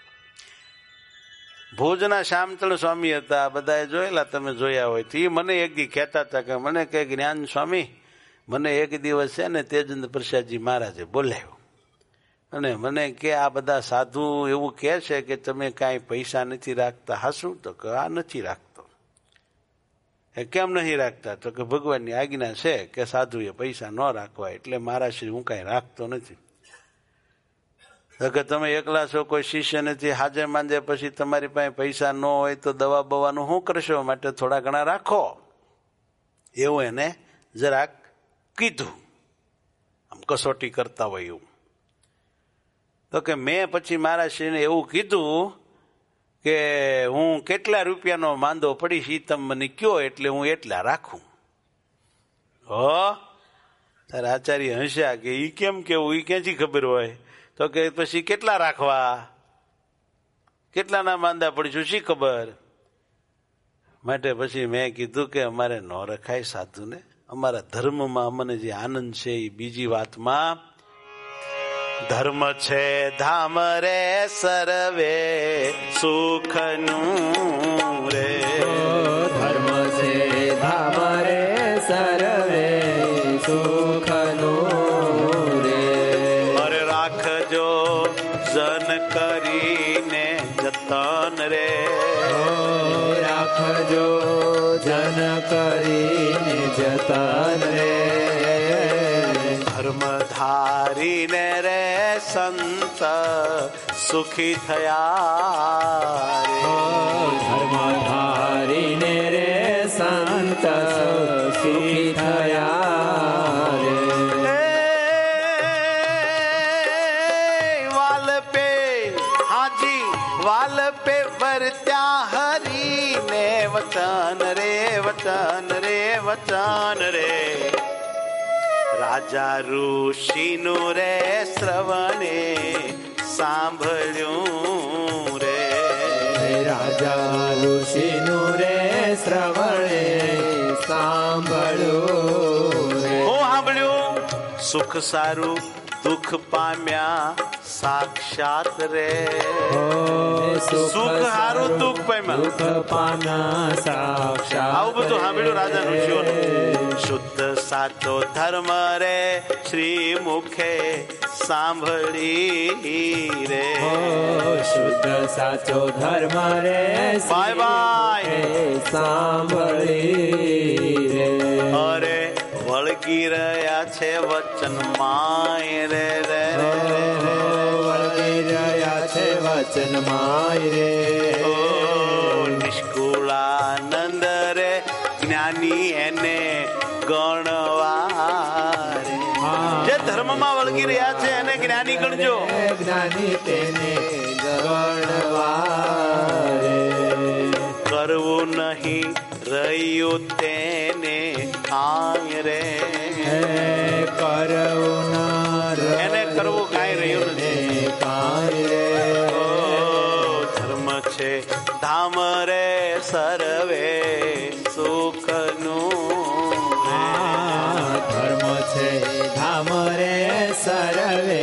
ભુજના શ્યામચંદ્ર સ્વામી હતા, બધાએ જોયેલા, તમે જોયા હોય તો. એ મને એક દી કહેતા હતા કે મને કે જ્ઞાન સ્વામી, મને એક દિવસ છે ને તેજેન્દ્ર પ્રસાદજી મહારાજે બોલાવ્યો અને મને કે આ બધા સાધુ એવું કહે છે કે તમે કાંઈ પૈસા નથી રાખતા. હાશું? તો કે આ નથી રાખતો. એ કેમ નહીં રાખતા? તો કે ભગવાનની આજ્ઞા છે કે સાધુએ પૈસા ન રાખવા, એટલે મારા શ્રી હું કાંઈ રાખતો નથી. તો કે તમે એકલા છો, કોઈ શિષ્ય નથી, હાજે માંજે પછી તમારી પાસે પૈસા ન હોય તો દવા બવાનું શું કરશો? માટે થોડા ઘણા રાખો. એવું એને જરાક કીધું, આમ કસોટી કરતા હોય એવું. તો કે મેં પછી મારા શ્રીને એવું કીધું કે હું કેટલા રૂપિયાનો માંદો પડીશ એ તમે મને કયો એટલે હું એટલા રાખું. તારા આચાર્ય હસ્યા કે ઈ કેમ કેવું, ઈ ક્યાંથી ખબર હોય? તો કે પછી કેટલા રાખવા, કેટલાના માંદા પડીશું શી ખબર? માટે પછી મેં કીધું કે અમારે ન રખાય સાધુને, અમારા ધર્મમાં અમને જે આનંદ છે એ બીજી વાતમાં. ધર્મ છે ધામ રે સર્વે સુખનું રે, ધર્મ છે ધામ રે સર્વે સુખનું રે. અરે રાખજો જન કરીને જતન રે, રાખજો જન કરીને જતન રે. ધર્મ ધારીને રે સંત સુખી થયા રે, ધર્મ ધારીને રે સંત સુખી થયા રે. વાલ પે હાજી વાલ પે વર્ત્યા હરીને વચન રે વચન રે વચન રે. રાજા ઋષિનું રે શ્રવણે સાંભળ્યું રે, રાજા ઋષિનું રે શ્રવણે સાંભળ્યું રે. હું સાંભળ્યું સુખ સારું દુઃખ પામ્યા સાક્ષાત રે, સુખ સારું દુઃખ પામ્યા, દુઃખ પામ્યા સાક્ષાત. આવું બધું સાંભળ્યું રાજા ઋષિઓને. શુદ્ધ સાચો ધર્મ રે શ્રી મુખે સાંભળી રે. શુદ્ધ સાચો ધર્મ રે બાય બાય સાંભળી રે. અરે વળગી રહ્યા છે વચન માય રે રે વળગી રહ્યા છે વચન માય રે. નિષ્કુળાનંદ રે જ્ઞાની એને ગણવા રે. જે ધર્મમાં વળગી રહ્યા છે એને જ્ઞાની ગણજો. જ્ઞાની તેને ગણવા રે. કરવું નહીં રહ્યું તેને કાંઈ રે. કરવું એને કરવું કાંઈ રહ્યું નથી. કાંઈ રે. ધર્મ છે ધામ રે સર્વે સુખનું. ધર્મ છે ધામ રે સર્વે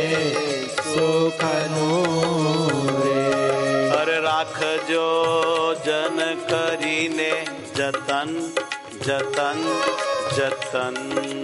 સુખનું રે. અરે રાખજો જન કરીને જતન જતન જતન.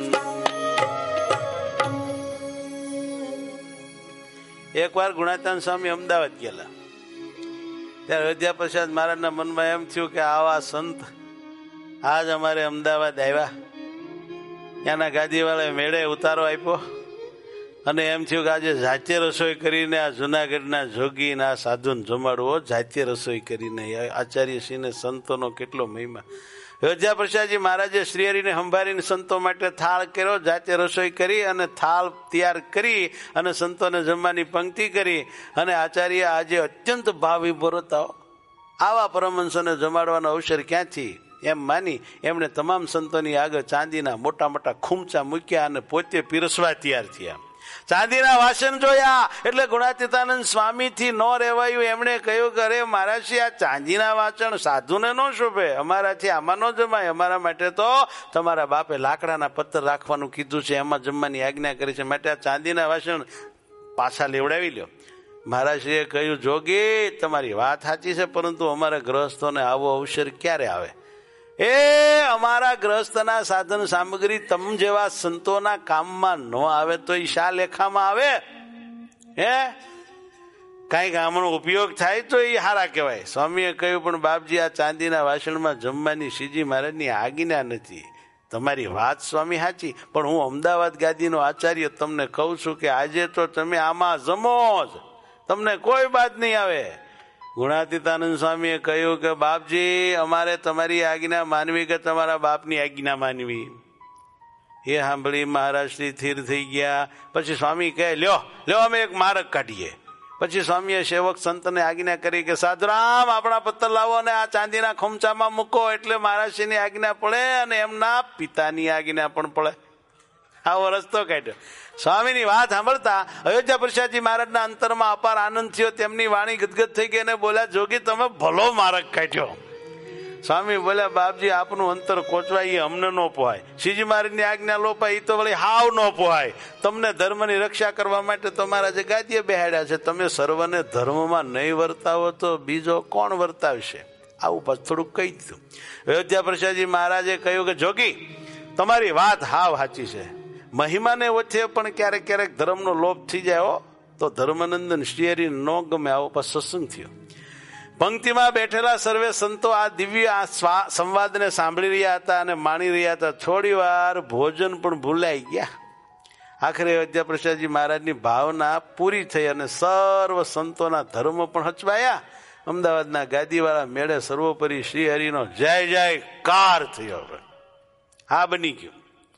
એક વાર ગુણાતાન સ્વામી અમદાવાદ ગયેલા. ત્યારે અયોધ્યા પ્રસાદ મહારાજના મનમાં એમ થયું કે આવા સંત આજ અમારે અમદાવાદ આવ્યા. ત્યાંના ગાદીવાળાએ મેળે ઉતારો આપ્યો અને એમ થયું કે આજે જાતે રસોઈ કરીને આ જુનાગઢના જોગીના સાધુને જમાડવો. જાતે રસોઈ કરીને આચાર્યશ્રીને સંતોનો કેટલો મહિમા. અયોધ્યા પ્રસાદજી મહારાજે શ્રીહરિને સંભાળીને સંતો માટે થાળ કર્યો. જાતે રસોઈ કરી અને થાળ તૈયાર કરી અને સંતોને જમવાની પંક્તિ કરી. અને આચાર્ય આજે અત્યંત ભાવ વિભોર હતા. આવા પરમહંસોને જમાડવાનો અવસર ક્યાંથી એમ માની એમણે તમામ સંતોની આગળ ચાંદીના મોટા મોટા ખૂમચા મૂક્યા અને પોતે પીરસવા તૈયાર થયા. ચાંદીના વાસણ જોયા એટલે ગુણાતીતાનંદ સ્વામીથી ન રહેવાયું. એમણે કહ્યું કે અરે મહારાજજી આ ચાંદીના વાસણ સાધુને ન શોભે, અમારાથી આમાં ન જમાય. અમારા માટે તો તમારા બાપે લાકડાના પથ્થર રાખવાનું કીધું છે, એમાં જમવાની આજ્ઞા કરી છે, માટે આ ચાંદીના વાસણ પાછા લેવડાવી લ્યો. મહારાજશ્રીએ કહ્યું જોગી તમારી વાત સાચી છે, પરંતુ અમારા ગ્રહસ્થોને આવો અવસર ક્યારે આવે? એ અમારા ગ્રહસ્થના સાધન સામગ્રી તમ જેવા સંતોના કામમાં ન આવે તો એ શા લેખામાં આવે? હે કઈક આમનો ઉપયોગ થાય તો એ હારા કહેવાય. સ્વામીએ કહ્યું પણ બાપજી આ ચાંદીના વાસણમાં જમવાની શ્રીજી મહારાજની આજ્ઞા નથી. તમારી વાત સ્વામી સાચી, પણ હું અમદાવાદ ગાદીનો આચાર્ય તમને કહું છું કે આજે તો તમે આમાં જમો જ, તમને કોઈ બાદ નહીં આવે. ગુણાતીતાનંદ સ્વામીએ કહ્યું કે બાપજી અમારે તમારી આજ્ઞા માનવી કે તમારા બાપની આજ્ઞા માનવી? એ સાંભળી મહારાજ શ્રી સ્થિર થઈ ગયા. પછી સ્વામી કહે લ્યો લ્યો અમે એક માર્ગ કાઢીએ. પછી સ્વામીએ સેવક સંતને આજ્ઞા કરી કે સાધુરામ આપણા પત્તર લાવો અને આ ચાંદીના ખોમચામાં મૂકો, એટલે મહારાજશ્રીની આજ્ઞા પડે અને એમના પિતાની આજ્ઞા પણ પડે. આવો રસ્તો કાઢ્યો. સ્વામીની વાત સાંભળતા અયોધ્યા પ્રસાદજી મહારાજના અંતરમાં અપાર આનંદ થયો. તેમની વાણી ગદગદ થઈ ગઈ અને બોલ્યા જોગી તમે ભલો માર્ગ કાઢ્યો. સ્વામી બોલ્યા બાપજી આપનું અંતર કોચવાય એ અમને ન પોહાય, શ્રીજી મહારાજની આજ્ઞા લોપાય એ તો વળી હાવ ન પોહાય. તમને ધર્મની રક્ષા કરવા માટે તમારા જે ગાદીએ બેહાડ્યા છે, તમે સર્વને ધર્મમાં નહીં વર્તાવો તો બીજો કોણ વર્તાવશે? આવું પાછું થોડુંક કહી દીધું. અયોધ્યા પ્રસાદજી મહારાજે કહ્યું કે જોગી તમારી વાત હાવ સાચી છે, મહિમાને ઓછે પણ ક્યારેક ક્યારેક ધર્મનો લોભ થઈ જાય હો. તો ધર્મનંદન શ્રીહરિ ન ગમે આવો પાછો સત્સંગ થયો. પંક્તિમાં બેઠેલા સર્વે સંતો આ દિવ્ય આ સંવાદને સાંભળી રહ્યા હતા અને માણી રહ્યા હતા. થોડી વાર ભોજન પણ ભૂલાઈ ગયા. આખરે અયોધ્યા પ્રસાદજી મહારાજની ભાવના પૂરી થઈ અને સર્વ સંતોના ધર્મ પણ હચવાયા. અમદાવાદના ગાદીવાળા મેળે સર્વોપરી શ્રીહરિનો જય જયકાર થયો. હા બની ગયું.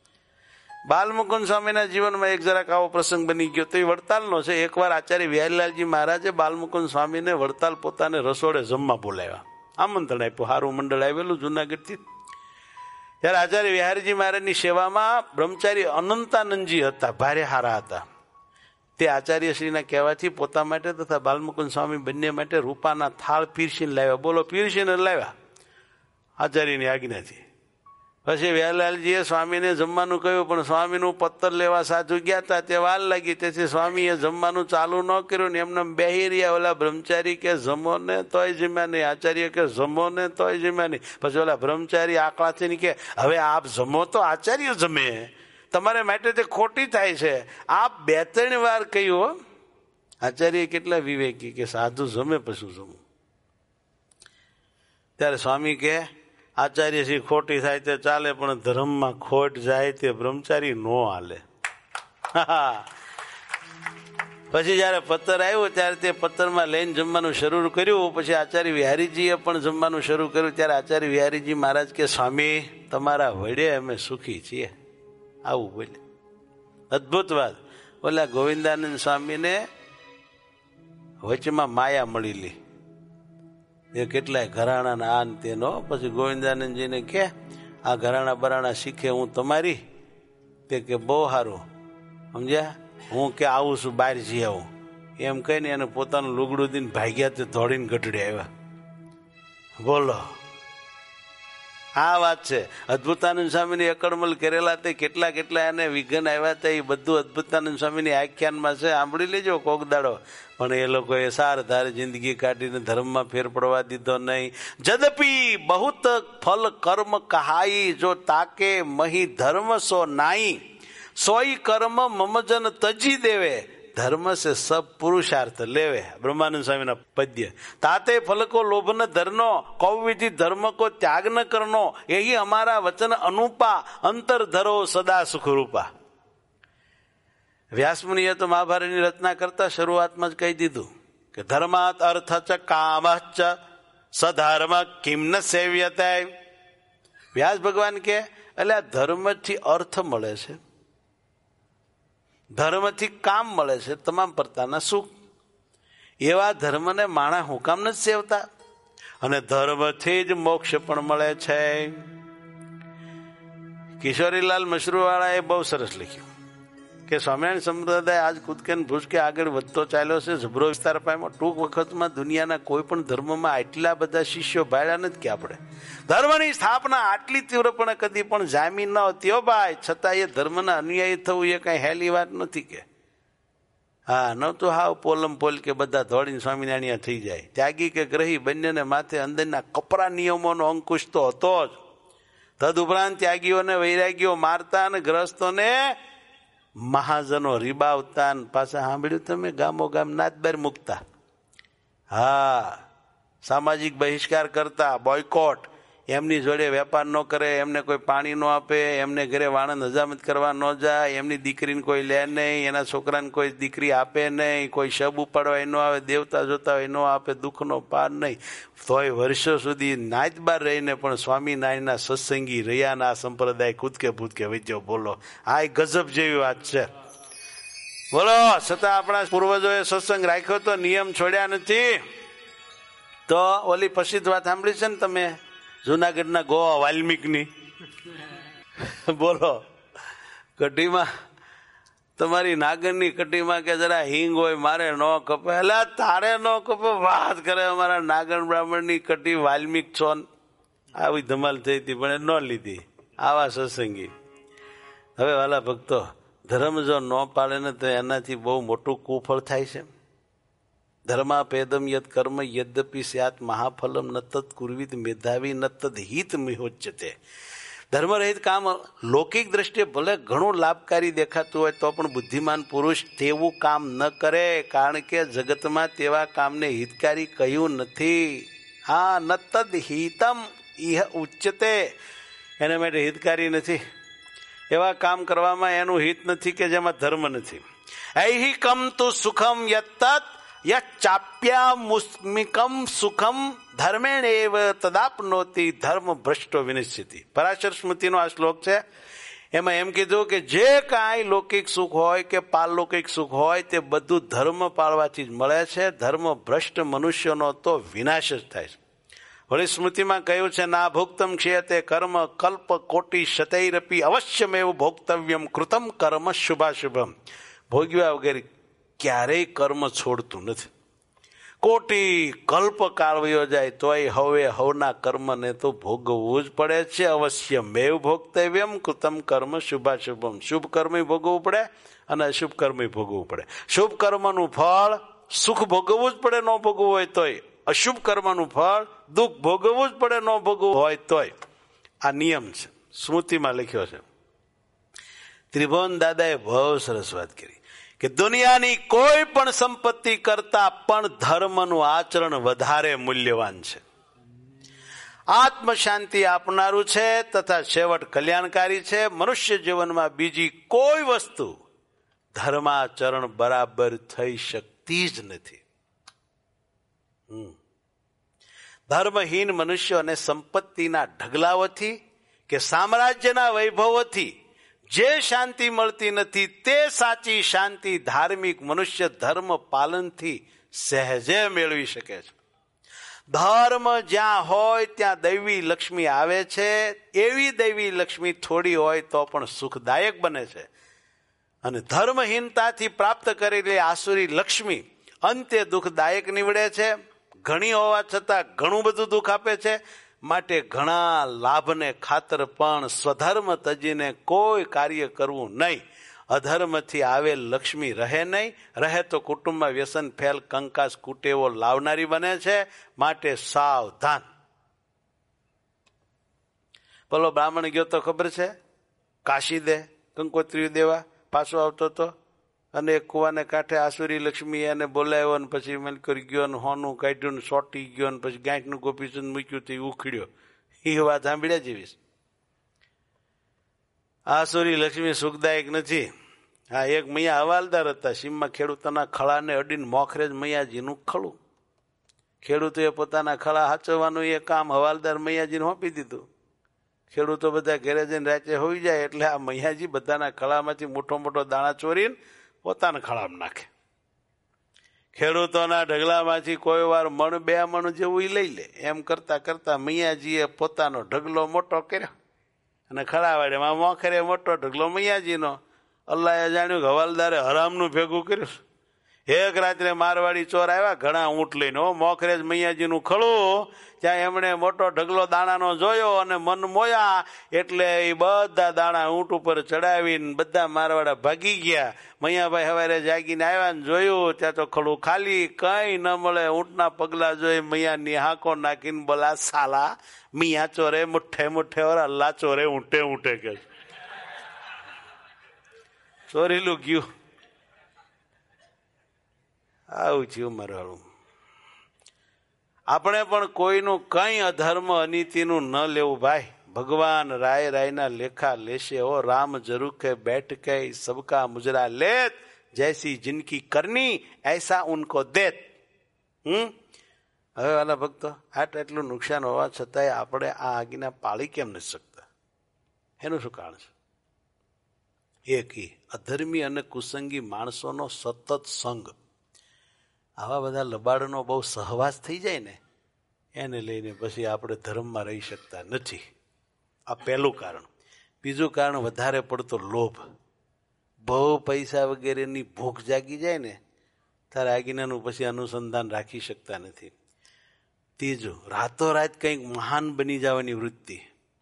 બાલમુકુંદ સ્વામીના જીવનમાં એક જરાક આવો પ્રસંગ બની ગયો તો એ વડતાલનો છે. એકવાર આચાર્ય વિહારીલાલજી મહારાજે બાલમુકુંદ સ્વામીને વડતાલ પોતાને રસોડે જમવા બોલાવ્યા, આમંત્રણ આપ્યું. સારું મંડળ આવેલું જુનાગઢથી. ત્યારે આચાર્ય વિહારીજી મહારાજની સેવામાં બ્રહ્મચારી અનંતાનંદજી હતા, ભારે હારા હતા. તે આચાર્યશ્રીના કહેવાથી પોતા માટે તથા બાલમુકુંદ સ્વામી બંને માટે રૂપાના થાળ પીરસીને લાવ્યા. બોલો પીરસીને લાવ્યા આચાર્યની આજ્ઞાથી. પછી વ્યાલાલજીએ સ્વામીને જમવાનું કહ્યું, પણ સ્વામીનું પત્તર લેવા સાધુ ગયા હતા તે વાર લાગી, તેથી સ્વામીએ જમવાનું ચાલુ ન કર્યું ને એમને બેહી રહ્યા. ઓલા બ્રહ્મચારી કે જમો ને તોય જમ્યા નહીં, આચાર્ય કે જમો ને તોય જમ્યા નહીં. પછી ઓલા બ્રહ્મચારી આકળાથી કે હવે આપ જમો તો આચાર્ય જમે, તમારે માટે તે ખોટી થાય છે. આ 2-3 વાર કહ્યું. આચાર્ય કેટલા વિવેકી કે સાધુ જમે પછી જમવું. ત્યારે સ્વામી કે આચાર્ય શ્રી ખોટી થાય તે ચાલે, પણ ધર્મમાં ખોટ જાય તે બ્રહ્મચારી નો હાલે. પછી જયારે પત્તર આવ્યો ત્યારે તે પત્તરમાં લઈને જમવાનું શરૂ કર્યું. પછી આચાર્ય વિહારીજીએ પણ જમવાનું શરૂ કર્યું. ત્યારે આચાર્ય વિહારીજી મહારાજ કે સ્વામી તમારા વડે અમે સુખી છીએ. આવું બોલે. અદભુત વાત. બોલા ગોવિંદાનંદ સ્વામીને વચમાં માયા મળેલી, એ કેટલાય ઘરાણા આન તેનો. પછી ગોવિંદાનંદજીને કે આ ઘરાણા બરાણા શીખે હું તમારી. તે કે બહુ સારું, સમજ્યા, હું કે આવું છું, બહાર જઈ આવું એમ કહીને એને પોતાનું લુગડું દઈને ભાગ્યા તે દોડીને ગઢડે આવ્યા. બોલો, આ વાત છે. અદભુતાનંદ સ્વામીની અકળમલ કરેલા તે કેટલા કેટલા એને વિઘન આવ્યા હતા, એ બધું અદભુતાનંદ સ્વામીની આખ્યાનમાં છે, સાંભળી લેજો કોક દાડો. પણ એ લોકોએ સાર ધારે જિંદગી કાઢીને ધર્મમાં ફેર પડવા દીધો નહીં. જદપી બહુત ફલ કર્મ કહાઈ, જો તાકે મહી ધર્મ સો નાઈ, સોઈ કર્મ મમજન તજી દેવે, ધર્મ સે સબ પુરુષાર્થ લેવે. બ્રહ્માનંદ સ્વામીના પદ્ય. તાતે ફલકો લોભ ન ધરનો, કૌવિધિ ધર્મ કો ત્યાગ ન કરનો, यही हमारा वचन अनुपा, अंतर धरो सदा सुख रूपा. વ્યાસમુનિએ તો મહાભારતની રચના કરતા શરૂઆતમાં જ કહી દીધું કે ધર્માત અર્થ ચ કામ ચ સધર્મ કિમ ન સેવ્યતે. વ્યાસ ભગવાન કે એટલે આ ધર્મથી અર્થ મળે છે, ધર્મથી કામ મળે છે, તમામ પ્રકારના સુખ. એવા ધર્મને માણસ હું કામ નથી સેવતા? અને ધર્મથી જ મોક્ષ પણ મળે છે. કિશોરીલાલ મશરૂવાળાએ બહુ સરસ લખ્યું કે સ્વામિનારાયણ સંપ્રદાય આજ કૂદકે ભૂસકે આગળ વધતો ચાલ્યો છે, જબરો વિસ્તાર પામ્યો. ટૂંક વખતમાં દુનિયાના કોઈ પણ ધર્મમાં આટલા બધા શિષ્યો ભાડ્યા નથી કે આપણે ધર્મની સ્થાપના આટલી તીવ્રપણે કદી પણ જામી ન હતી. હો ભાઈ, છતાં એ ધર્મના અનુયાયી થવું એ કઈ હેલી વાત નથી કે. હા, ન તો હાવ પોલમ પોલ કે બધા દોડીને સ્વામિનારાયણ થઈ જાય. ત્યાગી કે ગ્રહી બંનેને માથે અંદરના કપરા નિયમોનો અંકુશ તો હતો જ. તદુપરાંત ત્યાગીઓને વૈરાગીઓ મારતા અને ગ્રસ્તોને મહાજનો રીબાવતા. પાછા સાંભળ્યું તમે, ગામો ગામ નાચબાર મૂકતા. હા, સામાજિક બહિષ્કાર કરતા, બોયકોટ. એમની જોડે વેપાર ન કરે, એમને કોઈ પાણી ન આપે, એમને ઘરે વાણંદ હજામત કરવા ન જાય, એમની દીકરીને કોઈ લે નહીં, એના છોકરાને કોઈ દીકરી આપે નહીં, કોઈ શબ ઉપાડવા ન આવે, દેવતા જોતા હોય ન આપે, દુઃખનો પાર નહીં. તોય વર્ષો સુધી નાચબાર રહીને પણ સ્વામિનારાયણના સત્સંગી રહ્યાના આ સંપ્રદાય કૂદકે ભૂદકે વચ્ચે. બોલો, આ ગજબ જેવી વાત છે. બોલો, છતાં આપણા પૂર્વજોએ સત્સંગ રાખ્યો તો નિયમ છોડ્યા નથી. તો ઓલી પ્રસિદ્ધ વાત સાંભળી છે ને તમે, જુનાગઢના ગોવા વાલ્મીકની. બોલો, કઢીમાં તમારી નાગરની કઢીમાં કે જરા હિંગ હોય, મારે ન કપે. એટલે તારે ન કપે, વાત કરે અમારા નાગર બ્રાહ્મણની કઢી વાલ્મીક છો. આવી ધમાલ થઈ હતી પણ એ ન લીધી. આવા સત્સંગી. હવે વાલા ભક્તો, ધર્મ જો ન પાળે ને તો એનાથી બહુ મોટું કુફળ થાય છે. ધર્માપેદમ યદ કર્મ યદ્યપિ સ્યાત મહાફલમ ન તત્ કુર્વિત મેધાવી ન તદ હિત મિહોચ્યતે. ધર્મરહિત કામ લૌકિક દ્રષ્ટિએ ભલે ઘણું લાભકારી દેખાતું હોય તો પણ બુદ્ધિમાન પુરુષ તેવું કામ ન કરે, કારણ કે જગતમાં તેવા કામને હિતકારી કહ્યું નથી. હા, ન તદ હિતમ ઇહ ઉચ્યતે, એના માટે હિતકારી નથી. એવા કામ કરવામાં એનું હિત નથી કે જેમાં ધર્મ નથી. ઐહિકમ તુ સુખમ યત્તત યચ્ચાપ્યામુસ્મિકમ સુખમ ધર્મેણેવ તદાપનોતિ ધર્મ ભ્રષ્ટો વિનિશ્ચિતિ. પરાશર સ્મૃતિનો આ શ્લોક છે. એમાં એમ કીધું કે જે કાંઈ લૌકિક સુખ હોય કે પારલૌકિક સુખ હોય તે બધું ધર્મ પાળવાથી જ મળે છે. ધર્મ ભ્રષ્ટ મનુષ્યનો તો વિનાશ જ થાય છે. વળી સ્મૃતિમાં કહ્યું છે, ના ભોક્તમ ક્ષયતે કર્મ કલ્પ કોટી શતૈરપી અવશ્યમેવ ભોક્તવ્યમ કૃતમ કર્મ શુભાશુભમ. ભોગવ્યા વગેરે ક્યારેય કર્મ છોડતું નથી. કોટી કલ્પ કાળવ્યો જાય તોય હવે હવના કર્મને તો ભોગવવું જ પડે છે. અવશ્ય મેવ ભોગતવ્યમ કૃતમ કર્મ શુભાશુભમ. શુભ કર્મ ભોગવવું પડે અને અશુભ કર્મ ભોગવવું પડે. શુભ કર્મનું ફળ સુખ ભોગવવું જ પડે, ન ભોગવવું હોય તોય. અશુભ કર્મનું ફળ દુઃખ ભોગવવું જ પડે, ન ભોગવવું હોય તોય. આ નિયમ છે, સ્મૃતિમાં લખ્યો છે. ત્રિભુવન દાદાએ બહુ સરસ વાત કરી કે દુનિયાની કોઈ પણ સંપત્તિ કરતા પણ ધર્મનું આચરણ વધારે મૂલ્યવાન છે, આત્મ શાંતિ આપનારું છે તથા છેવટ કલ્યાણકારી છે. મનુષ્ય જીવનમાં બીજી કોઈ વસ્તુ ધર્માચરણ બરાબર થઈ શકતી જ નથી. ધર્મહીન મનુષ્યો અને સંપત્તિના ઢગલાઓથી કે સામ્રાજ્યના વૈભવોથી જે શાંતિ મળતી નથી તે સાચી શાંતિ ધાર્મિક મનુષ્ય ધર્મ પાલનથી સહેજે મેળવી શકે છે. ધર્મ જ્યાં હોય ત્યાં દૈવી લક્ષ્મી આવે છે. એવી દૈવી લક્ષ્મી થોડી હોય તો પણ સુખદાયક બને છે, અને ધર્મહીનતાથી પ્રાપ્ત કરેલી આસુરી લક્ષ્મી અંતે દુઃખદાયક નીવડે છે. ઘણી હોવા છતાં ઘણું બધું દુઃખ આપે છે. માટે ઘણા લાભને ખાતર પણ સ્વધર્મ તજીને કોઈ કાર્ય કરવું નહીં. અધર્મથી આવેલ લક્ષ્મી રહે નહીં, રહે તો કુટુંબમાં વ્યસન ફેલ કંકાસ કુટેવો લાવનારી બને છે. માટે સાવધાન. પેલો બ્રાહ્મણ ગયો તો ખબર છે, કાશી દે કંકોત્રી દેવા પાછો આવતો હતો, અને એક કુવાને કાંઠે આસુરી લક્ષ્મી એને બોલાવ્યો ને પછી મેલ કરી ગયો ને હોનું કાઢ્યું ને સોટી ગયો ને પછી ગાંઠનું ગોપીચંદ મૂક્યું તે ઉખડ્યો. એ વાત સાંભળ્યા જેવી. આસુરી લક્ષ્મી સુખદાયક નથી. હા, એક મૈયા હવાલદાર હતા. સીમમાં ખેડૂતોના ખળાને અડીને મોખરે જ મૈયાજીનું ખળું. ખેડૂતોએ પોતાના ખળા હાચવવાનું એ કામ હવાલદાર મૈયાજીને સોંપી દીધું. ખેડૂતો બધા ઘરે જઈને રાતે હોઈ જાય એટલે આ મૈયાજી બધાના ખળામાંથી મોટો મોટો દાણા ચોરીને પોતાના ખળામાં નાખે. ખેડૂતોના ઢગલામાંથી કોઈ વાર મણ બે મણ જેવું લઈ લે. એમ કરતા કરતા મૈયાજીએ પોતાનો ઢગલો મોટો કર્યો અને ખળાવાડીમાં મોખરે મોટો ઢગલો મૈયાજીનો. અલ્લાહે જાણ્યું કે હવાલદારે હરામનું ભેગું કર્યું. એક રાત્રે મારવાડી ચોર આવ્યા ઘણા ઊંટ લઈને. મોખરે જ મૈયાજીનું ખળું. ત્યાં એમણે મોટો ઢગલો દાણાનો જોયો અને મન મોયા એટલે એ બધા દાણા ઊંટ ઉપર ચડાવીને બધા મારવાડા ભાગી ગયા. મૈયાભાઈ સવારે જાગીને આવ્યા ને જોયું ત્યાં તો ખળું ખાલી, કઈ ન મળે. ઊંટના પગલા જોઈ મૈયાની હાંકો નાખીને બોલા સાલા મિયા ચોરે મુઠ્ઠે મુઠ્ઠે ઓર અલ્લાહ ચોરે ઊંટે ઊંટે કે ચોરીલું ગયું. આવું થયું મારું. આપણે પણ કોઈનું કઈ અધર્મ અનીતિનું ન લેવું ભાઈ. ભગવાન રાય રાયના લેખા લેશે. ઓ રામ જરૂર કે બેઠ કે સબકા મુજરા લેત, જૈસી જિનકી કરની એસા ઉनको દેત. હવે વાલા ભક્તો, આટલું નુકસાન હોવા છતાંય આપણે આ આજ્ઞા પાળી કેમ નથી શકતા? એનું શું કારણ છે? એક અધર્મી અને કુસંગી માણસોનો સતત સંગ. આવા બધા લબાડનો બહુ સહવાસ થઈ જાય ને, એને લઈને પછી આપણે ધર્મમાં રહી શકતા નથી. આ પહેલું કારણ. બીજું કારણ, વધારે પડતો લોભ. બહુ પૈસા વગેરેની ભૂખ જાગી જાય ને ત્યારે આજ્ઞાનું પછી અનુસંધાન રાખી શકતા નથી. ત્રીજું, રાતોરાત કંઈક મહાન બની જવાની વૃત્તિ.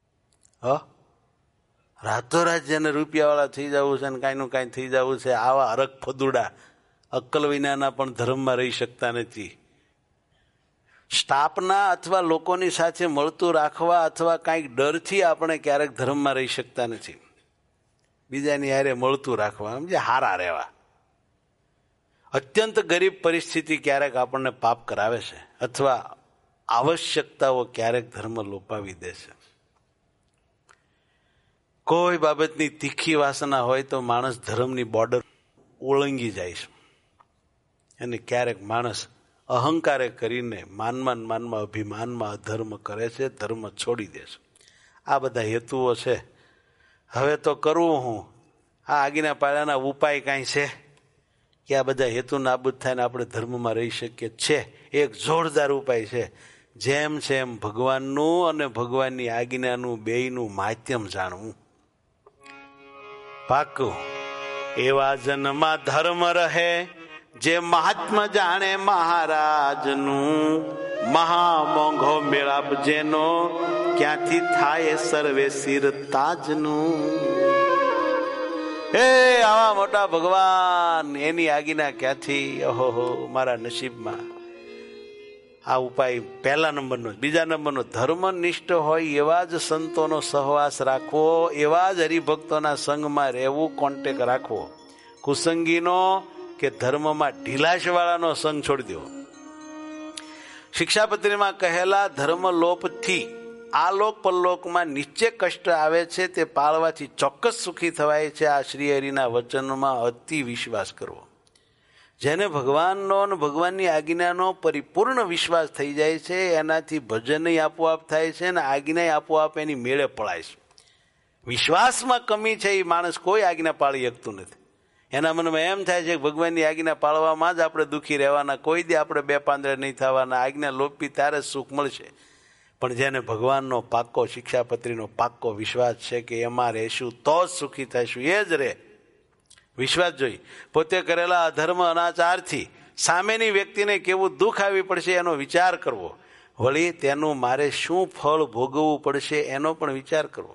રાતોરાત જેને રૂપિયાવાળા થઈ જવું છે ને કાંઈનું કાંઈ થઈ જવું છે, આવા અરગ ફદુડા અક્કલ વિનાના પણ ધર્મમાં રહી શકતા નથી. સ્ટાફના અથવા લોકોની સાથે મળતું રાખવા અથવા કાંઈક ડરથી આપણે ક્યારેક ધર્મમાં રહી શકતા નથી. બીજાની હારે મળતું રાખવા, સમજે, હારા રહેવા. અત્યંત ગરીબ પરિસ્થિતિ ક્યારેક આપણને પાપ કરાવે છે, અથવા આવશ્યકતાઓ ક્યારેક ધર્મ લોપાવી દે છે. કોઈ બાબતની તીખી વાસના હોય તો માણસ ધર્મની બોર્ડર ઓળંગી જાય છે. અને ક્યારેક માણસ અહંકારે કરીને માનમાં અભિમાનમાં અધર્મ કરે છે, ધર્મ છોડી દે છે. આ બધા હેતુઓ છે. હવે તો કરવું હું? આ આજ્ઞા પાળાના ઉપાય કાંઈ છે કે આ બધા હેતુ નાબૂદ થાય ને આપણે ધર્મમાં રહી શકીએ? છે. એક જોરદાર ઉપાય છે. જેમ છે એમ ભગવાનનું અને ભગવાનની આજ્ઞાનું બેયનું માધ્યમ જાણવું. પાકું. એવા જન્મમાં ધર્મ રહે જે મહાત્મા જાણે મહારાજનું, મહામોંઘો મેળાપ જેનો ક્યાંથી થાય સર્વે શિર તાજનું. હે આવા મોટા ભગવાન, એની આજ્ઞા ક્યાંથી? ઓહો મારા નસીબમાં. આ ઉપાય પહેલા નંબરનો. બીજા નંબરનો, ધર્મનિષ્ઠ હોય એવા જ સંતોનો સહવાસ રાખવો, એવા જ હરિભક્તોના સંગમાં રહેવું, કોન્ટેક્ટ રાખવો. કુસંગીનો કે ધર્મમાં ઢીલાશવાળાનો સંગ છોડી દેવો. શિક્ષાપત્રીમાં કહેલા ધર્મલોપથી આલોક પરલોકમાં નીચે કષ્ટ આવે છે તે પાળવાથી ચોક્કસ સુખી થવાય છે. આ શ્રી હરિના વચનમાં અતિ વિશ્વાસ કરવો. જેને ભગવાનનો અને ભગવાનની આજ્ઞાનો પરિપૂર્ણ વિશ્વાસ થઈ જાય છે એનાથી ભજન આપોઆપ થાય છે અને આજ્ઞા આપોઆપ એની મેળે પડાય છે. વિશ્વાસમાં કમી છે એ માણસ કોઈ આજ્ઞા પાળી શકતું નથી. એના મનમાં એમ થાય છે કે ભગવાનની આજ્ઞા પાળવામાં જ આપણે દુઃખી રહેવાના, કોઈ દી આપણે બે પાંદડા નહીં થવાના, આજ્ઞા લોપી ત્યારે જ સુખ મળશે. પણ જેને ભગવાનનો પાક્કો શિક્ષાપત્રીનો પાક્કો વિશ્વાસ છે કે એમાં રહેશું તો જ સુખી થઈશું, એ જ રહે. વિશ્વાસ જોઈ પોતે કરેલા અધર્મ અનાચારથી સામેની વ્યક્તિને કેવું દુઃખ આવી પડશે એનો વિચાર કરવો. વળી તેનું મારે શું ફળ ભોગવવું પડશે એનો પણ વિચાર કરવો.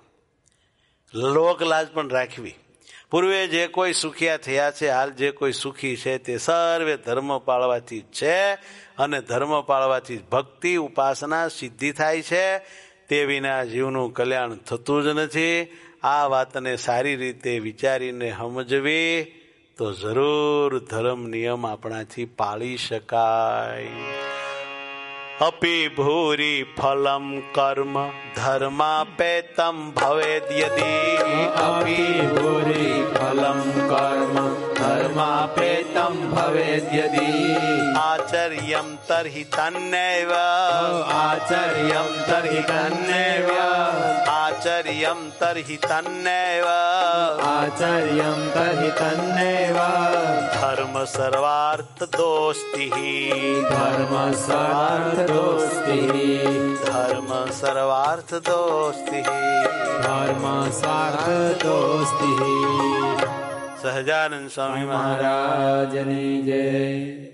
લોકલાજ પણ રાખવી. પૂર્વે જે કોઈ સુખિયા થયા છે, હાલ જે કોઈ સુખી છે તે સર્વે ધર્મ પાળવાથી જ છે અને ધર્મ પાળવાથી ભક્તિ ઉપાસના સિદ્ધિ થાય છે. તે વિના જીવનું કલ્યાણ થતું જ નથી. આ વાતને સારી રીતે વિચારીને સમજવી તો જરૂર ધર્મ નિયમ આપણાથી પાળી શકાય. અપી ભૂરી ફલમ કર્મ ધર્માપેતમ ભવેદ યદી. અપી ભૂરી ફલમ કર્મ ધર્માપેતમ ભવેદ યદી. આચર્યમ તર્હિ તન્નૈવ. આચર્યમ તર્હિ તન્નૈવ. આચર્યમ તર્હિ તન્નૈવ. આચર્યમ તર્હિ તન્નૈવ. ધર્મ સર્વાર્થ દોસ્તિ. ધર્મ સર્વાર્થ દોસ્તિ. ધર્મ સર્વાર્થ દોસ્તિ. ધર્મ સર્વાર્થ દોસ્તિ. સહજાનંદ સ્વામી મહારાજની જય.